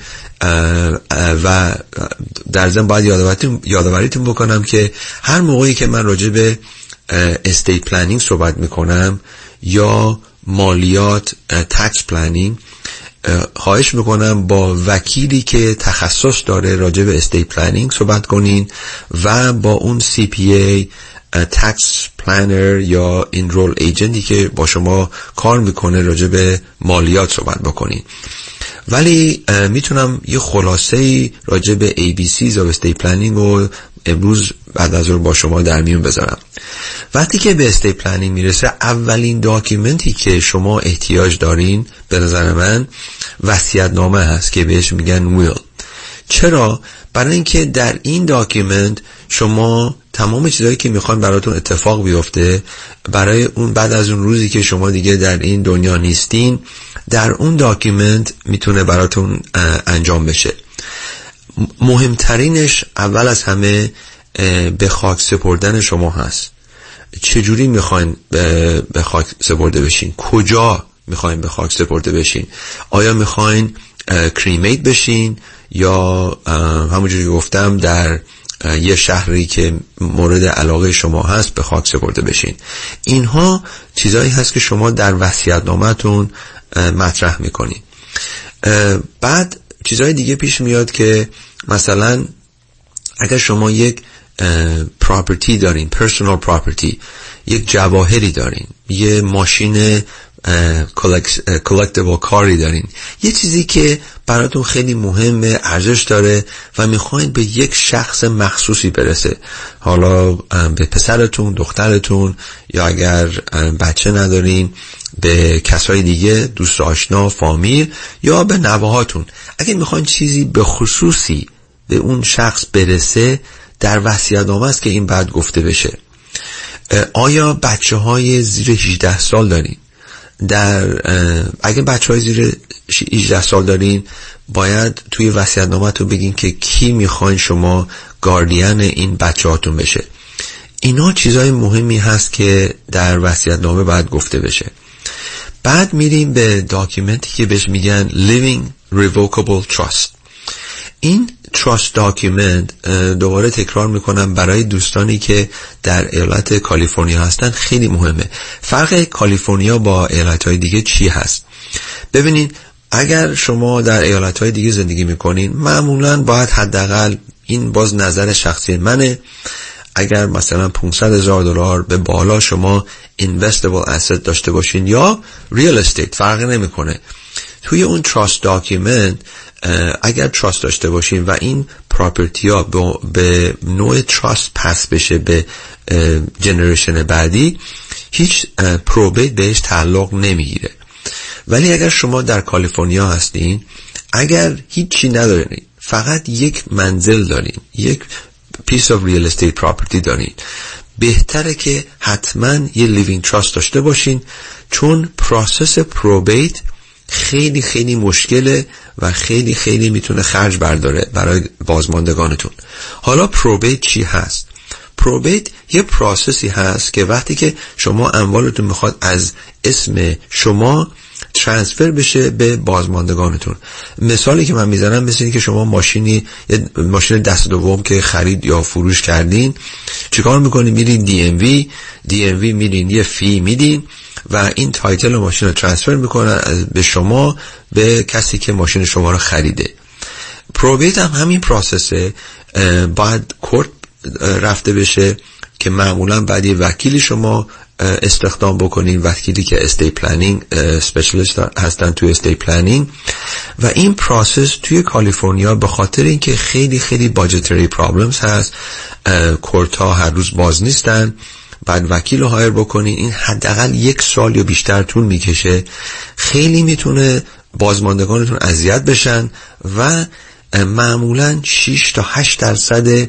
و در ضمن باید یادآوریتون بکنم که هر موقعی که من راجع به استیت پلنینگ صحبت میکنم یا مالیات، تکس پلنینگ، خواهش میکنم با وکیلی که تخصص داره راجع به استیت پلنینگ صحبت کنین و با اون سی پی ای، تکس پلانر یا انرول ایجنتی که با شما کار میکنه راجع به مالیات صحبت بکنین. ولی میتونم یه خلاصه‌ای راجع به ای بی سیز of estate planning رو امروز بعد از اون با شما در میون بذارم. وقتی که به استیت پلنینگ میرسه، اولین داکیومنتی که شما احتیاج دارین به نظر من وصیت‌نامه هست که بهش میگن ویل. چرا؟ برای اینکه در این داکیومنت شما تمام چیزایی که میخوان براتون اتفاق بیفته برای اون بعد از اون روزی که شما دیگه در این دنیا نیستین، در اون داکیومنت میتونه براتون انجام بشه. مهمترینش اول از همه به خاک سپردن شما هست. چجوری میخواین به خاک سپرده بشین؟ کجا میخواین به خاک سپرده بشین؟ آیا میخواین کریمیت بشین یا همونجوری گفتم در یه شهری که مورد علاقه شما هست به خاک سپرده بشین؟ اینها چیزایی هست که شما در وصیت‌نامه‌تون مطرح میکنین. بعد چیزهای دیگه پیش میاد که مثلا اگر شما یک پراپرتی دارین، پرسونال پراپرتی، یک جواهری دارین، یه ماشین کالکتیبل کاری دارین، یه چیزی که براتون خیلی مهمه، ارزش داره و میخواین به یک شخص مخصوصی برسه، حالا به پسرتون، دخترتون، یا اگر بچه ندارین به کسای دیگه، دوست آشنا، فامیل، یا به نوهاتون. اگه میخواین چیزی به خصوصی به اون شخص برسه، در وصیت‌نامه است که این بعد گفته بشه. آیا بچه های زیر هجده سال دارین؟ در اگه بچه های زیر هجده سال دارین، باید توی وصیت‌نامه تو بگین که کی میخواین شما گاردین این بچه هاتون بشه. اینا چیزای مهمی هست که در وصیت‌نامه باید گفته بشه. بعد میریم به داکیومنتی که بهش میگن Living Revocable Trust. این Trust Document، دوباره تکرار میکنم برای دوستانی که در ایالت کالیفرنیا هستن خیلی مهمه. فرق کالیفرنیا با ایالت‌های دیگه چی هست؟ ببینید، اگر شما در ایالت‌های دیگه زندگی میکنین، معمولاً باید حداقل، این باز نظر شخصی منه، اگر مثلا پانصد هزار دلار به بالا شما investable asset داشته باشین یا real estate، فرق نمیکنه. توی اون trust document اگر trust داشته باشین و این property ها به نوع trust پس بشه به جنریشن بعدی، هیچ probate بهش تعلق نمیگیره. ولی اگر شما در کالیفرنیا هستین، اگر هیچی ندارین، فقط یک منزل دارین، یک piece of real estate property دارین، بهتره که حتما یه living trust داشته باشین، چون پروسس probate خیلی خیلی مشکله و خیلی خیلی میتونه خرج برداره برای بازماندگانتون. حالا probate چی هست؟ probate یه پروسسی هست که وقتی که شما اموالتون میخواد از اسم شما ترانسفر بشه به بازماندگانتون. مثالی که من میزنم مثل اینه که شما ماشینی، یه ماشین دست دوم که خرید یا فروش کردین، چیکار میکنین؟ میرین دی ام وی، دی ام وی میرین یه فی میدین و این تایتل ماشین رو ترانسفر میکنن به شما، به کسی که ماشین شما رو خریده. پروبیت هم همین پروسسه، باید کورت رفته بشه که معمولا بعد یه وکیلی شما استخدام بکنین، وکیلی که استی پلنینگ اسپشیالیست هستن توی استی پلنینگ. و این پروسس توی کالیفرنیا به خاطر اینکه خیلی خیلی باجتری پرابلمز هست، کورت ها هر روز باز نیستن، بعد وکیل رو هایر بکنین، این حداقل یک سال یا بیشتر طول میکشه، خیلی میتونه بازماندگانتون اذیت بشن و معمولا شش تا هشت درصد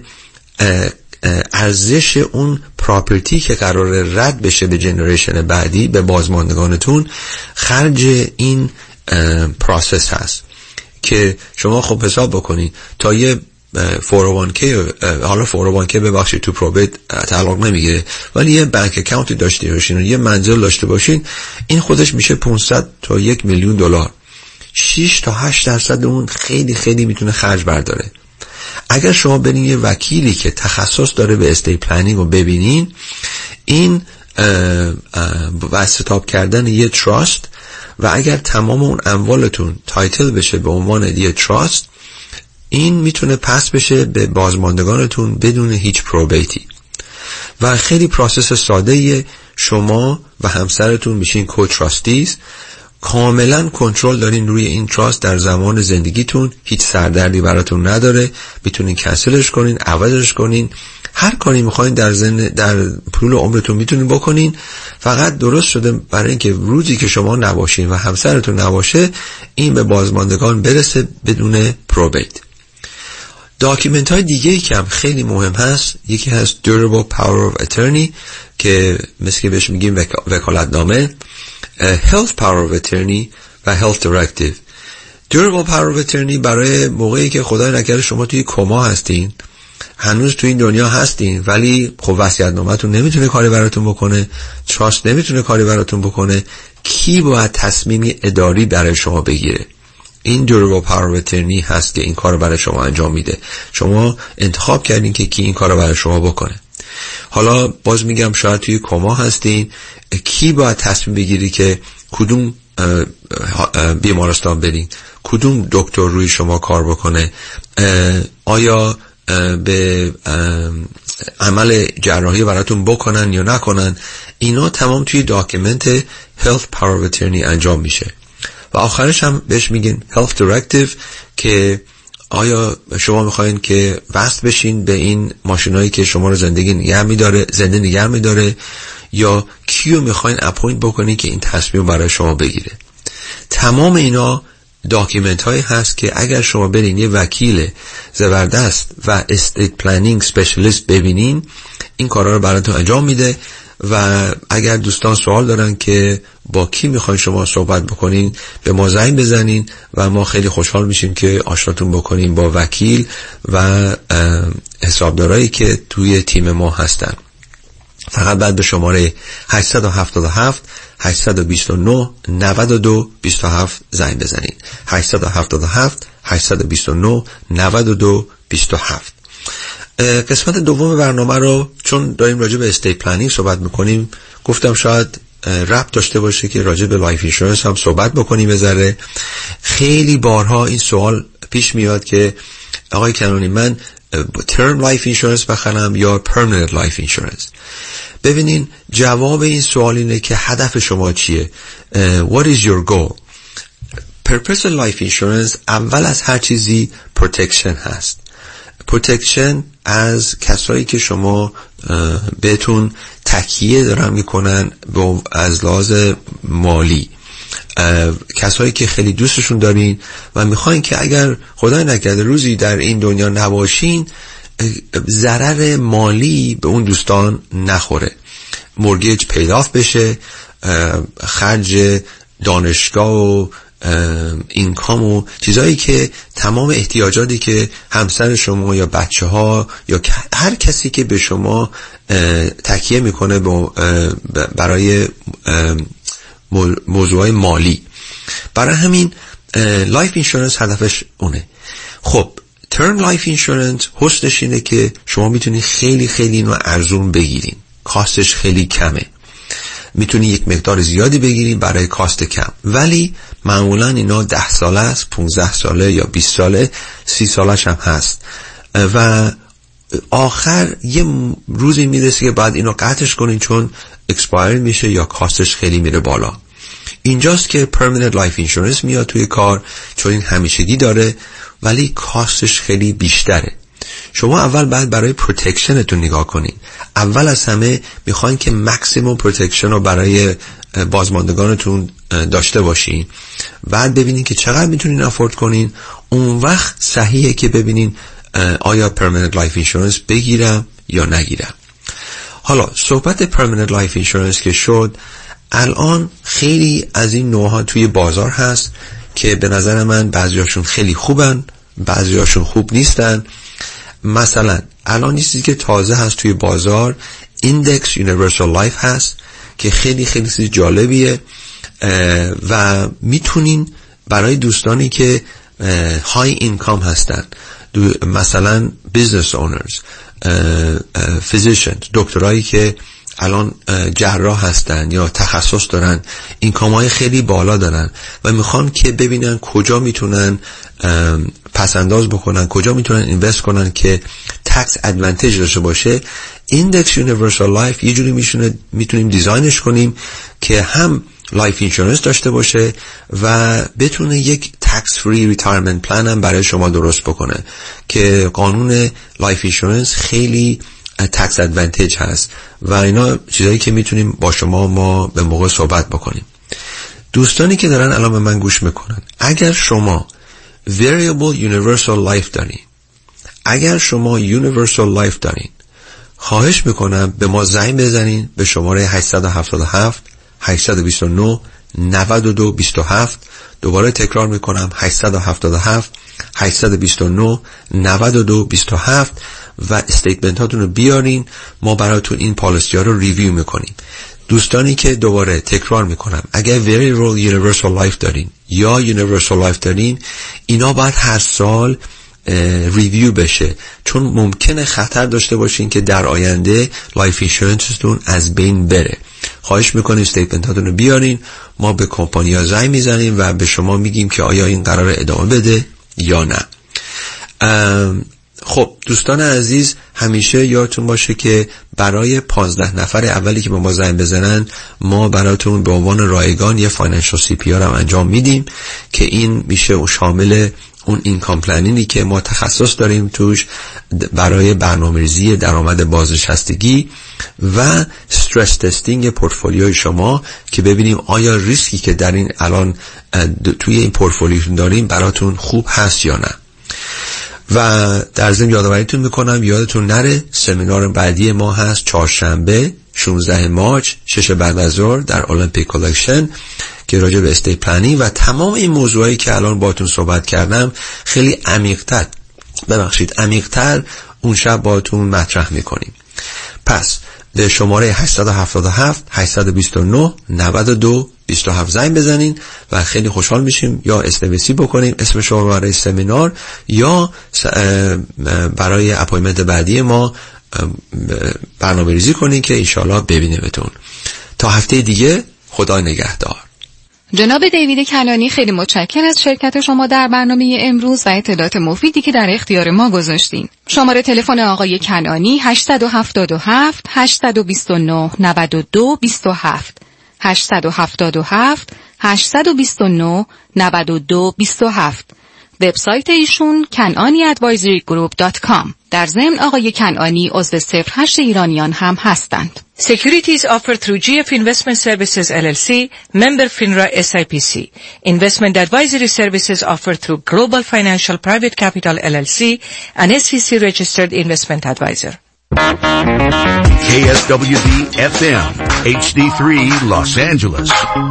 ارزش اون پراپرتی که قراره رد بشه به جنریشن بعدی، به بازماندگانتون، خرج این پروسس هست که شما خب حساب بکنید تا یه فور او وان کی، حالا فور او وان کی ببخشید تو پروبیت تعلق نمیگیره، ولی یه بانک اکانتی داشته باشین و یه منزل داشته باشین، این خودش میشه پانصد تا یک میلیون دلار. شش تا هشت درصد اون خیلی خیلی میتونه خرج برداره. اگر شما برین یه وکیلی که تخصص داره به استی پلنینگ رو ببینین، این واسطاب کردن یه تراست و اگر تمام اون اموالتون تایتل بشه به عنوان یه تراست، این میتونه پس بشه به بازماندگانتون بدون هیچ پروبیتی و خیلی پروسس ساده‌ایه. شما و همسرتون میشین کو-تراستیز، کاملا کنترل دارین روی این تراست در زمان زندگیتون، هیچ سردردی براتون نداره، میتونین کنسلش کنین، عوضش کنین، هر کاری میخواین در زن در طول عمرتون میتونین بکنین. فقط درست شده برای اینکه روزی که شما نباشین و همسرتون نباشه، این به بازماندگان برسه بدون پروبیت. داکیومنت های دیگه ای که هم خیلی مهم هست، یکی هست Durable Power of Attorney که مثل که بهش میگیم وک... وکالتنامه، Health Power of Attorney و Health Directive. Durable Power of Attorney برای موقعی که خدای نکرده شما توی کما هستین، هنوز توی این دنیا هستین، ولی خب وصیت‌نامه‌تون نمیتونه کاری براتون بکنه، تراست نمیتونه کاری براتون بکنه، کی باید تصمیمی اداری برای شما بگیره؟ این Durable Power of Attorney هست که این کار برای شما انجام میده. شما انتخاب کردین که کی این کار برای شما بکنه. حالا باز میگم شاید توی کما هستین، کی باید تصمیم بگیری که کدوم بیمارستان برین، کدوم دکتر روی شما کار بکنه، آیا به عمل جراحی براتون بکنن یا نکنن، اینا تمام توی داکیومنت Health Power of Attorney انجام میشه و آخرش هم بهش میگن Health Directive که آیا شما میخواین که وصل بشین به این ماشینایی که شما رو زندگی نگه میداره زنده نگه میداره یا کیو میخواین اپوینت بکنین که این تصمیم برای شما بگیره. تمام اینا داکیومنت هایی هست که اگر شما برین یه وکیل زبردست و استیت پلنینگ اسپشیالیست ببینین، این کارا رو براتون انجام میده. و اگر دوستان سوال دارن که با کی میخواین شما صحبت بکنین، به ما زنگ بزنین و ما خیلی خوشحال میشیم که آشناتون بکنیم با وکیل و حسابدارایی که توی تیم ما هستن. فقط بعد به شماره هشت هفت هفت هشت دو نه نه دو دو هفت زنگ بزنین. هشت هفت هفت هشت دو نه نه دو دو هفت. قسمت دوم برنامه رو چون داریم راجع به استیت پلنینگ صحبت میکنیم، گفتم شاید ربط داشته باشه که راجع به لایف اینشورنس هم صحبت بکنیم بذاره. خیلی بارها این سوال پیش میاد که آقای کنونی من ترم لایف اینشورنس بخرم یا پرمننت لایف اینشورنس؟ ببینین جواب این سوال اینه که هدف شما چیه؟ uh, What is your goal؟ Purpose life insurance اول از هر چیزی protection هست. protection از کسایی که شما بهتون تکیه دارن میکنن از لحاظ مالی، کسایی که خیلی دوستشون دارین و میخواین که اگر خدای نکرده روزی در این دنیا نباشین ضرر مالی به اون دوستان نخوره، مورگیج پیداف بشه، خرج دانشگاه و اینکام و چیزایی که تمام احتیاجاتی که همسر شما یا بچه ها یا هر کسی که به شما تکیه میکنه برای موضوعات مالی. برای همین لایف اینشورنس هدفش اونه. خب ترم لایف اینشورنس حسنش اینه که شما میتونید خیلی خیلی اینو ارزون بگیرین، کاستش خیلی کمه، میتونی یک مقدار زیادی بگیرین برای کاست کم، ولی معمولا اینا ده ساله است، پونزده ساله یا بیست ساله، سی سالش هم هست و آخر یه روزی میرسه که بعد اینو قطعش کنین چون اکسپایر میشه یا کاستش خیلی میره بالا. اینجاست که پرمننت لایف اینشورنس میاد توی کار، چون این همیشگی داره ولی کاستش خیلی بیشتره. شما اول بعد برای پروتکشنتون نگاه کنین. اول از همه میخواین که مکسیموم پروتکشن رو برای بازماندگانتون داشته باشین، بعد ببینین که چقدر میتونین افورد کنین. اون وقت صحیحه که ببینین آیا پرمننت لایف اینشورنس بگیرم یا نگیرم. حالا صحبت پرمننت لایف اینشورنس که شد، الان خیلی از این نوعها توی بازار هست که به نظر من بعضیاشون خیلی خوبن، بعضیاشون خوب نیستن. مثلا الان یه چیزی که تازه هست توی بازار ایندکس یونیورسال لایف هست که خیلی خیلی چیز جالبیه و میتونین برای دوستانی که های اینکام هستن، مثلا بیزنس اونرز، فیزیشنز، دکترایی که الان جراح هستن یا تخصص دارن، اینکام‌های خیلی بالا دارن و میخوان که ببینن کجا میتونن پسنداز بکنن، کجا میتونن اینوست کنن که تکس ادوانتیج داشته باشه. ایندکس یونیورسال لایف یه جوری میشونه میتونیم دیزاینش کنیم که هم لایف اینشورنس داشته باشه و بتونه یک تکس فری ریتایرمنت پلان هم برای شما درست بکنه که قانون لایف اینشورنس خیلی تکس ادوانتیج هست و اینا چیزایی که میتونیم با شما ما به موقع صحبت بکنیم. دوستانی که دارن الان به من گوش میکنن، اگر شما variable universal life دارین، اگر شما universal life دارین، خواهش میکنم به ما زنگ بزنین به شماره هشت هفت هفت هشت دو نه نه دو دو هفت. دوباره تکرار میکنم هشت هفت هفت هشت دو نه نه دو دو هفت و استیتمنت هاتون رو بیارین، ما براتون این پالیسی ها رو ریویو میکنیم. دوستانی که دوباره تکرار میکنم اگر variable universal life دارین یا universal life دارین، اینا باید هر سال ریویو بشه چون ممکنه خطر داشته باشین که در آینده لایف اینشورنستون از بین بره. خواهش میکنیم استیتمنت هاتون رو بیارین، ما به کمپانی ها زنگ میزنیم و به شما میگیم که آیا این قرار ادامه بده یا نه. خب دوستان عزیز، همیشه یادتون باشه که برای پانزده نفر اولی که به ما زنگ بزنن ما براتون به عنوان رایگان یه فاینانشال سی پی آر هم انجام میدیم که این میشه و شامل اون اینکام پلنینگی که ما تخصص داریم توش برای برنامه‌ریزی درآمد بازنشستگی و استرس تستینگ پورتفولیوی شما که ببینیم آیا ریسکی که در این الان توی این پورتفولیوتون داریم براتون خوب هست یا نه. و در ضمن یادآوریتون میکنم یادتون نره سمینار بعدی ما هست چهارشنبه شانزده مارس شش بعد از ظهر در المپیک کالکشن که راجع به استیت پلنینگ و تمام این موضوعایی که الان باهاتون صحبت کردم خیلی عمیق‌تر ببخشید عمیق‌تر اون شب باهاتون مطرح میکنیم. پس به شماره هشت هفت هفت هشت دو نه نه دو دو هفت زنگ بزنین و خیلی خوشحال میشیم یا اس‌ام‌اسی بکنیم اسم شما برای سمینار یا برای اپایمنت بعدی ما برنامه ریزی کنین که انشالله ببینیمتون. تا هفته دیگه، خدا نگهدار. جناب دیوید کنانی خیلی متشکرم از شرکت شما در برنامه امروز و اطلاعات مفیدی که در اختیار ما گذاشتین. شماره تلفن آقای کنانی هشت هفت هفت هشت دو نه نه دو دو هفت هشت هفت هفت هشت دو نه نه دو دو هفت. وبسایت ایشون کنانی ادوایزری گروپ دات کام. در ضمن آقای کنانی عضو صفر هشت ایرانیان هم هستند. Securities offered through G F Investment Services L L C, member FINRA S I P C. Investment advisory services offered through Global Financial Private Capital L L C, an S E C registered investment advisor. K S W D F M H D three Los Angeles.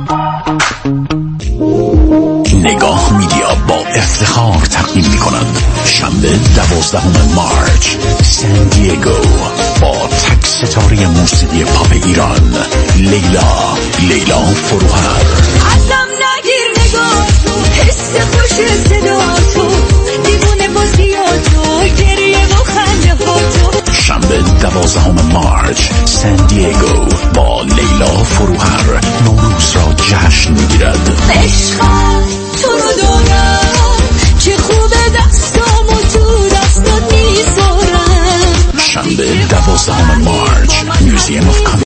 نگاه میدیا با افتخار تقدیم میکنند شنبه دوازدهم مارچ سان دیگو با تک ستاره موسیقی پاپ ایران لیلا لیلا فروهر. ازم نگیر نگاه تو حس خوش صدا تو دیوونه بازی تو گریه و خنده ها تو. شنبه دوازدهم مارچ سان دیگو با لیلا فروهر.